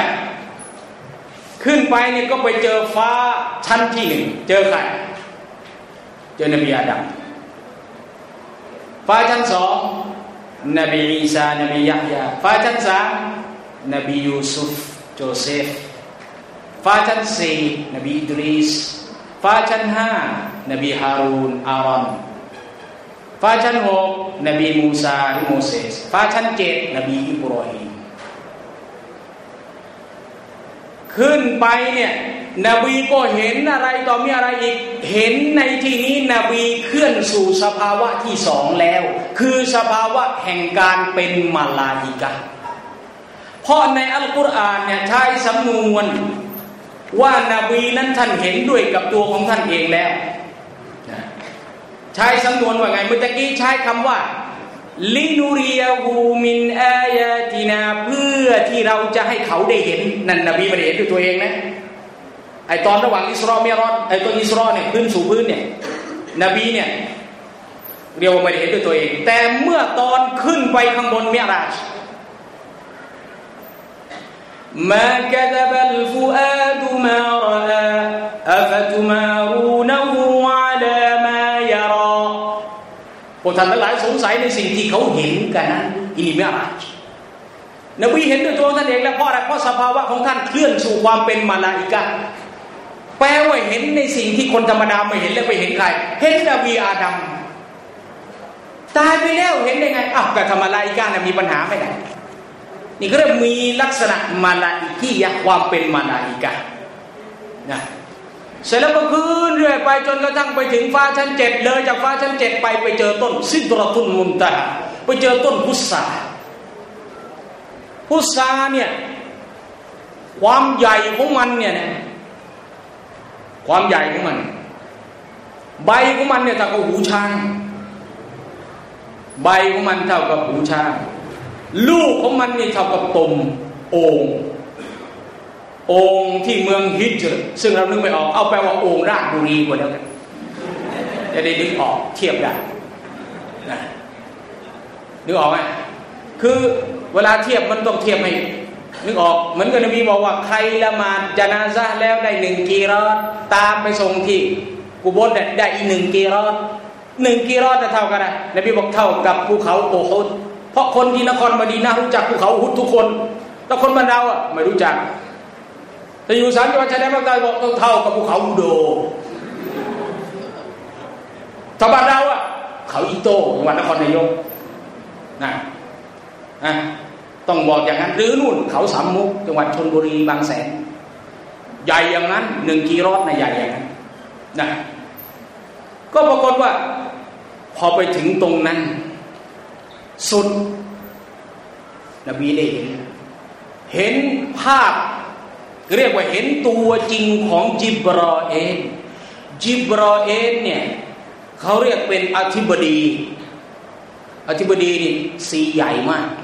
นี่ก็ไปเจอฟ้าชั้นที่หนึ่งเจอใครเจอนบีอาดัมฟ้าชั้นสองนบีอีสานบียะฮยาฟ้าชั้นสามนบียูซุฟโจเซฟฟ้าชั้นสี่นบีอิดริสฟ้าชั้นห้านบีฮารูนอารอนฟ้าชั้นหกนบีมูซาหรือโมเสสฟ้าชั้นเจ็ดนบีอิบรอฮีมขึ้นไปเนี่ยนบีก็เห็นอะไรต่อมีอะไรอีกเห็นในที่นี้นบีเคลื่อนสู่สภาวะที่สองแล้วคือสภาวะแห่งการเป็นมลาอิกะฮ์เพราะในอัลกุรอานเนี่ยใช้สำนวนว่านบีนั้นท่านเห็นด้วยกับตัวของท่านเองแล้วใช้สำนวนว่าไงเมื่อกี้ใช้คำว่าลินูริยะฮูมินอายาตินาเพื่อที่เราจะให้เขาได้เห็นนั่นนบีไม่ได้เห็นด้วยตัวเองนะไอตอนระหว่างอิสรอมิรอจไอตัวอิสรอเนี่ยขึ้นสู่พื้นเนี่ยนบีเนี่ยเรียกว่าไม่ได้เห็นด้วยตัวเองแต่เมื่อตอนขึ้นไปข้างบนมิราจما كذب الفؤاد ما رأى أفتمارونه على ما يرى พวกท่านทั้งหลายสงสัยในสิ่งที่เขาเห็นกันนั้นอินิมิราจนบีเห็นด้วยตัวท่านเองแล้วเพราะอะไรเพราะสภาวะของท่านเคลื่อนสู่ความเป็นมลาอิกะฮ์แปลว่าเห็นในสิ่งที่คนธรรมดาไม่เห็นแล้วไปเห็นใครเห็นนบีอาดัมตายไปแล้วเห็นได้ไงอ้าวกับธรรมลาอิกะฮ์มีปัญหาไหมล่ะนี่ก็เรียกมีลักษณะมาลาอิกียะห์ความเป็นมาลาอิกะห์นะเสร็จแล้วก็ขึ้นเรื่อยไปจนกระทั่งไปถึงฟ้าชั้น7เลยจากฟ้าชั้น7ไปเจอต้นซิดเราะตุลมุนตะฮะไปเจอต้นพุทราเนี่ยความใหญ่ของมันเนี่ยความใหญ่ของมันใบของมันเนี่ยเท่ากับหูช้างใบของมันเท่ากับหูช้างลูกของมันนี่เท่ากับตมโอ่งที่เมืองฮิจร์ซึ่งเรานึกไม่ออกเอาแปลว่าโอ่งราชบุรีกว่าแล้วกันจะได้นึกออกเทียบได้นะนึกออกไหมคือเวลาเทียบมันต้องเทียบให้นึกออกเหมือนกับนบีบอกว่าใครละหมาดญะนาซะห์แล้วได้1กีรอตตามไปส่งที่กุโบร์ได้อีก1กีรอต1กีรอตจะเท่ากันนะนบีบอกเท่ากับภูเขาโอฮุดเพราะคนที่นครมะดีนะห์รู้จักภูเขาอุฮุดทุกคนแต่คนบ้านเราไม่รู้จักแต่อยู่3จังหวัดชายแดนภาคใต้บอกต้องเท่ากับภูเขาอุโดถ้าบ้านเราเขาอีโต้จังหวัดนครนายกนะต้องบอกอย่างนั้นหรือนู่นเขาสามมุกจังหวัดชลบุรีบางแสนใหญ่อย่างนั้น1กิโลนะใหญ่อย่างนั้นนะก็ปรากฏว่าพอไปถึงตรงนั้นสุดนบีได้เห็นภาพเรียกว่าเห็นตัวจริงของจิบรอเอลเนี่ยเขาเรียกเป็นอธิบดีนี่สีใหญ่มาก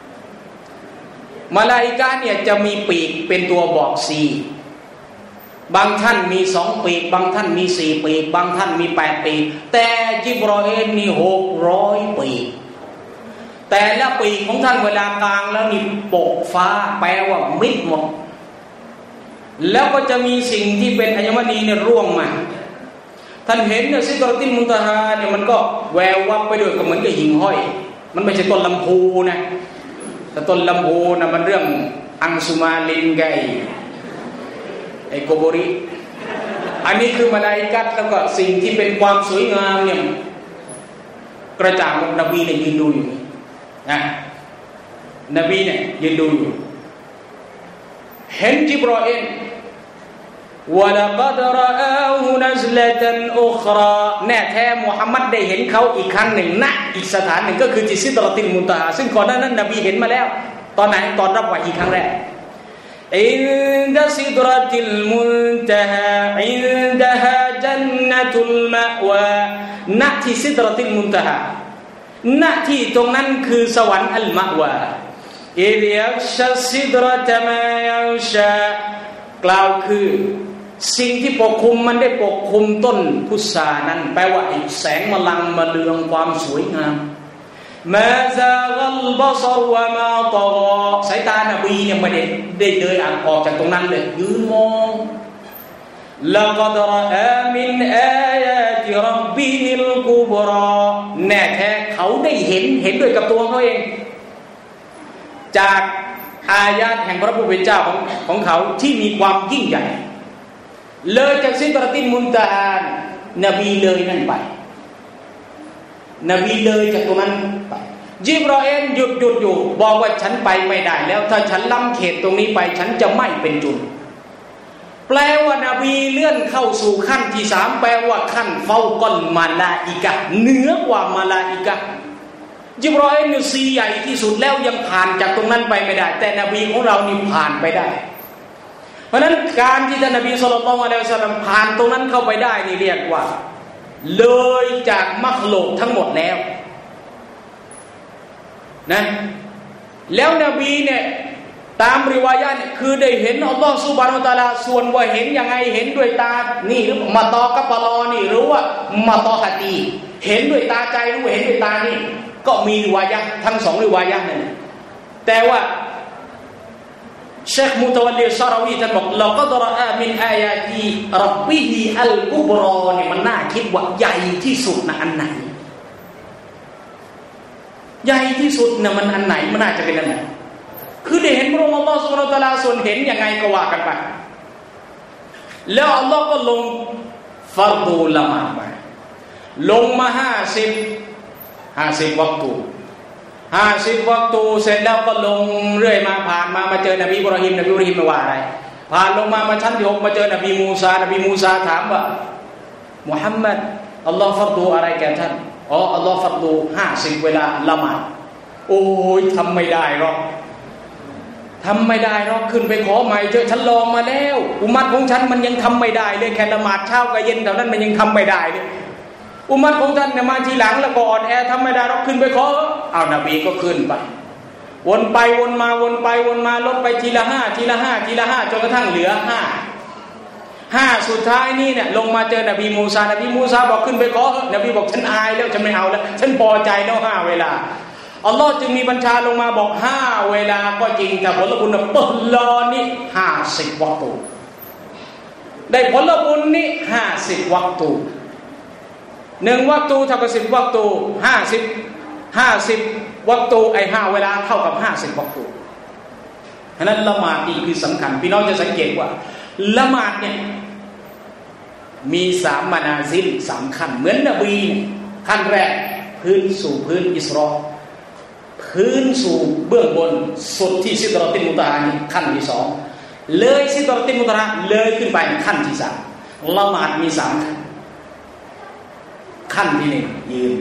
มาลาอิกะฮ์เนี่ยจะมีปีกเป็นตัวบอกสีบางท่านมี2ปีกบางท่านมี4ปีกบางท่านมี8ปีกแต่จิบรอเอลนี่600ปีกแต่ละปีกของท่านเวลากลางแล้วนี่ปกฟ้าแปลว่ามิดหมดแล้วก็จะมีสิ่งที่เป็นอัญมณีเนี่ยร่วงมาท่านเห็นเนี่ยซิดเราะตุลมุนตะฮาเนี่ยมันก็แวววับไปด้วยก็เหมือนกับหิ่งห้อยมันไม่ใช่ต้นลำพูนะแต่ต้นลำพูนะมันเรื่องอังสุมาลินไกไอโกโบริอันนี้คือมาลาอิกะฮ์แล้วก็สิ่งที่เป็นความสวยงามเนี่ยกระจ่างนบีเนี่ยยืนดูอยู่นบีเนี่ยยืนดูอยู่เห็นจิบรอเอลวะละกัดรออาฮูนัซละตันอุคราแน่แท้มุฮัมมัดได้เห็นเขาอีกครั้งหนึ่งณอีกสถานหนึ่งก็คือที่ซิดเราะตุลมุนตะฮาซึ่งก่อนหน้านั้นนบีเห็นมาแล้วตอนไหนตอนรับวะฮีครั้งแรกอินดะซิดเราะติลมุนตะฮาอินดะฮาญันนะตุลมะวาณที่ซิดเราะติลมุนตะฮาณที่ตรงนั้นคือสวรรค์อัลมะวาอิดยักชัสซิดเราะตะมายัชากล่าวคือสิ่งที่ปกคลุมมันได้ปกคลุมต้นพุทรานั้นแปลว่าแสงมลังมาเรืองความสวยงามมาซากัลบะศรวะมาตะฆอสายตานบีเนี่ยไม่ได้เดินออกจากตรงนั้นเลยยืนมองละกัดรออามินอายาติร็อบบิฮิลกุบราแน่แท้เขาได้เห็นด้วยกับตัวเขาเองจากอายาตแห่งพระผู้เป็นเจ้าของเขาที่มีความยิ่งใหญ่เลยจากซิดเราะติลมุนตะฮานบีเลยนั่นไปนบีเลยจากตรงนั้นไปญิบรออีลหยุดอยู่บอกว่าฉันไปไม่ได้แล้วถ้าฉันล้ำเขตตรงนี้ไปฉันจะไม่เป็นจุนแปลว่านบีเลื่อนเข้าสู่ขั้นที่3แปลว่าขั้นเฝ้าก้อนมาลาอิกะห์เหนือกว่ามาลาอิกะห์ญิบรออีลนี่ซีใหญ่ที่สุดแล้วยังผ่านจากตรงนั้นไปไม่ได้แต่นบีของเรานี่ผ่านไปได้เพราะนั้นการที่ท่านนบีศ็อลลัลลอฮุอะลัยฮิวะซัลลัมผ่านตรงนั้นเข้าไปได้นี่เรียกว่าเลยจากมัคลุกทั้งหมดแล้วนะแล้วนบีเนี่ยตามริวายะห์เนี่ยคือได้เห็นอัลลอฮฺซุบฮานะฮูวะตะอาลาส่วนว่าเห็นยังไงเห็นด้วยตานี่หรือมาตอกับปะลอนี่หรือว่ามาตอฮะตีเห็นด้วยตาใจหรือว่าเห็นด้วยตานี่ก็มีริวายะห์ทั้ง2ริวายะห์นั่นแต่ว่าเชคมุตะวัลลีชะรอวีท่านบอกเราก็ดรอมินอายาติร็อบบิฮิอัลกุบรอเนี่ยมันน่าคิดว่าใหญ่ที่สุดนะอันไหนใหญ่ที่สุดนะมันอันไหนมันน่าจะเป็นอันไหนคือได้เห็นพระองค์อัลลอฮฺซุบฮานะฮูวะตะอาลาส่วนเห็นยังไงก็ว่ากันไปแล้วอัลลอฮฺก็ลงฟัรดูละหมาดไปลงมา50วักตู50วักตูเสร็จแล้วก็ลงเรื่อยมาผ่านมาเจอนบีอิบรอฮีมมาว่าอะไรผ่านลงมาชั้นที่6มาเจอนบีมูซาถามว่ามุฮัมมัดอัลลอฮฺฟัรดูอะไรแก่ท่านอัลลอฮฺฟัรดู50เวลาละหมาดโอ้ยทำไม่ได้หรอกขึ้นไปขอใหม่เถอะฉันลองมาแล้วอุมัตของฉันมันยังทำไม่ได้เลยแค่ละหมาดเช้ากับเย็นเท่านั้นมันยังทำไม่ได้เลยอุมัตของท่านเนี่ยมาทีหลังแล้วก็อ่อนแอทำไม่ได้เราขึ้นไปขอเอานบีก็ขึ้นไปวนไปวนมาลดไปทีละ5จนกระทั่งเหลือ5สุดท้ายนี่เนี่ยลงมาเจอนบีมูซาบอกขึ้นไปขอนบีบอกฉันอายแล้วฉันไม่เอาแล้วฉันพอใจแล้ว5เวลาอัลลอฮ์จึงมีบัญชาลงมาบอก5เวลาก็จริงแต่ผลบุญเปิดรอนี่50วักตูได้ผลบุญนี่50วักตู1วักตูเท่ากับ10วักตู50วักตูไอ้5เวลาเท่ากับ50วักตูฉะนั้นละหมาดนี่คือสำคัญพี่น้องจะสังเกตว่าละหมาดเนี่ยมี3มานาซิล3ขั้นเหมือนนบีขั้นแรกพื้นสู่พื้นอิสรอพื้นสู่เบื้องบนสุดที่ซิดเราะติลมุนตะฮานี่ขั้นที่2เลยซิดเราะติลมุนตะฮาเลยขึ้นไปขั้นที่3ละหมาดมี3ขั้นที่1ยืน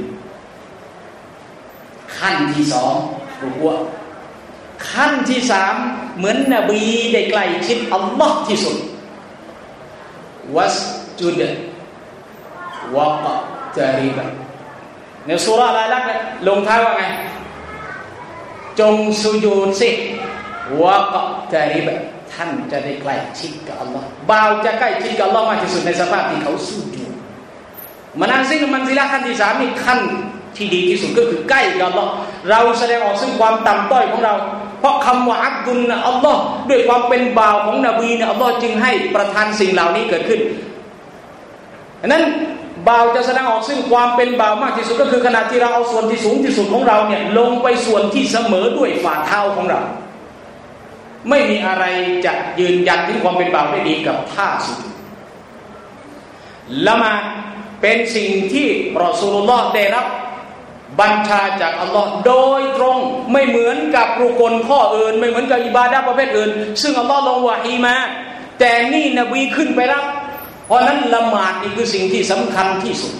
ขั้นที่2รุกูอ์ขั้นที่3เหมือนนบีได้ใกล้ชิดอัลลอฮ์ที่สุดวัสจุดวะกะตาริบะในซูเราะห์อัลลักลงท้ายว่าไงจงสุญูดสิวะกะตาริบะท่านจะได้ใกล้ชิดกับอัลลอฮ์บ่าวจะใกล้ชิดกับอัลลอฮ์มากที่สุดในสภาพที่เขาสุญูดมานาซิลมันซิละขั้นที่3นี่ขั้นที่ดีที่สุดก็คือใกล้กับอัลลอฮ์เราแสดงออกซึ่งความต่ำต้อยของเราเพราะคำว่าอับดุลนะอัลลอฮ์ด้วยความเป็นบ่าวของนบีเนี่ยอัลลอฮ์จึงให้ประทานสิ่งเหล่านี้เกิดขึ้นฉะนั้นบ่าวจะแสดงออกซึ่งความเป็นบ่าวมากที่สุดก็คือขณะที่เราเอาส่วนที่สูงที่สุดของเราเนี่ยลงไปส่วนที่เสมอด้วยฝ่าเท้าของเราไม่มีอะไรจะยืนยันถึงความเป็นบ่าวได้ดีกับท่าสุดละหมาดเป็นสิ่งที่รอซูลุลลอฮ์ได้รับบัญชาจากอัลลอฮ์โดยตรงไม่เหมือนกับรุกนข้ออื่นไม่เหมือนกับอิบาดะห์ประเภทอื่นซึ่งอัลลอฮ์ลงวะฮีมาแต่นี่นบีขึ้นไปรับเพราะนั้นละหมาดนี่คือสิ่งที่สำคัญที่สุด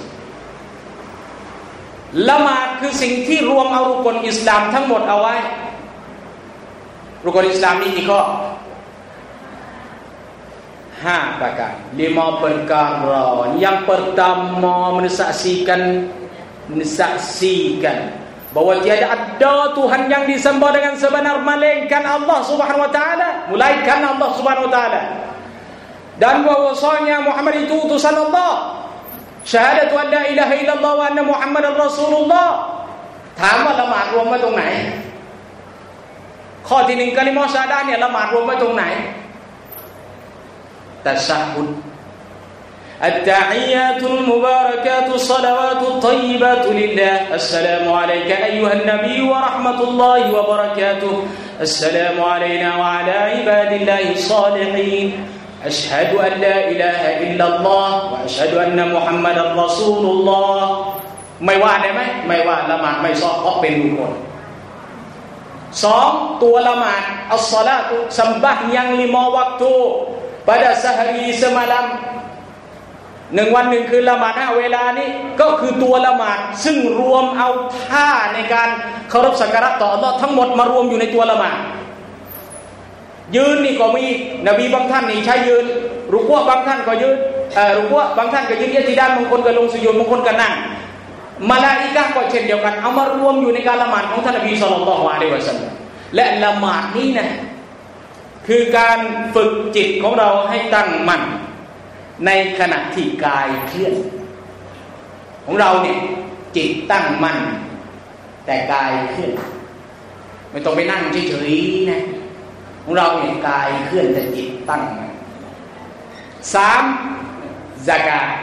ละหมาดคือสิ่งที่รวมเอารุกนอิสลามทั้งหมดเอาไว้ Rukun Islam niกี่ข้อ5 ประการ 5 perkara. Yang pertama mensaksikan bahawa tiada ada Tuhan yang disembah dengan sebenar melainkan Allah Subhanahu wa taala, melainkan Allah Subhanahu wa taala. Dan bahwasanya Muhammad itu utusan Allah. Syahadatu an la ilaha illallah wa anna Muhammadar Rasulullah. ถามว่าละหมาดรวมไว้ตรงไหนข้อที่1กะลิมะชาดะห์เนี่ยละหมาดรวมไว้ตรงไหนตัชะฮุดالتحيات المباركات الصلوات الطيبات لله السلام عليك أيها النبي ورحمة الله وبركاته السلام علينا وعلى عباد الله الصالحين أشهد أن لا إله إلا الله وأشهد أن محمدا رسول الله ไม่ว่าได้ไหมไม่ว่าละหมาดไม่ซอเพราะเป็นรุกน2ตัวละหมาดอัสศอลาตุ sembahyang 5 waktu pada sehari semalam 1 วัน 1 คืนละหมาด5เวลานี้ก็คือตัวละหมาดซึ่งรวมเอาท่าในการเคารพสักการะต่ออัลเลาะห์ทั้งหมดมารวมอยู่ในตัวละหมาดยืนนี่ก็มีนบีบางท่านนี่ใช้ยืนรุกูะบางท่านก็ยืนรุกูะบางท่านก็ยืนอิติดาลบางคนก็ลงสุญูดบางคนก็นั่งมลาอิกะฮ์ก็เช่นเดียวกันเอามารวมอยู่ในการละหมาดของท่านนบีศ็อลลัลลอฮุอะลัยฮิวะซัลลัมและละหมาดนี้นะคือการฝึกจิตของเราให้ตั้งมั่นในขณะที่กายเคลื่อนของเราเนี่ยจิตตั้งมั่นแต่กายเคลื่อนไม่ต้องไปนั่งเฉยๆนะของเราเนี่ยกายเคลื่อนแต่จิตตั้งมั่น3ซะกาต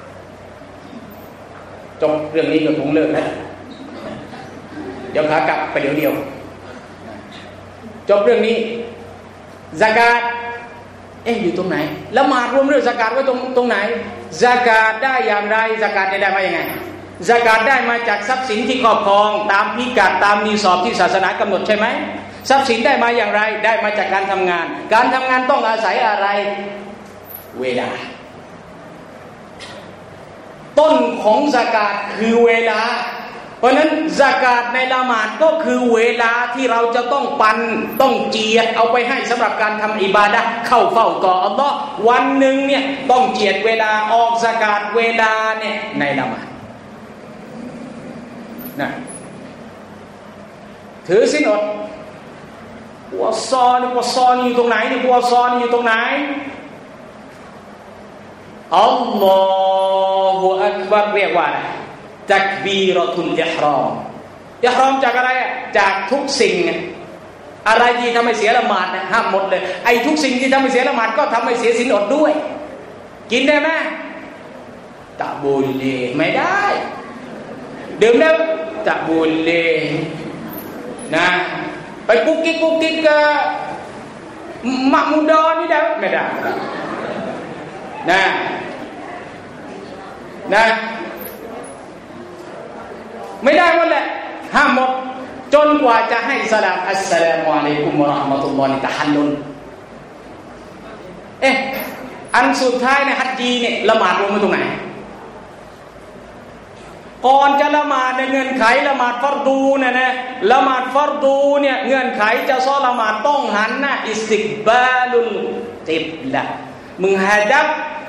จบเรื่องนี้ก็คงเลิกแล้วเดี๋ยวขากลับไปเดี๋ยวจบเรื่องนี้ซะกาตอยู่ตรงไหนละหมาดรวมเรื่องซะกาตไว้ตรงไหนซะกาตได้อย่างไรซะกาตได้มาอย่างไงซะกาตได้มาจากทรัพย์สินที่ครอบครองตามพิกัดตามนิสอบที่ศาสนากำหนดใช่ไหมทรัพย์สินได้มาอย่างไรได้มาจากการทำงานการทำงานต้องอาศัยอะไรเวลาต้นของซะกาตคือเวลาเพราะนั้นซะกาตในละหมาดก็คือเวลาที่เราจะต้องต้องเจียดเอาไปให้สำหรับการทำอิบาดะห์เข้าเฝ้าต่ออัลเลาะห์วันหนึ่งเนี่ยต้องเจียดเวลาออกซะกาตเวลาเนี่ยในละหมาดนะถือศีลอดปัวซอนี่อยู่ตรงไหนนี่ปัวซอนี่อยู่ตรงไหนอัลลอฮุอักบัรเรียกว่าตักบีเราะตุลอิห์รอมจากอะไรจากทุกสิ่งอะไรที่ทำให้เสียละหมาดนะห้ามหมดเลยไอ้ทุกสิ่งที่ทำให้เสียละหมาดก็ทำให้เสียศีลอดด้วยกินได้ไหมตะบูลเลไม่ได้ดื่มได้ตะบูลเลนะไปกุ๊กกิ๊กกับมักมุดอนี่ได้ไม่ได้นะไม่ได้หมดแหละห้ามหมดจนกว่าจะให้สลามอัสสลามุอะลัยกุมวะเราะห์มะตุลลอฮิตะฮัลลุลอันสุดท้ายในฮัจญีเนี่ยละหมาดรวมไว้ตรงไหนก่อนจะละหมาดในเงื่อนไขละหมาดฟัรดูนะละหมาดฟัรดูเนี่ยเงื่อนไขจะซอละหมาดต้องหันหน้าอิสติกบาลุลกิบละmenghadap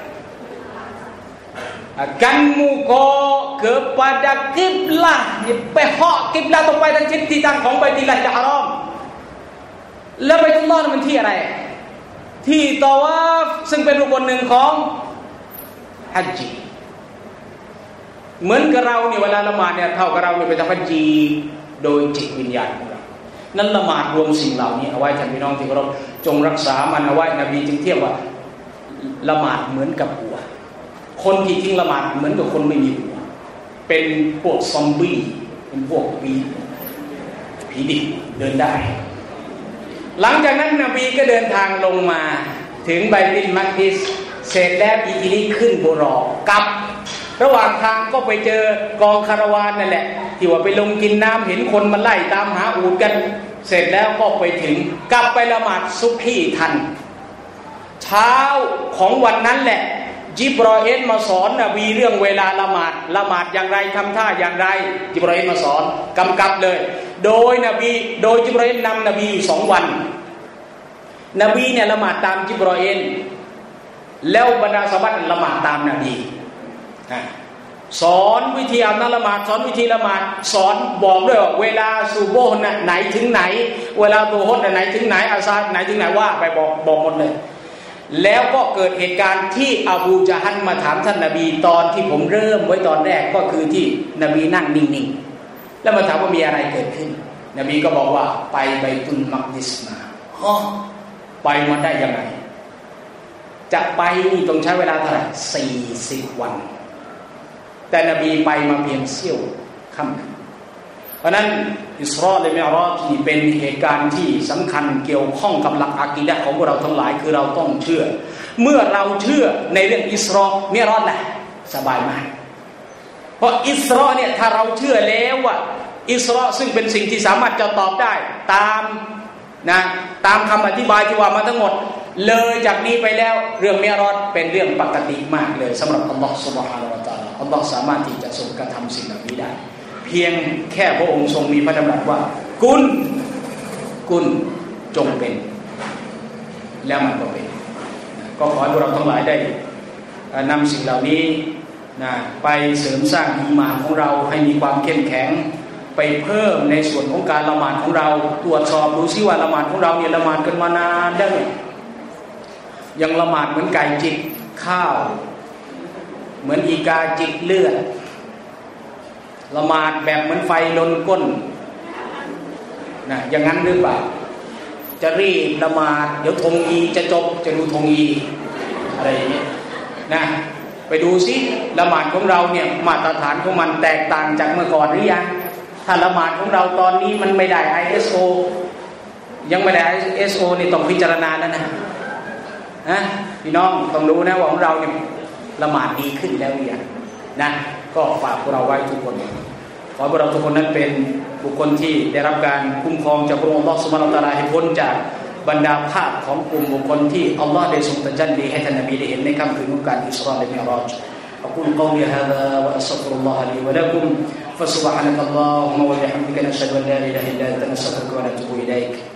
akan muka kepada kiblah pihak kiblah ตรงไปทางทิศที่ตั้งของบัยตุลลาฮิฮารอมแล้วบัยตุลลอฮ์มันที่อะไรที่ตาวาฟซึ่งเป็นรุกนหนึ่งของฮัจญีเหมือนกับเราเนี่ยเวลาละหมาดเนี่ยเท่ากับเราเนี่ยไปทำฮัจญีโดยจิตวิญญาณของเรานั้นละหมาดรวมสิ่งเหล่านี้เอาไว้ท่านพี่น้องที่เคารพจงรักษามันเอาไว้นบีจึงเทียบว่าละหมาดเหมือนกับหัวคนที่ทิ้งละหมาดเหมือนกับคนไม่มีหัวเป็นพวกซอมบี้เป็นพวกผีดิบเดินได้หลังจากนั้นนบีก็เดินทางลงมาถึงไบตุลมักดิสเสร็จแล้วอีทีนี้ขึ้นบุรอกลับระหว่างทางก็ไปเจอกองคาราวานนั่นแหละที่ว่าไปลงกินน้ำเห็นคนมาไล่ตามหาอูฐกันเสร็จแล้วก็ไปถึงกลับไปละหมาดซุบฮีทันเช้าของวันนั้นแหละจิบรออีลมาสอนนบีเรื่องเวลาละหมาดอย่างไรทำท่าอย่างไรจิบรออีลมาสอนกำกับเลยโดยจิบรออีลนำนบีอยู่2 วันนบีเนี่ยละหมาดตามจิบรออีลแล้วบรรดาซอฮาบะห์ละหมาดตามนบีสอนวิธีอาบน้ำละหมาดสอนวิธีละหมาดสอนบอกด้วยว่าเวลาซุบฮ์น่ะไหนถึงไหนเวลาซุฮ์ไหนถึงไหนอาซาไหนถึงไหนว่าไปบอกหมดเลยแล้วก็เกิดเหตุการณ์ที่อบูญะฮัลมาถามท่านนบีตอนที่ผมเริ่มไว้ตอนแรกก็คือที่นบีนั่งนิ่งๆแล้วมาถามว่ามีอะไรเกิดขึ้นนบีก็บอกว่าไปไบตุลมักดิสมาไปมาได้ยังไงจะไปนี่ต้องใช้เวลาเท่าไหร่40 วันแต่นบีไปมาเพียงเสี้ยวค่ำเพราะนั้นอิสรอและมิอราจนี่เป็นเหตุการณ์ที่สำคัญเกี่ยวข้องกับหลักอะกีดะห์ของพวกเราทั้งหลายคือเราต้องเชื่อเมื่อเราเชื่อในเรื่องอิสรอมิอราจแหละสบายมากเพราะอิสรอเนี่ยถ้าเราเชื่อแล้วว่าอิสรอซึ่งเป็นสิ่งที่สามารถจะตอบได้ตามคำอธิบายที่ว่ามาทั้งหมดเลยจากนี้ไปแล้วเรื่องมิอราจเป็นเรื่องปกติมากเลยสำหรับอัลลอฮฺซุบฮานะฮูวะตะอาลาอัลลอฮฺสามารถที่จะทรงกระทำสิ่งเหล่านี้ได้เพียงแค่พระองค์ทรงมีพระดำรัสว่ากุนจงเป็นแล้วมันก็เป็นก็ขอให้พวกเราทั้งหลายได้นำสิ่งเหล่านี้ไปเสริมสร้างอีหม่านของเราให้มีความเข้มแข็งไปเพิ่มในส่วนของการละหมาดของเราตรวจสอบดูซิว่าละหมาดของเราเนี่ยละหมาดกันมานานได้ไหมยังละหมาดเหมือนไก่จิกข้าวเหมือนอีกาจิกเลือดละหมาดแบบเหมือนไฟลนก้นอย่างนั้นหรือเปล่าจะรีบละหมาดเดี๋ยวธงอีจะจบจะดูธงอีอะไรอย่างนี้ไปดูซิละหมาดของเราเนี่ยมาตรฐานของมันแตกต่างจากเมื่อก่อนหรือยังถ้าละหมาดของเราตอนนี้มันไม่ได้ ISO ยังไม่ได้ ISO นี่ต้องพิจารณาแล้วนะพี่น้องต้องรู้นะว่าของเราเนี่ยละหมาดดีขึ้นแล้วหรือยังก็ฝากพวกเราไว้ทุกคนขอให้พวกเราทุกคนนั้นเป็นบุคคลที่ได้รับการคุ้มครองจากพระองค์อัลเลาะห์ซุบฮานะฮูวะตะอาลาให้พ้นจากบรรดาภาพของกลุ่มบุคคลที่อัลลอฮ์ได้ทรงตรัสดีให้ท่านนบีได้เห็นในค่ำคืนของการอิสราและมิอราจأقول قولي هذا وأستغفر الله لي ولكم فسبحانك اللهم وبحمدك نشهد أن لا إله إلا أنت نستغفرك ونتوب إليك